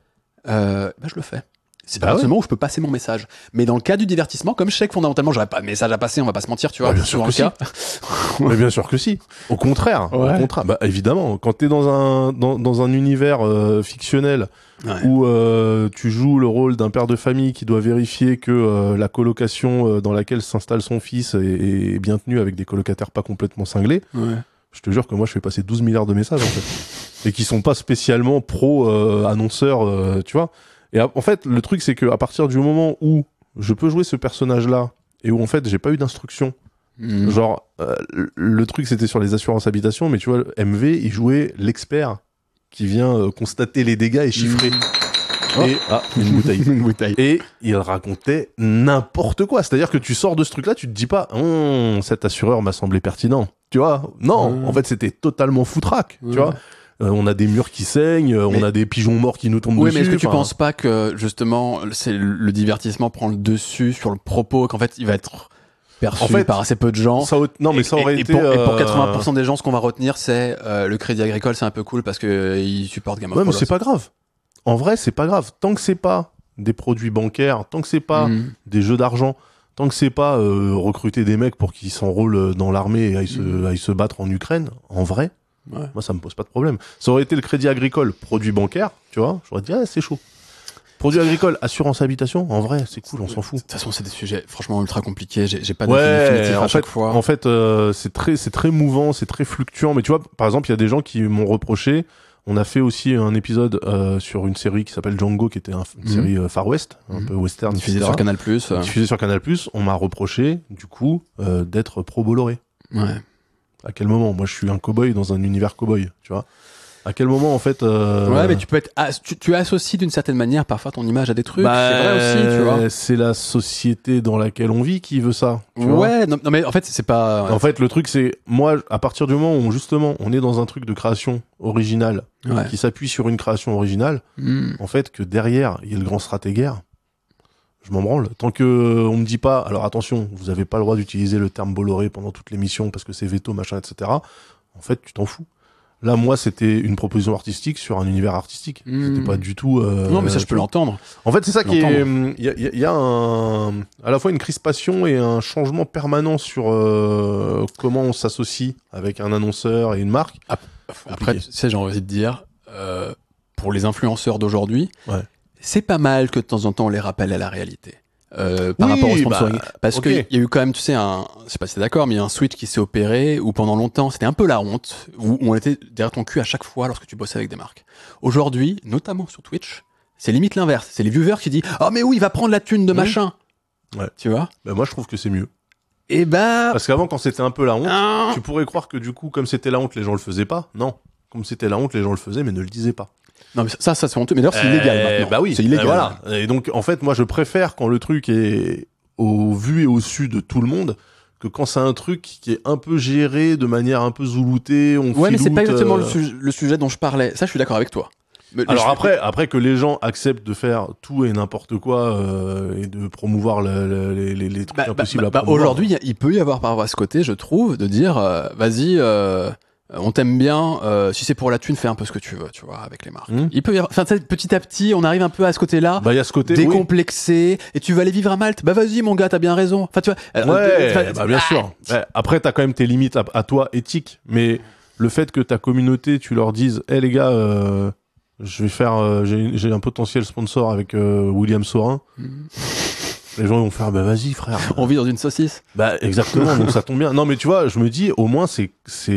je le fais. C'est pas seulement où je peux passer mon message. Mais dans le cas du divertissement, comme je sais que fondamentalement j'aurais pas de message à passer, on va pas se mentir, tu vois. Bien sûr que si. Mais bien sûr que si. Au contraire. Bah, évidemment, quand t'es dans un univers fictionnel où tu joues le rôle d'un père de famille qui doit vérifier que la colocation dans laquelle s'installe son fils est bien tenue avec des colocataires pas complètement cinglés, je te jure que moi je fais passer 12 milliards de messages en fait. Et qui sont pas spécialement pro-annonceurs, tu vois. Et en fait, le truc, c'est que à partir du moment où je peux jouer ce personnage-là et où en fait, j'ai pas eu d'instruction, genre, le truc, c'était sur les assurances habitation, mais tu vois, MV, il jouait l'expert qui vient constater les dégâts et chiffrer. Et une bouteille. Et il racontait n'importe quoi. C'est-à-dire que tu sors de ce truc-là, tu te dis pas, cet assureur m'a semblé pertinent. Tu vois? Non, en fait, c'était totalement foutraque. Tu vois? On a des murs qui saignent, on a des pigeons morts qui nous tombent dessus. Oui, mais est-ce que tu penses pas que, justement, c'est le divertissement prend le dessus sur le propos, qu'en fait, il va être perçu par assez peu de gens? Non, mais ça aurait été... Et pour 80% des gens, ce qu'on va retenir, c'est le Crédit Agricole, c'est un peu cool parce qu'il supporte Game of Thrones. Ouais, mais c'est pas grave. En vrai, c'est pas grave. Tant que c'est pas des produits bancaires, tant que c'est pas des jeux d'argent, tant que c'est pas recruter des mecs pour qu'ils s'enrôlent dans l'armée et aillent se battre en Ukraine, en vrai... Moi, ça me pose pas de problème. Ça aurait été le Crédit Agricole, produit bancaire, tu vois, j'aurais dit, c'est chaud. Produit agricole, assurance habitation, en vrai, c'est cool, on s'en fout. De toute façon, c'est des sujets franchement ultra compliqués. J'ai pas de définitif à chaque fois. En fait, c'est très mouvant, c'est très fluctuant. Mais tu vois, par exemple, il y a des gens qui m'ont reproché On a fait aussi un épisode sur une série qui s'appelle Django, qui était une série Far West, un peu western, diffusée sur Canal+. Diffusée sur Canal+. On m'a reproché, du coup, d'être pro-Bolloré. Ouais. À quel moment? Moi, je suis un cow-boy dans un univers cow-boy, tu vois. À quel moment, en fait... Ouais, mais tu peux être... tu associes d'une certaine manière parfois ton image à des trucs. C'est vrai aussi, tu vois. C'est la société dans laquelle on vit qui veut ça. Tu vois, non, mais en fait, c'est pas... En fait, le truc, c'est... Moi, à partir du moment où, justement, on est dans un truc de création originale, qui s'appuie sur une création originale, en fait, que derrière, il y a le grand stratégaire, je m'en branle. Tant que on me dit pas... Alors, attention, vous avez pas le droit d'utiliser le terme Bolloré pendant toute l'émission parce que c'est veto, machin, etc. En fait, tu t'en fous. Là, moi, c'était une proposition artistique sur un univers artistique. C'était pas du tout... non, mais ça, je peux l'entendre. En fait, c'est ça qui est... Il y a à la fois une crispation et un changement permanent sur comment on s'associe avec un annonceur et une marque. Après, tu sais, j'ai envie de dire, pour les influenceurs d'aujourd'hui, c'est pas mal que de temps en temps, on les rappelle à la réalité. Par rapport au sponsoring, parce qu'il y a eu quand même, tu sais, je sais pas si t'es d'accord, mais il y a un switch qui s'est opéré où pendant longtemps c'était un peu la honte, où on était derrière ton cul à chaque fois lorsque tu bossais avec des marques. Aujourd'hui, notamment sur Twitch, c'est limite l'inverse. C'est les viewers qui disent « Oh mais oui, il va prendre la thune de machin !» Tu vois ? Moi je trouve que c'est mieux. Et parce qu'avant, quand c'était un peu la honte, tu pourrais croire que du coup, comme c'était la honte, les gens le faisaient pas. Non, comme c'était la honte, les gens le faisaient mais ne le disaient pas. Non mais ça c'est honteux, mais d'ailleurs c'est illégal maintenant. Bah oui, c'est illégal. Voilà. Et donc en fait moi je préfère quand le truc est au vu et au su de tout le monde que quand c'est un truc qui est un peu géré de manière un peu zouloutée, mais c'est pas exactement le sujet dont je parlais. Ça je suis d'accord avec toi. Mais alors après que les gens acceptent de faire tout et n'importe quoi et de promouvoir les trucs impossibles à promouvoir. Aujourd'hui il peut y avoir par rapport à ce côté, je trouve, de dire vas-y on t'aime bien, si c'est pour la thune, fais un peu ce que tu veux, tu vois, avec les marques. Il peut y avoir, petit à petit, on arrive un peu à ce côté-là. Il y a ce côté décomplexé. Et tu vas aller vivre à Malte. Bah vas-y, mon gars, t'as bien raison. Enfin, tu vois. Bien sûr. Après, t'as quand même tes limites à toi éthiques, mais le fait que ta communauté, tu leur dises, les gars, je vais faire, j'ai un potentiel sponsor avec William Saurin. Les gens vont faire, vas-y, frère. On vit dans une saucisse. Exactement, donc ça tombe bien. Non, mais tu vois, je me dis, au moins, c'est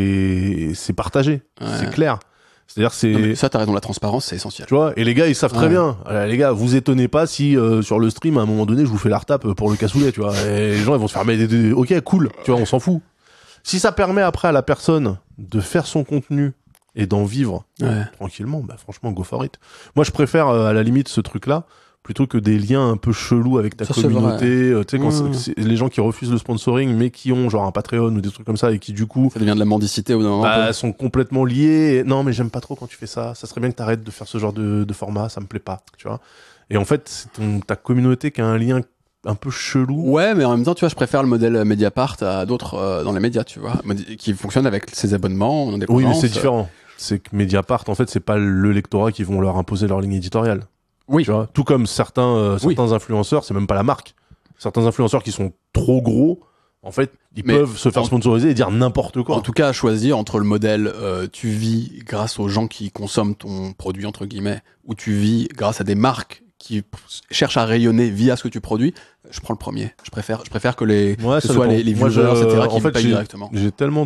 partagé. C'est clair. C'est-à-dire, ça, t'as raison, la transparence, c'est essentiel. Tu vois, et les gars, ils savent très bien. Les gars, vous étonnez pas si, sur le stream, à un moment donné, je vous fais la retape pour le cassoulet, tu vois. Et les gens, ils vont se faire, ok, cool, tu vois, on s'en fout. Si ça permet après à la personne de faire son contenu et d'en vivre tranquillement, franchement, go for it. Moi, je préfère, à la limite, ce truc-là, plutôt que des liens un peu chelous avec ta communauté, tu sais, quand c'est les gens qui refusent le sponsoring mais qui ont genre un Patreon ou des trucs comme ça et qui du coup ça devient de la mendicité ou d'un sont complètement liés. Et, non mais j'aime pas trop quand tu fais ça serait bien que t'arrêtes de faire ce genre de format, ça me plaît pas, tu vois. Et en fait c'est ta communauté qui a un lien un peu chelou. Ouais, mais en même temps, tu vois, je préfère le modèle Mediapart à d'autres dans les médias, tu vois, qui fonctionne avec ses abonnements en indépendance. Oui, mais c'est différent. C'est que Mediapart, en fait, c'est pas le lectorat qui vont leur imposer leur ligne éditoriale. Oui. Tu vois, tout comme certains influenceurs, c'est même pas la marque. Certains influenceurs qui sont trop gros, en fait, ils peuvent se faire sponsoriser et dire n'importe quoi. En tout cas, à choisir entre le modèle tu vis grâce aux gens qui consomment ton produit, entre guillemets, ou tu vis grâce à des marques qui cherchent à rayonner via ce que tu produis, je prends le premier. Je préfère que ce soit les viewers, etc., qui me payent directement. J'ai tellement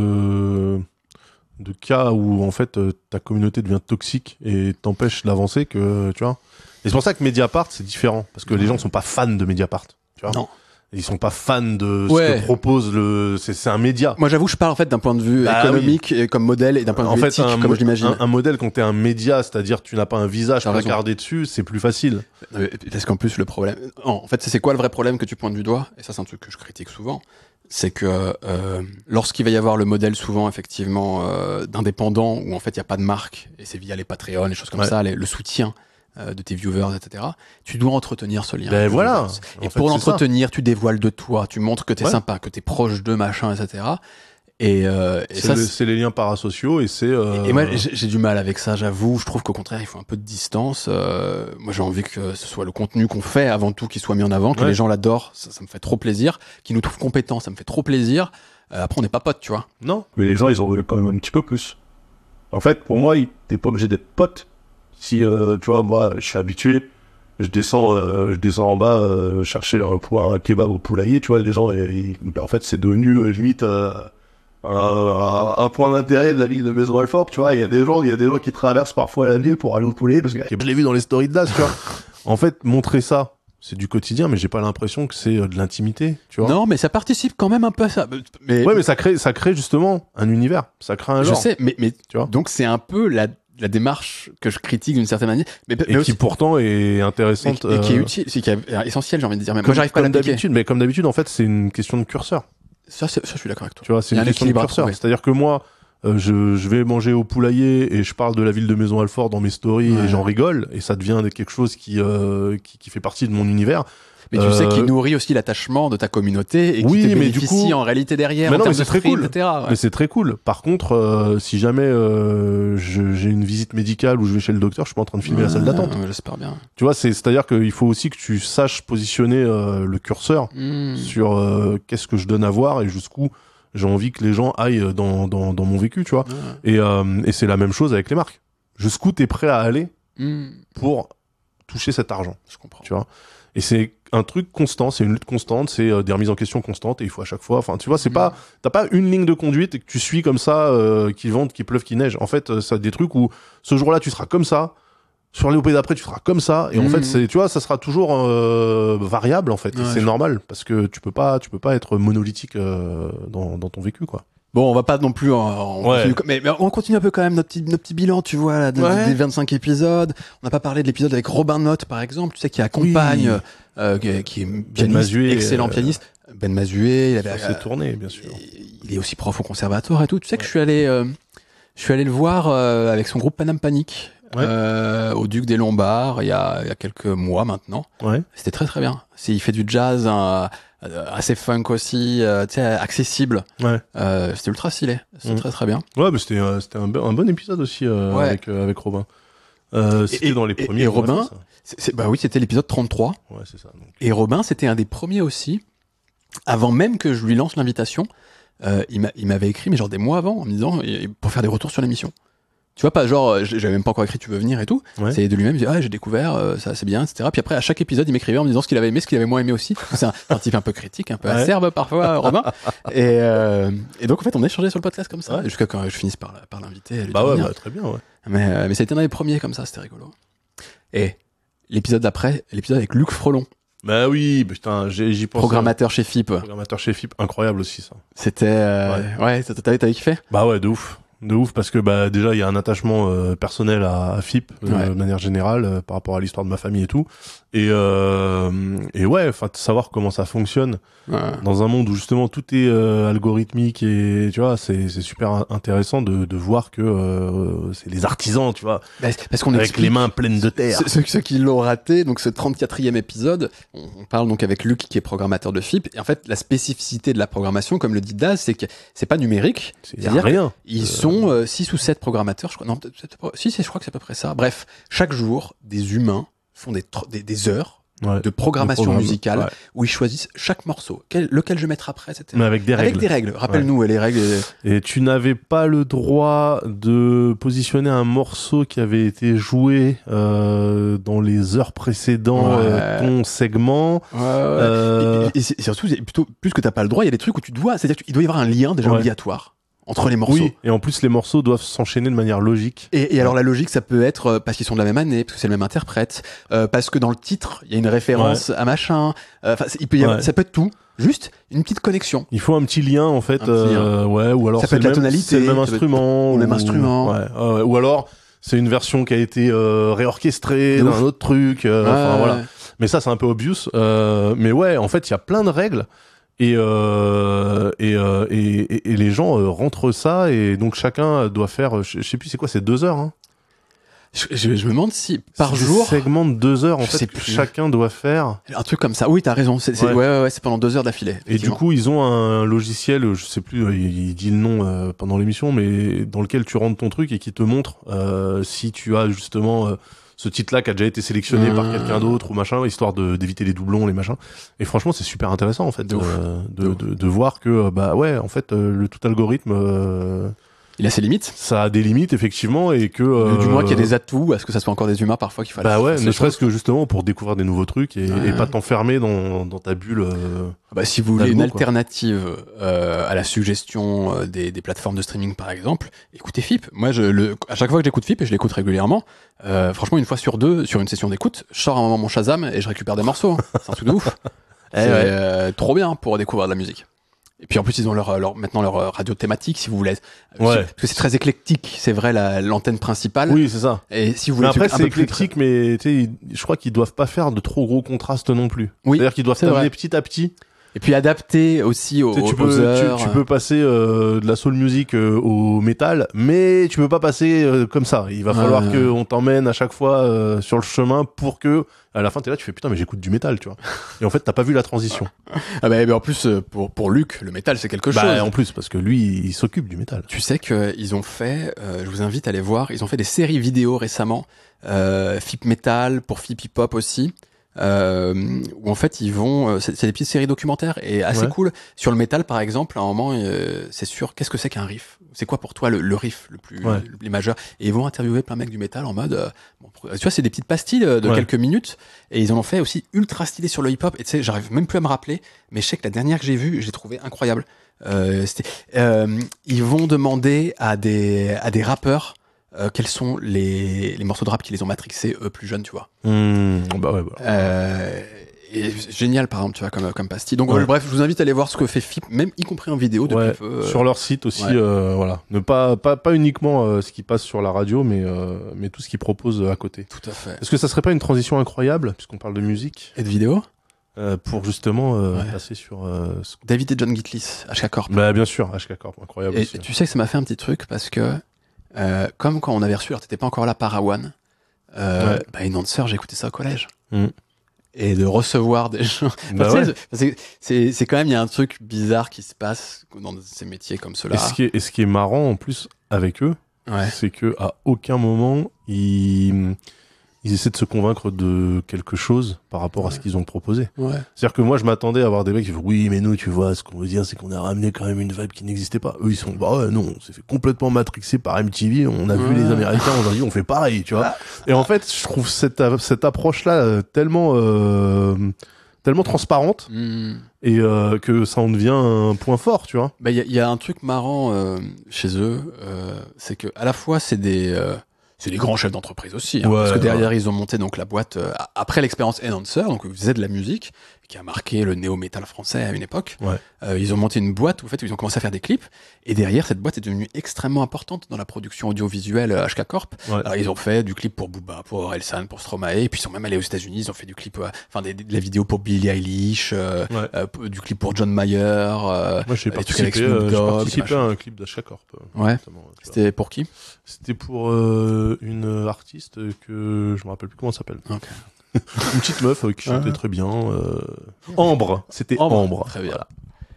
de cas où en fait ta communauté devient toxique et t'empêche d'avancer que tu vois. Et c'est pour ça que Mediapart c'est différent parce que les gens sont pas fans de Mediapart, tu vois. Non. Ils sont pas fans de ce que propose c'est un média. Moi j'avoue je parle en fait d'un point de vue économique et comme modèle et d'un point de vue éthique comme je l'imagine. Un modèle quand t'es un média, c'est-à-dire tu n'as pas un visage placardé dessus, c'est plus facile. Parce qu'en plus le problème, en fait c'est quoi le vrai problème que tu pointes du doigt, et ça c'est un truc que je critique souvent, c'est que lorsqu'il va y avoir le modèle souvent effectivement d'indépendant où en fait il y a pas de marque et c'est via les Patreon, les choses comme ça, le soutien de tes viewers, etc. Tu dois entretenir ce lien. Ben voilà. Et pour l'entretenir, tu dévoiles de toi, tu montres que t'es sympa, que t'es proche de machin, etc. Et c'est les liens parasociaux et c'est. Et moi j'ai du mal avec ça, j'avoue. Je trouve qu'au contraire il faut un peu de distance. Moi j'ai envie que ce soit le contenu qu'on fait avant tout qui soit mis en avant, que les gens l'adorent, ça me fait trop plaisir. Qu'ils nous trouvent compétents, ça me fait trop plaisir. Après on n'est pas potes, tu vois. Non. Mais les gens ils en veulent quand même un petit peu plus. En fait pour moi t'es pas obligé d'être pote. Si tu vois moi je suis habitué, je descends en bas chercher un kebab au poulailler, tu vois, les gens en fait c'est devenu limite un point d'intérêt de la ville de Maison-Alfort, tu vois. Il y a des gens qui traversent parfois la ville pour aller au poulet, parce que je l'ai vu dans les stories de Das, tu vois. En fait, montrer ça, c'est du quotidien, mais j'ai pas l'impression que c'est de l'intimité, tu vois. Non, mais ça participe quand même un peu à ça. Mais ça crée justement un univers, ça crée un genre. Je sais, mais tu vois. Donc c'est un peu la démarche que je critique d'une certaine manière, mais qui aussi, pourtant est intéressante et qui est utile, qui est essentielle, j'ai envie de dire. Moi, j'arrive pas à l'appliquer. Mais comme d'habitude, en fait, c'est une question de curseur. Ça, je suis d'accord avec toi. Tu vois, c'est une question de curseur. C'est-à-dire que moi, je vais manger au poulailler et je parle de la ville de Maison-Alfort dans mes stories et j'en rigole et ça devient quelque chose qui fait partie de mon univers. Mais tu sais qu'il nourrit aussi l'attachement de ta communauté et qui te bénéficie en réalité derrière. Mais non, mais c'est très cool. Mais c'est très cool. Par contre, si jamais j'ai une visite médicale ou je vais chez le docteur, je suis pas en train de filmer la salle d'attente. J'espère bien. Tu vois, c'est-à-dire qu'il faut aussi que tu saches positionner le curseur sur qu'est-ce que je donne à voir et jusqu'où j'ai envie que les gens aillent dans mon vécu, tu vois. Et c'est la même chose avec les marques. Jusqu'où t'es prêt à aller pour toucher cet argent. Je comprends. Tu vois. Et c'est un truc constant, c'est une lutte constante, c'est des remises en question constantes et il faut à chaque fois, enfin tu vois, c'est pas, t'as pas une ligne de conduite et que tu suis comme ça, qu'il vente, qu'il pleuve, qu'il neige. En fait, ça a des trucs où ce jour-là tu seras comme ça, sur les OP d'après tu seras comme ça, et en fait c'est, tu vois, ça sera toujours variable en fait. Et c'est normal parce que tu peux pas être monolithique dans ton vécu, quoi. Bon, on va pas non plus mais on continue un peu quand même notre petit bilan, tu vois, là, des 25 épisodes. On n'a pas parlé de l'épisode avec Robin Notte, par exemple, tu sais, qui accompagne, qui est pianiste, excellent pianiste. Ben Mazué, il avait s'est tourné, bien sûr. Il est aussi prof au conservatoire et tout. Tu sais que je suis allé le voir avec son groupe Panam Panic. Au Duc des Lombards il y a quelques mois maintenant. C'était très très bien. Il fait du jazz assez funk aussi, tu sais, accessible. C'était ultra stylé. C'était très très bien. Ouais, mais c'était un bon épisode aussi avec Robin. C'était dans les premiers. Et Robin, bah oui, c'était l'épisode 33. Ouais, c'est ça. Donc. Et Robin, c'était un des premiers aussi. Avant même que je lui lance l'invitation, il m'avait écrit, mais genre des mois avant, en me disant pour faire des retours sur l'émission. Tu vois, pas genre, j'avais même pas encore écrit tu veux venir et tout. C'est de lui-même, il dit, j'ai découvert, ça c'est bien, etc. Puis après, à chaque épisode, il m'écrivait en me disant ce qu'il avait aimé, ce qu'il avait moins aimé aussi. C'est un type un peu critique, un peu acerbe parfois, Robin. Et donc, en fait, on échangeait sur le podcast comme ça, jusqu'à quand je finisse par l'inviter. Très bien, ouais. Mais ça a été un des premiers comme ça, c'était rigolo. Et l'épisode d'après, l'épisode avec Luc Frelon. Bah oui, putain, j'y pense. Programmateur chez FIP. Programmateur chez FIP, incroyable aussi ça. C'était, t'avais kiffé? Bah ouais, de ouf parce que bah déjà il y a un attachement personnel à FIP de manière générale par rapport à l'histoire de ma famille et tout et ouais, enfin de savoir comment ça fonctionne dans un monde où justement tout est algorithmique et tu vois c'est super intéressant de voir que c'est les artisans, tu vois, parce qu'on avec les mains pleines de terre. Ceux qui l'ont raté, donc ce 34e épisode, on parle donc avec Luc qui est programmateur de FIP et en fait la spécificité de la programmation, comme le dit Daz, c'est que c'est pas numérique, c'est-à-dire rien. Ils sont 6 ou 7 programmateurs, je crois. Non, je crois que c'est à peu près ça. Bref, chaque jour, des humains font des heures de programmation musicale où ils choisissent chaque morceau. Lequel je vais mettre après, etc. Mais avec des règles. Avec des règles. Rappelle-nous les règles. Et tu n'avais pas le droit de positionner un morceau qui avait été joué dans les heures précédentes ton segment. Et surtout, plutôt plus que t'as pas le droit, il y a des trucs où tu dois. C'est-à-dire qu'il doit y avoir un lien déjà obligatoire entre les morceaux. Oui, et en plus les morceaux doivent s'enchaîner de manière logique. Et alors la logique, ça peut être parce qu'ils sont de la même année, parce que c'est le même interprète, parce que dans le titre, il y a une référence à machin. Enfin, il peut y avoir, ça peut être tout. Juste une petite connexion. Il faut un petit lien en fait, ou alors ça peut être la tonalité, c'est le même instrument, ou le même instrument. Ou alors c'est une version qui a été réorchestrée d'un autre truc. Enfin voilà. Mais ça c'est un peu obvious. Mais ouais, en fait il y a plein de règles. Et les gens rentrent ça et donc chacun doit faire, je sais plus c'est quoi, c'est 2 heures. Hein. Je me demande si par jour. Un segment de 2 heures en fait que chacun doit faire. Un truc comme ça. Oui, t'as raison. C'est pendant 2 heures d'affilée. Et du coup, ils ont un logiciel, je sais plus, il dit le nom pendant l'émission, mais dans lequel tu rentres ton truc et qui te montre si tu as justement ce titre-là qui a déjà été sélectionné par quelqu'un d'autre ou machin, histoire d'éviter les doublons, les machins. Et franchement, c'est super intéressant en fait de voir que bah ouais, en fait, le tout algorithme Il a ses limites. Ça a des limites, effectivement, et que... Du moins qu'il y a des atouts, est-ce que ça soit encore des humains parfois qu'il faut... Bah ouais, ne serait-ce que justement pour découvrir des nouveaux trucs et pas t'enfermer dans ta bulle. Si vous voulez une alternative à la suggestion des plateformes de streaming, par exemple, écoutez FIP. Moi, à chaque fois que j'écoute FIP, et je l'écoute régulièrement, franchement, une fois sur deux, sur une session d'écoute, je sors un moment mon Shazam et je récupère des morceaux. C'est un truc de ouf. C'est trop bien pour découvrir de la musique. Et puis en plus ils ont maintenant leur radio thématique si vous voulez. Parce que c'est très éclectique, c'est vrai l'antenne principale. Oui, c'est ça. Et si vous voulez après c'est éclectique mais tu sais je crois qu'ils doivent pas faire de trop gros contrastes non plus. Oui, c'est-à-dire qu'ils doivent t'amener petit à petit. Et puis adapter aussi aux heures. Tu peux passer de la soul music au métal, mais tu peux pas passer comme ça. Il va falloir qu'on t'emmène à chaque fois sur le chemin pour que à la fin t'es là, tu fais putain mais j'écoute du métal, tu vois. Et en fait t'as pas vu la transition. Mais en plus pour Luc, le métal c'est quelque chose. En plus parce que lui il s'occupe du métal. Tu sais qu'ils ont fait, je vous invite à aller voir, ils ont fait des séries vidéo récemment, FIP Metal pour FIP Hip Hop aussi. Où en fait ils vont c'est des petites séries documentaires et assez cool sur le métal par exemple à un moment c'est sûr qu'est-ce que c'est qu'un riff, c'est quoi pour toi le riff le plus majeur, et ils vont interviewer plein de mecs du métal en mode tu vois c'est des petites pastilles de quelques minutes et ils en ont fait aussi ultra stylé sur le hip hop et tu sais j'arrive même plus à me rappeler mais je sais que la dernière que j'ai vue j'ai trouvé incroyable. Ils vont demander à des rappeurs quels sont les morceaux de rap qui les ont matrixés eux plus jeunes, tu vois. Et génial par exemple, tu vois, comme pastille. Donc bref, je vous invite à aller voir ce que fait FIP, même y compris en vidéo depuis peu. Sur leur site aussi, voilà. Ne pas uniquement ce qui passe sur la radio, mais tout ce qu'ils proposent à côté. Tout à fait. Est-ce que ça serait pas une transition incroyable, puisqu'on parle de musique et de vidéo pour justement passer sur David et John Gitlis, HK Corp. Bien sûr, HK Corp, incroyable. Et aussi. tu sais que ça m'a fait un petit truc parce que comme quand on avait reçu, alors t'étais pas encore là, Parawan, une Answer, j'ai écouté ça au collège. Et de recevoir des gens. C'est quand même, il y a un truc bizarre qui se passe dans ces métiers comme cela. Et ce qui est marrant en plus avec eux, c'est que à aucun moment ils essaient de se convaincre de quelque chose par rapport à ce qu'ils ont proposé. C'est-à-dire que moi, je m'attendais à avoir des mecs qui disent oui, mais nous, tu vois, ce qu'on veut dire, c'est qu'on a ramené quand même une vibe qui n'existait pas. Eux, ils sont non, on s'est fait complètement matrixer par MTV, on a vu les Américains, on a dit on fait pareil, tu vois. Et en fait, je trouve cette approche-là tellement transparente et que ça en devient un point fort, tu vois. Il y a un truc marrant chez eux, c'est que à la fois c'est des grands chefs d'entreprise aussi, parce que derrière ils ont monté donc la boîte après l'expérience Enhancer, donc ils faisaient de la musique qui a marqué le néo-metal français à une époque. Ils ont monté une boîte où, en fait, où ils ont commencé à faire des clips, et derrière cette boîte est devenue extrêmement importante dans la production audiovisuelle HK Corp. Alors ils ont fait du clip pour Booba, pour Orelsan, pour Stromae, et puis ils sont même allés aux États-Unis, ils ont fait du clip, de la vidéo pour Billie Eilish, du clip pour John Mayer. Moi j'ai participé à un clip d'HK Corp. C'était pour qui? C'était pour une artiste que je me rappelle plus comment elle s'appelle. Une petite meuf qui chantait très bien. Ambre, c'était Ambre. Très bien. Voilà.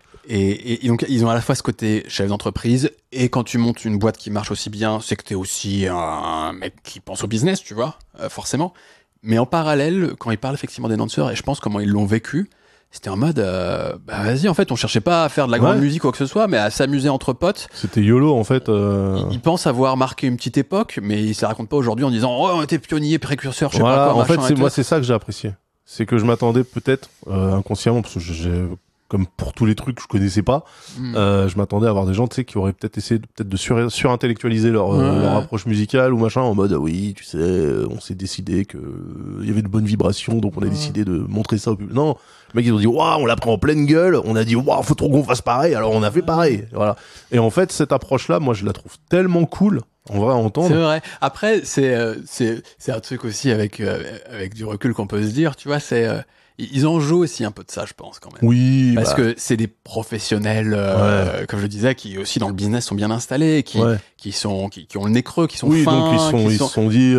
Et donc ils ont à la fois ce côté chef d'entreprise, et quand tu montes une boîte qui marche aussi bien, c'est que t'es aussi un mec qui pense au business, tu vois, forcément. Mais en parallèle, quand ils parlent effectivement des danseurs, et je pense comment ils l'ont vécu, c'était en mode vas-y, en fait on cherchait pas à faire de la grande musique ou quoi que ce soit, mais à s'amuser entre potes. C'était YOLO en fait. Ils pensent avoir marqué une petite époque, mais ils se la racontent pas aujourd'hui en disant on était pionniers, précurseurs, je sais pas quoi. En fait moi c'est ça que j'ai apprécié, c'est que je m'attendais peut-être inconsciemment, parce que comme pour tous les trucs que je connaissais pas, je m'attendais à avoir des gens, tu sais, qui auraient peut-être essayé de surintellectualiser leur approche musicale ou machin, en mode oui, tu sais, on s'est décidé que il y avait de bonnes vibrations, donc on a décidé de montrer ça au public. Non, les mecs ils ont dit waouh, on l'a pris en pleine gueule, on a dit waouh, faut trop qu'on fasse pareil, alors on a fait pareil, voilà. Et en fait cette approche là, moi je la trouve tellement cool. En vrai, à entendre. C'est vrai. Après, c'est un truc aussi avec du recul qu'on peut se dire, tu vois, ils en jouent aussi un peu de ça, je pense, quand même. Oui. Parce que c'est des professionnels, comme je disais, qui aussi dans le business sont bien installés, qui ont le nez creux, qui sont fins. Donc ils se sont dit,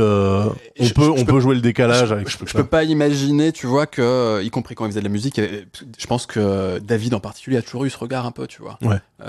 on peut jouer le décalage avec je peux pas imaginer, tu vois, que, y compris quand ils faisaient de la musique, je pense que David en particulier a toujours eu ce regard un peu, tu vois.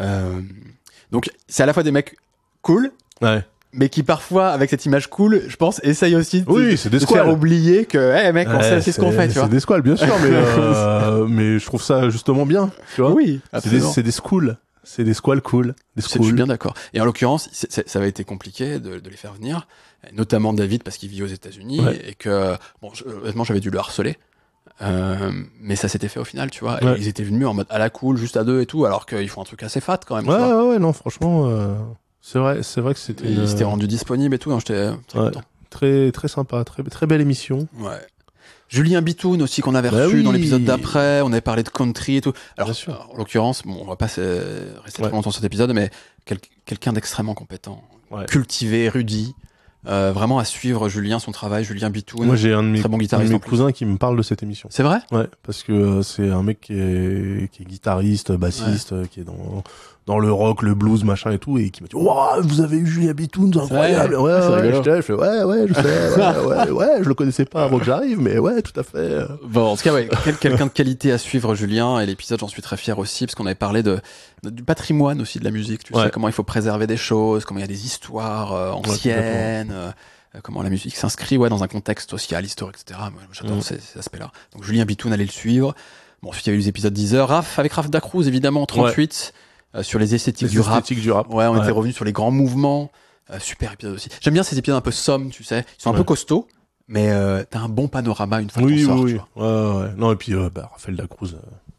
Donc, c'est à la fois des mecs cool. Mais qui parfois, avec cette image cool, je pense, essayent aussi de faire oublier que, mec, on sait aussi ce qu'on fait, tu vois. C'est des squales, bien sûr, mais je trouve ça justement bien, tu vois. Oui, c'est des schools. C'est des squales cool. Je suis bien d'accord. Et en l'occurrence, ça avait été compliqué de les faire venir, notamment David parce qu'il vit aux États-Unis et que, honnêtement, j'avais dû le harceler. Mais ça s'était fait au final, tu vois. Et ils étaient venus en mode à la cool, juste à 2 et tout, alors qu'ils font un truc assez fat quand même. Ouais, non, franchement, c'est vrai que c'était. Ils s'étaient rendus disponibles et tout, hein, j'étais très content. Très, très sympa, très belle émission. Ouais. Julien Bitoun aussi qu'on avait reçu dans l'épisode d'après, on avait parlé de country et tout. Alors, en l'occurrence, on va pas rester très longtemps sur cet épisode, mais quelqu'un d'extrêmement compétent, cultivé, érudit. Vraiment à suivre Julien, son travail, Julien Bitoun. Moi j'ai un de mes, très bon guitariste, mes cousins qui me parle de cette émission. C'est vrai ? Ouais, parce que c'est un mec qui est guitariste, bassiste, qui est dans le rock, le blues, machin et tout, et qui m'a dit waouh, vous avez eu Julien Bitoun, c'est incroyable. Je fais je sais, je le connaissais pas avant que j'arrive, mais ouais, tout à fait. Bon, en tout cas, quelqu'un de qualité à suivre, Julien, et l'épisode, j'en suis très fier aussi, parce qu'on avait parlé du patrimoine aussi de la musique, tu sais, comment il faut préserver des choses, comment il y a des histoires anciennes, comment la musique s'inscrit dans un contexte social, historique, etc. Moi, j'adore ces aspects-là. Donc Julien Bitoun, allez le suivre. Bon, ensuite il y avait les épisodes 10 heures. Avec Raph Dacruz, évidemment, 38, sur les esthétiques du rap. Ouais, on était revenu sur les grands mouvements. Super épisode aussi. J'aime bien ces épisodes un peu sommes, tu sais. Ils sont un peu costauds, mais t'as un bon panorama une fois qu'on sort. Tu vois. Ouais. Non, et puis Raphaël Dacruz,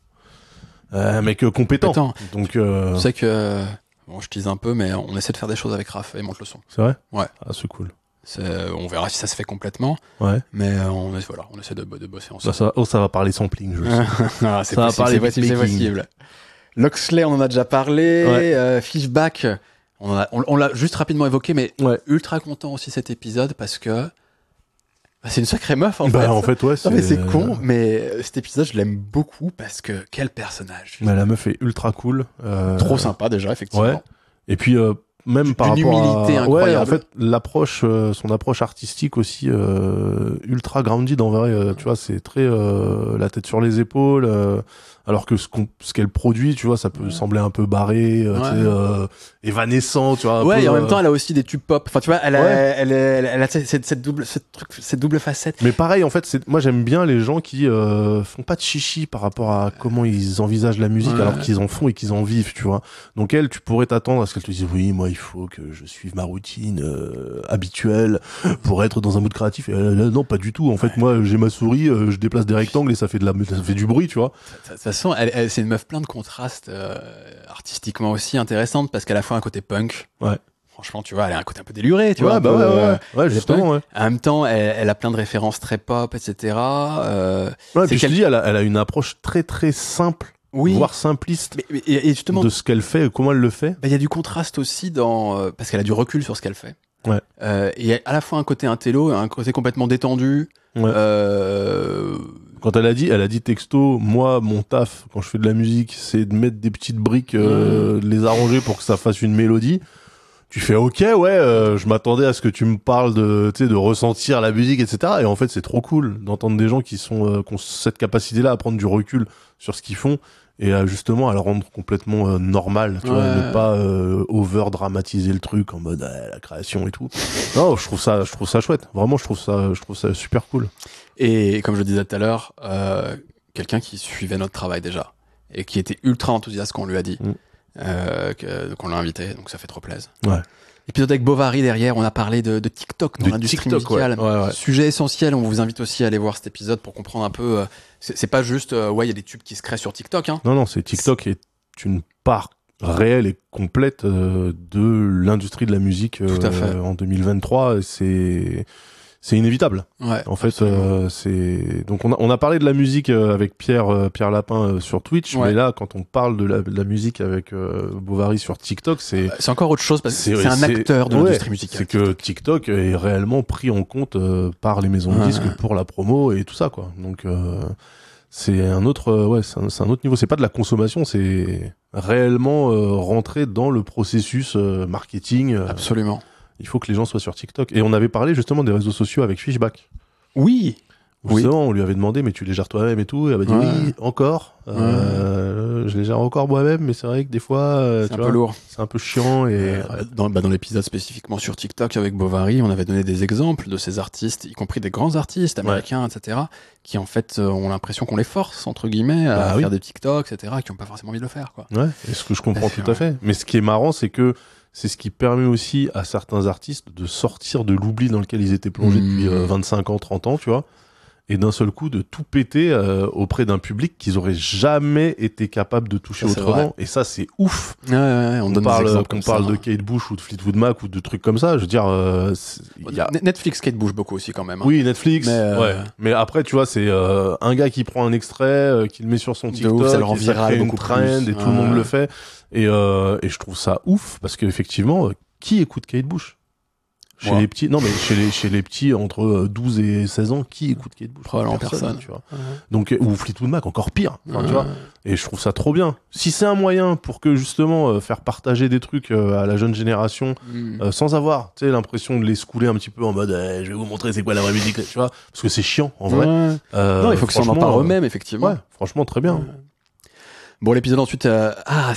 un mec compétent. Donc, tu sais que, bon, je tease un peu, mais on essaie de faire des choses avec Raph et monte le son. C'est vrai ? Ouais. Ah, c'est cool. On verra si ça se fait complètement. Ouais. Mais on essaie de bosser ensemble. Ça va parler sampling, je sais. C'est possible. Loxley, on en a déjà parlé. Fishback, on l'a juste rapidement évoqué, mais ultra content aussi cet épisode parce que c'est une sacrée meuf en fait. En fait, ouais. Non, mais c'est con, mais cet épisode, je l'aime beaucoup parce que quel personnage. Mais la meuf est ultra cool. Trop sympa déjà, effectivement. Ouais. Et puis même par rapport humilité incroyable. En fait, son approche artistique aussi ultra grounded en vrai. Tu vois, c'est très la tête sur les épaules. Alors que ce qu'elle produit, tu vois, ça peut sembler un peu barré, évanescent, tu vois. Et en même temps, elle a aussi des tubes pop. Enfin, tu vois, elle a cette double facette. Mais pareil, en fait, moi j'aime bien les gens qui font pas de chichi par rapport à comment ils envisagent la musique, alors qu'ils en font et qu'ils en vivent, tu vois. Donc elle, tu pourrais t'attendre à ce qu'elle te dise, oui, moi il faut que je suive ma routine habituelle pour être dans un mood créatif. Et non, pas du tout. En fait, moi j'ai ma souris, je déplace des rectangles et ça fait du bruit, tu vois. De toute façon, c'est une meuf plein de contrastes artistiquement aussi intéressante parce qu'elle a la fois un côté punk. Ouais. Franchement, tu vois, elle a un côté un peu déluré, tu vois. Ouais, justement, ouais. En même temps, elle a plein de références très pop, etc. Puis je te dis, elle a une approche très très simple, voire simpliste, et justement, de ce qu'elle fait, comment elle le fait. Il y a du contraste aussi parce qu'elle a du recul sur ce qu'elle fait. Ouais. Et à la fois un côté intello, un côté complètement détendu. Ouais. Quand elle a dit texto, moi, mon taf, quand je fais de la musique, c'est de mettre des petites briques, de les arranger pour que ça fasse une mélodie. Tu fais ok, je m'attendais à ce que tu me parles de ressentir la musique, etc. Et en fait, c'est trop cool d'entendre des gens qui ont cette capacité-là à prendre du recul sur ce qu'ils font et justement à le rendre complètement normal, tu vois, ne pas over-dramatiser le truc en mode la création et tout. Non, je trouve ça chouette. Vraiment, je trouve ça super cool. Et comme je le disais tout à l'heure, quelqu'un qui suivait notre travail déjà et qui était ultra enthousiaste quand on lui a dit qu'on l'a invité, donc ça fait trop plaisir. Ouais. Épisode avec Bovary derrière, on a parlé de TikTok dans l'industrie musicale. Ouais. Sujet essentiel, on vous invite aussi à aller voir cet épisode pour comprendre un peu. C'est pas juste, il y a des tubes qui se créent sur TikTok. Hein. Non, c'est TikTok est une part réelle et complète de l'industrie de la musique en 2023. C'est inévitable. Ouais, en fait, donc on a parlé de la musique avec Pierre Lapin sur Twitch, mais là quand on parle de la musique avec Bovary sur TikTok, c'est encore autre chose parce que c'est un acteur de l'industrie musicale. C'est que TikTok est réellement pris en compte par les maisons de disques pour la promo et tout ça, quoi. Donc c'est un autre c'est un autre niveau. C'est pas de la consommation, c'est réellement rentrer dans le processus marketing. Absolument. Il faut que les gens soient sur TikTok. Et on avait parlé justement des réseaux sociaux avec Fishback. Oui. Justement, on lui avait demandé, mais tu les gères toi-même et tout. Et elle m'a dit oui, encore. je les gère encore moi-même, mais c'est vrai que des fois, c'est un peu lourd. C'est un peu chiant. Et dans l'épisode spécifiquement sur TikTok avec Bovary, on avait donné des exemples de ces artistes, y compris des grands artistes américains, etc., qui en fait ont l'impression qu'on les force entre guillemets à faire des TikTok, etc., qui n'ont pas forcément envie de le faire, quoi. Ouais, et ce que je comprends tout à fait. Mais ce qui est marrant, c'est que c'est ce qui permet aussi à certains artistes de sortir de l'oubli dans lequel ils étaient plongés depuis 25 ans, 30 ans, tu vois, et d'un seul coup de tout péter auprès d'un public qu'ils auraient jamais été capables de toucher autrement. Et ça, c'est ouf. On parle de Kate Bush ou de Fleetwood Mac ou de trucs comme ça. Je veux dire, Netflix, Kate Bush beaucoup aussi quand même. Hein. Oui, Netflix. Mais après, tu vois, c'est un gars qui prend un extrait, qui le met sur son TikTok, ça le rend viral, une trend et tout le monde le fait. Et je trouve ça ouf parce qu'effectivement, qui écoute Kate Bush? Chez les petits, non mais chez les petits entre 12 et 16 ans, qui écoute Kate Bush? Probablement personne, tu vois. Donc ou Fleetwood Mac, encore pire, tu vois. Et je trouve ça trop bien. Si c'est un moyen pour que justement faire partager des trucs à la jeune génération sans avoir, tu sais, l'impression de les scouler un petit peu en mode je vais vous montrer c'est quoi la vraie musique, tu vois, parce que c'est chiant en vrai. Non, il faut que ça en parle eux-mêmes effectivement. Ouais, franchement très bien. Bon, l'épisode ensuite le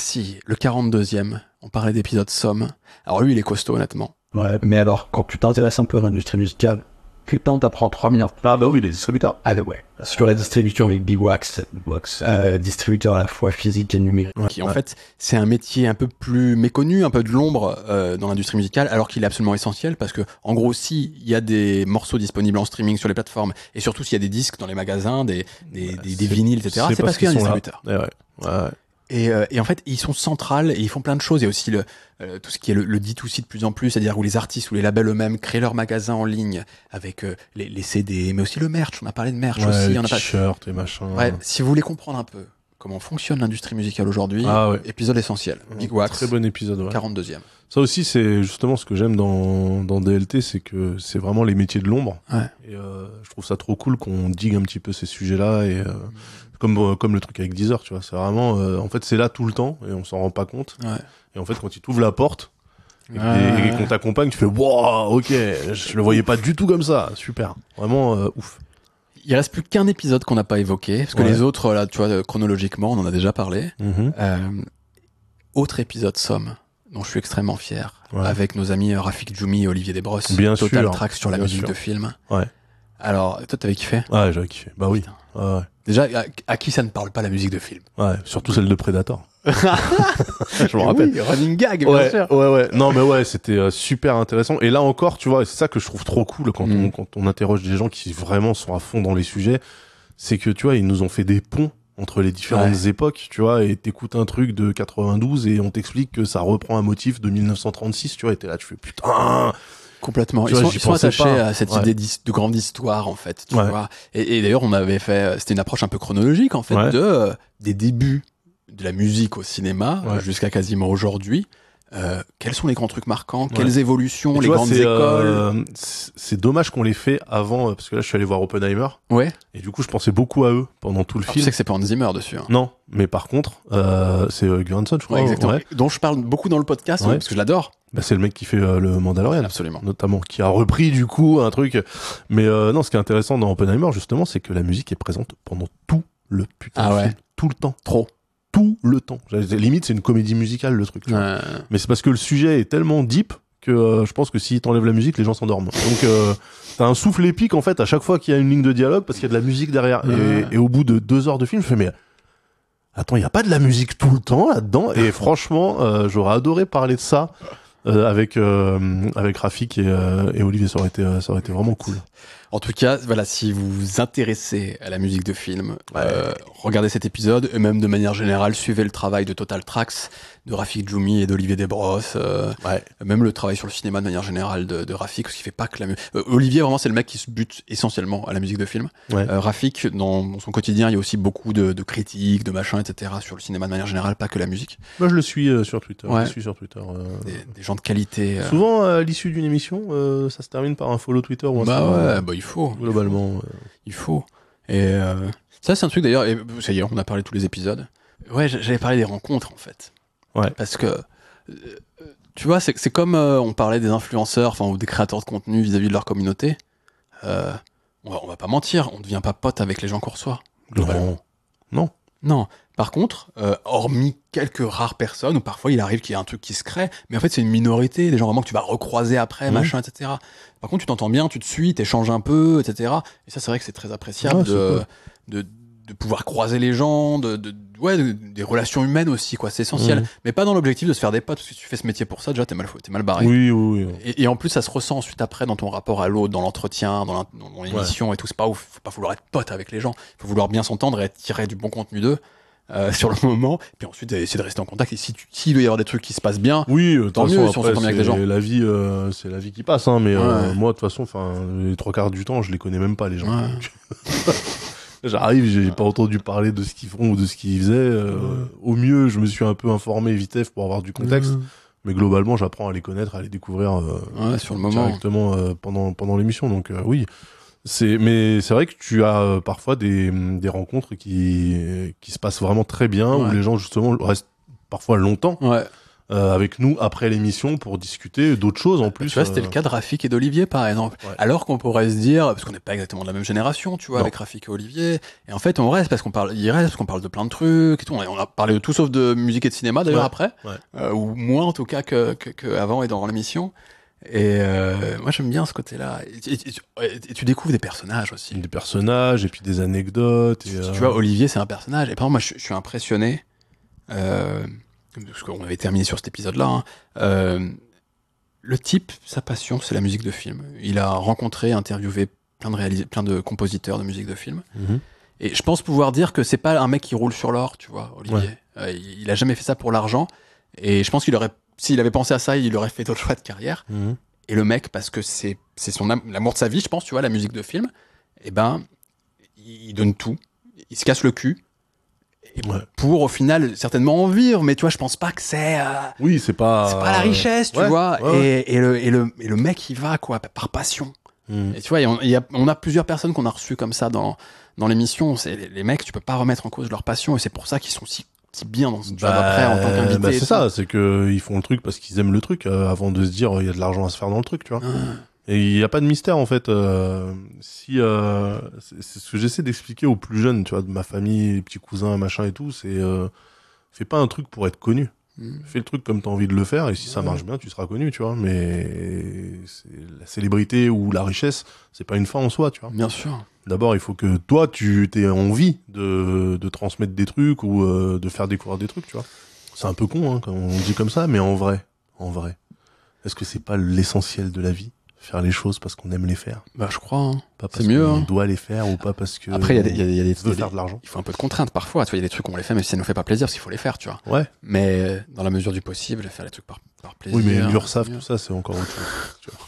42e, on parlait d'épisode Somme. Alors lui, il est costaud honnêtement. Ouais, mais alors, quand tu t'intéresses un peu à l'industrie musicale, putain, t'apprends 3 minutes. Ah bah oui, les distributeurs. Ah ouais. Sur la distribution avec Big Wax, distributeur à la fois physique et numérique. Qui en fait, c'est un métier un peu plus méconnu, un peu de l'ombre dans l'industrie musicale, alors qu'il est absolument essentiel parce que, en gros, s'il y a des morceaux disponibles en streaming sur les plateformes, et surtout s'il y a des disques dans les magasins, des vinyles, etc., c'est parce qu'il y a un distributeur. Et en fait, ils sont centrales et ils font plein de choses. Il y a aussi tout ce qui est le D2C de plus en plus, c'est-à-dire où les artistes ou les labels eux-mêmes créent leur magasin en ligne avec les CD, mais aussi le merch. On a parlé de merch aussi. Les t-shirts et machin. Ouais, si vous voulez comprendre un peu comment fonctionne l'industrie musicale aujourd'hui, épisode essentiel. Big Wax. Très bon épisode, 42e. Ça aussi, c'est justement ce que j'aime dans DLT, c'est que c'est vraiment les métiers de l'ombre. Et je trouve ça trop cool qu'on digue un petit peu ces sujets-là et comme le truc avec Deezer, tu vois, c'est vraiment en fait c'est là tout le temps et on s'en rend pas compte. Et en fait quand ils t'ouvrent la porte et qu'on t'accompagne, tu fais wow, ok, je le voyais pas du tout comme ça, super, vraiment ouf. Il reste plus qu'un épisode qu'on n'a pas évoqué parce que les autres là, tu vois, chronologiquement, on en a déjà parlé. Autre épisode Somme dont je suis extrêmement fier avec nos amis Rafik Djoumi et Olivier Desbrosses. Bien Total sûr. Tracks sur la musique de film. Ouais. Alors, toi, t'avais kiffé? Ouais, j'avais kiffé. Bah oui. Déjà, à qui ça ne parle pas la musique de film? Ouais, surtout celle de Predator. Je me rappelle. Oui, running gag, bien sûr. Ouais. Non, mais c'était super intéressant. Et là encore, tu vois, c'est ça que je trouve trop cool quand on interroge des gens qui vraiment sont à fond dans les sujets. C'est que, tu vois, ils nous ont fait des ponts entre les différentes époques, tu vois, et t'écoutes un truc de 92 et on t'explique que ça reprend un motif de 1936, tu vois, et t'es là, tu fais putain. Complètement. Ils sont attachés à cette idée de grande histoire, en fait, tu vois. Et d'ailleurs, on avait fait, c'était une approche un peu chronologique, en fait, des débuts de la musique au cinéma jusqu'à quasiment aujourd'hui. Quels sont les grands trucs marquants? Quelles évolutions? Les grandes écoles? C'est dommage qu'on les fait avant, parce que là, je suis allé voir Oppenheimer. Ouais. Et du coup, je pensais beaucoup à eux pendant tout le film. Tu sais que c'est pas Hans Zimmer dessus. Hein. Non, mais par contre, c'est Göransson, je crois. Exactement. Dont je parle beaucoup dans le podcast, parce que je l'adore. Bah, c'est le mec qui fait le Mandalorian. Absolument. Notamment, qui a repris, du coup, un truc. Mais non, ce qui est intéressant dans Oppenheimer, justement, c'est que la musique est présente pendant tout le putain de film. Tout le temps. Trop. Tout le temps. Limite, c'est une comédie musicale, le truc. Tu vois. Mais c'est parce que le sujet est tellement deep que je pense que si t'enlèves la musique, les gens s'endorment. Donc, t'as un souffle épique, en fait, à chaque fois qu'il y a une ligne de dialogue, parce qu'il y a de la musique derrière. Et au bout de 2 heures de film, je fais, mais attends, il n'y a pas de la musique tout le temps là-dedans. Et franchement, j'aurais adoré parler de ça avec Rafik et Olivier. Ça aurait été vraiment cool. En tout cas, voilà, si vous vous intéressez à la musique de film, regardez cet épisode, et même de manière générale, suivez le travail de Total Tracks, de Rafik Djoumi et d'Olivier Desbrosses, même le travail sur le cinéma de manière générale de Rafik, parce qu'il fait pas que la musique. Olivier, vraiment, c'est le mec qui se bute essentiellement à la musique de film. Rafik, dans son quotidien, il y a aussi beaucoup de critiques, de machins, etc., sur le cinéma de manière générale, pas que la musique. Moi, je le suis sur Twitter. Des gens de qualité. Souvent, à l'issue d'une émission, ça se termine par un follow Twitter ou un il faut. Globalement. Il faut. Et ça, c'est un truc d'ailleurs, et ça y est, on a parlé de tous les épisodes. Ouais, j'avais parlé des rencontres, en fait. Ouais. Parce que, tu vois, c'est comme on parlait des influenceurs, ou des créateurs de contenu vis-à-vis de leur communauté. On va pas mentir, on ne devient pas pote avec les gens qu'on reçoit. Non. Non. Par contre, hormis quelques rares personnes, où parfois il arrive qu'il y ait un truc qui se crée, mais en fait c'est une minorité, des gens vraiment que tu vas recroiser après, machin, etc. Par contre, tu t'entends bien, tu te suis, t'échanges un peu, etc. Et ça, c'est vrai que c'est très appréciable de pouvoir croiser les gens, des relations humaines aussi, quoi. C'est essentiel. Mais pas dans l'objectif de se faire des potes, parce que si tu fais ce métier pour ça, déjà t'es mal barré. Oui. Et en plus, ça se ressent ensuite après dans ton rapport à l'autre, dans l'entretien, dans l'émission et tout. C'est pas ouf. Faut pas vouloir être pote avec les gens. Faut vouloir bien s'entendre et tirer du bon contenu d'eux. Sur le moment, puis ensuite essayer de rester en contact. Et s'il doit y avoir des trucs qui se passent bien, tant mieux. Si on s'entend bien avec les gens. La vie, c'est la vie qui passe, hein. Mais moi, de toute façon, les 3/4 du temps, je les connais même pas, les gens. J'arrive, j'ai pas entendu parler de ce qu'ils font ou de ce qu'ils faisaient. Au mieux, je me suis un peu informé vitef pour avoir du contexte. Mais globalement, j'apprends à les connaître, à les découvrir sur le moment directement pendant l'émission. Donc oui. Mais c'est vrai que tu as parfois des rencontres qui se passent vraiment très bien, où les gens justement restent parfois longtemps avec nous après l'émission pour discuter d'autres choses en plus. Tu vois, c'était le cas de Rafik et d'Olivier par exemple. Alors qu'on pourrait se dire, parce qu'on n'est pas exactement de la même génération, tu vois, avec Rafik et Olivier, et en fait on reste parce qu'on parle de plein de trucs et tout. On a parlé de tout sauf de musique et de cinéma d'ailleurs après, ou moins en tout cas que avant et dans l'émission. Et moi j'aime bien ce côté-là. Et tu découvres des personnages aussi. Des personnages et puis des anecdotes. Tu vois, Olivier c'est un personnage. Et par exemple, moi je suis impressionné, parce qu'on avait terminé sur cet épisode-là. Le type, sa passion, c'est la musique de film. Il a rencontré, interviewé plein de compositeurs de musique de film. Et je pense pouvoir dire que c'est pas un mec qui roule sur l'or, tu vois, Olivier. Il a jamais fait ça pour l'argent. Et je pense s'il avait pensé à ça, il aurait fait d'autres choix de carrière. Et le mec, parce que c'est l'amour de sa vie, je pense, tu vois, la musique de film, et il donne tout. Il se casse le cul. Et pour, au final, certainement en vivre. Mais tu vois, je pense pas que c'est... c'est pas la richesse, tu vois. Et le mec, il va, quoi, par passion. Et tu vois, on a plusieurs personnes qu'on a reçues comme ça dans l'émission. Les mecs, tu peux pas remettre en cause leur passion. Et c'est pour ça qu'ils sont si bien dans ce job après en tant qu'invité. C'est ça, c'est que ils font le truc parce qu'ils aiment le truc avant de se dire il y a de l'argent à se faire dans le truc, tu vois. Et il y a pas de mystère en fait. C'est ce que j'essaie d'expliquer aux plus jeunes, tu vois, de ma famille, les petits cousins, machin et tout, c'est fais pas un truc pour être connu. Fais le truc comme t'as envie de le faire et si ça marche bien, tu seras connu, tu vois. Mais la célébrité ou la richesse, c'est pas une fin en soi, tu vois. Bien sûr. D'abord, il faut que toi, tu aies envie de transmettre des trucs ou de faire découvrir des trucs, tu vois. C'est un peu con, hein, quand on dit comme ça, mais en vrai, est-ce que c'est pas l'essentiel de la vie ? Faire les choses parce qu'on aime les faire. Je crois. Hein. Pas parce qu'on doit les faire ou pas parce que après, il y a veut faire de l'argent. Il faut un peu de contraintes parfois. Tu vois, il y a des trucs qu'on les fait, mais si ça nous fait pas plaisir, parce qu'il faut les faire, tu vois. Ouais. Mais dans la mesure du possible, faire les trucs par plaisir. Oui, mais l'URSSAF, tout ça, c'est encore autre chose. Tu vois.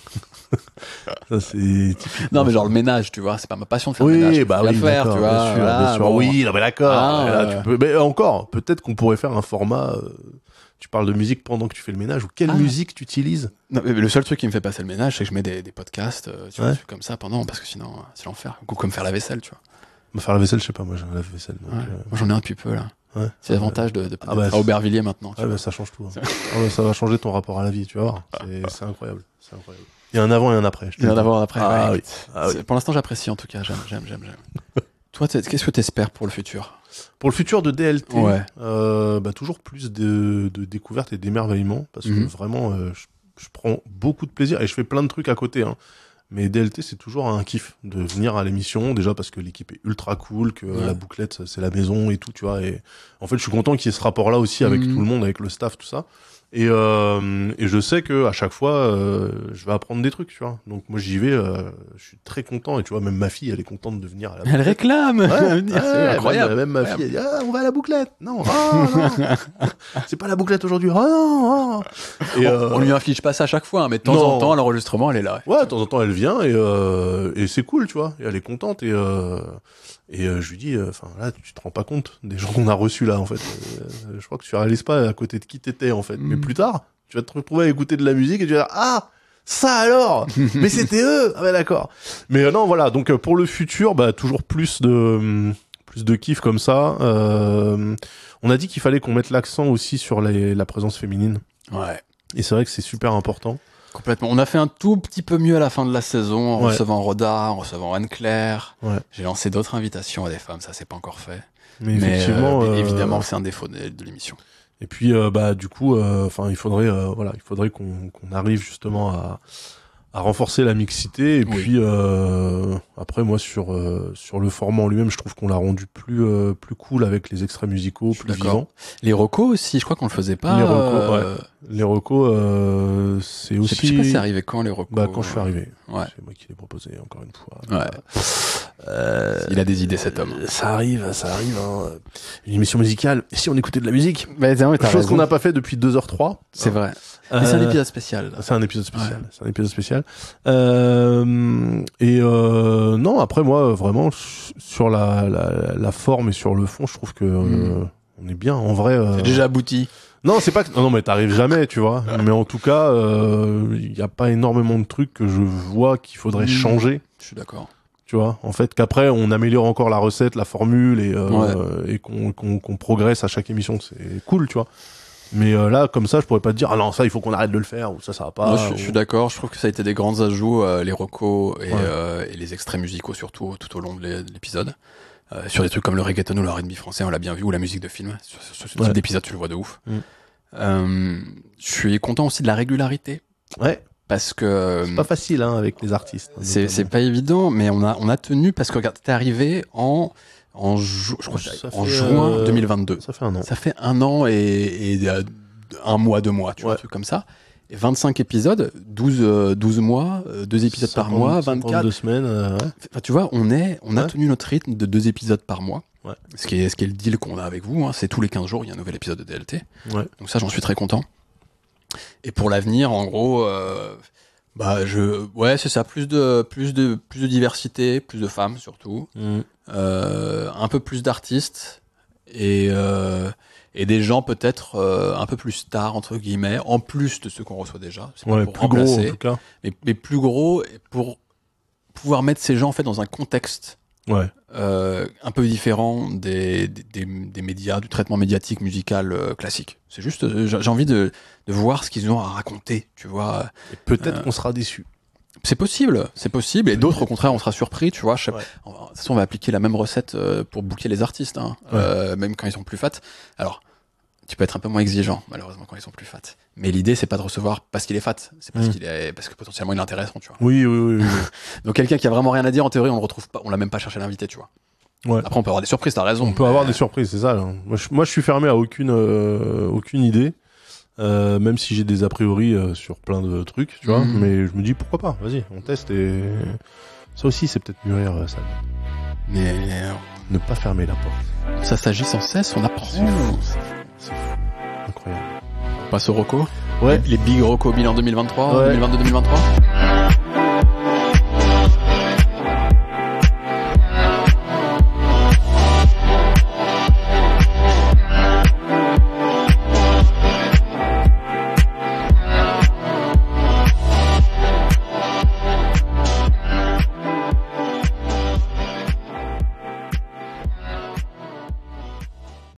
Ça, c'est typique. Non, mais genre le ménage, tu vois, c'est pas ma passion de faire le ménage. Bah oui, le faire, tu vois. Bien sûr. Bon. Oui, non, mais d'accord. Là, tu peux... Mais encore, peut-être qu'on pourrait faire un format. Tu parles de musique pendant que tu fais le ménage ou quelle musique tu utilises ? Non, mais le seul truc qui me fait passer le ménage, c'est que je mets des podcasts, tu vois, comme ça pendant, parce que sinon, c'est l'enfer. Ou comme faire la vaisselle, tu vois. Faire la vaisselle, je sais pas, moi j'ai un lave-vaisselle. Donc, moi j'en ai un depuis peu là. C'est l'avantage de à Aubervilliers maintenant. Ça change tout. Hein. Ça va changer ton rapport à la vie, tu vas voir. C'est incroyable. Il y a un avant et un après. Il y a un avant et un après. Oui. Pour l'instant, j'apprécie en tout cas. J'aime. Toi, qu'est-ce que t'espères pour le futur ? Pour le futur de DLT, toujours plus de découvertes et d'émerveillement, parce que vraiment, je prends beaucoup de plaisir et je fais plein de trucs à côté. Hein. Mais DLT, c'est toujours un kiff de venir à l'émission, déjà parce que l'équipe est ultra cool, que la bouclette, c'est la maison et tout, tu vois. Et en fait, je suis content qu'il y ait ce rapport-là aussi avec tout le monde, avec le staff, tout ça. Et je sais que à chaque fois, je vais apprendre des trucs, tu vois. Donc moi j'y vais, je suis très content et tu vois même ma fille, elle est contente de venir à la bouclette. Elle réclame. C'est incroyable. Même ma fille, elle dit on va à la bouclette. Non, non. C'est pas la bouclette aujourd'hui. Non. Et on lui inflige pas ça à chaque fois, hein, mais de temps en temps, à l'enregistrement, elle est là. Ouais, de temps en temps, elle vient et c'est cool, tu vois. Et elle est contente et je lui dis, là, tu te rends pas compte des gens qu'on a reçus là, en fait. Je crois que tu réalises pas à côté de qui t'étais, en fait. Mais plus tard, tu vas te retrouver à écouter de la musique et tu vas dire, ah, ça alors, mais c'était eux. Ah ben d'accord. Mais non, voilà. Donc pour le futur, toujours plus de kiff comme ça. On a dit qu'il fallait qu'on mette l'accent aussi sur la présence féminine. Ouais. Et c'est vrai que c'est super important. Complètement. On a fait un tout petit peu mieux à la fin de la saison en recevant Roda, en recevant Anne-Claire. Ouais. J'ai lancé d'autres invitations à des femmes, ça c'est pas encore fait. Mais effectivement, évidemment, c'est un défaut de l'émission. Et puis, du coup, il faudrait qu'on arrive justement à renforcer la mixité. Et puis, après, moi, sur le format en lui-même, je trouve qu'on l'a rendu plus cool avec les extraits musicaux, plus vivants. Les recos aussi, je crois qu'on le faisait pas. Les recos, c'est aussi... Je sais pas c'est arrivé quand, les recos. Quand je suis arrivé. Ouais. C'est moi qui l'ai proposé, encore une fois. Ouais. Il a des idées, cet homme. Ça arrive, hein. Une émission musicale. Et si on écoutait de la musique? Chose qu'on n'a pas fait depuis 2h03. C'est vrai. Mais c'est un épisode spécial. C'est un épisode spécial. Non, après, moi, vraiment, sur la forme et sur le fond, je trouve que on est bien. En vrai... C'est déjà abouti. Non, c'est pas que... Non, mais t'arrives jamais, tu vois. Mais en tout cas, y a pas énormément de trucs que je vois qu'il faudrait changer. Je suis d'accord. Tu vois, en fait, qu'après, on améliore encore la recette, la formule, et qu'on progresse à chaque émission, c'est cool, tu vois. Mais là, comme ça, je pourrais pas te dire, ah non, ça, il faut qu'on arrête de le faire, ou ça va pas. Moi, je suis d'accord, je trouve que ça a été des grands ajouts, les recos et les extraits musicaux, surtout, tout au long de l'épisode. Sur des trucs comme le reggaeton ou le R&B français, on l'a bien vu, ou la musique de film. Sur ce type d'épisode, tu le vois de ouf. Je suis content aussi de la régularité. Ouais. Parce que... C'est pas facile, hein, avec les artistes. C'est pas évident, mais on a tenu, parce que regarde, t'es arrivé en juin 2022. Ça fait un an. Ça fait un an et un mois, 2 mois, tu vois, un truc comme ça. Et 25 épisodes, 12 mois, 2 épisodes par mois, 24. 2 semaines, Enfin, tu vois, on a tenu notre rythme de 2 épisodes par mois. Ouais. Ce qui est le deal qu'on a avec vous, hein, c'est tous les 15 jours, il y a un nouvel épisode de DLT. Ouais. Donc ça, j'en suis très content. Et pour l'avenir, en gros, c'est ça, plus de diversité, plus de femmes surtout, un peu plus d'artistes et des gens peut-être un peu plus stars entre guillemets, en plus de ceux qu'on reçoit déjà. C'est pas pour plus remplacer, gros en tout cas. Mais plus gros pour pouvoir mettre ces gens en fait dans un contexte. Ouais. Un peu différent des médias, du traitement médiatique musical classique. C'est juste, j'ai envie de voir ce qu'ils ont à raconter, tu vois. Et peut-être qu'on sera déçus. C'est possible, et d'autres au contraire on sera surpris, tu vois. De toute façon on va appliquer la même recette pour booker les artistes, hein, même quand ils sont plus fat. Alors, tu peux être un peu moins exigeant, malheureusement, quand ils sont plus fat. Mais l'idée, c'est pas de recevoir parce qu'il est fat, c'est parce que potentiellement il est intéressant, tu vois. Oui. Donc quelqu'un qui a vraiment rien à dire, en théorie, on le retrouve pas, on l'a même pas cherché à l'inviter, tu vois. Ouais. Après, on peut avoir des surprises, t'as raison. On peut avoir des surprises, c'est ça. Là. Moi, je suis fermé à aucune idée, même si j'ai des a priori sur plein de trucs, tu vois. Mais je me dis pourquoi pas, vas-y, on teste et ça aussi, c'est peut-être mûrir ça. Mais ne pas fermer la porte. Ça s'agit sans cesse, on apprend. C'est fou. Incroyable. On passe au reco. Ouais. Les big reco bilan 2023, 2022-2023.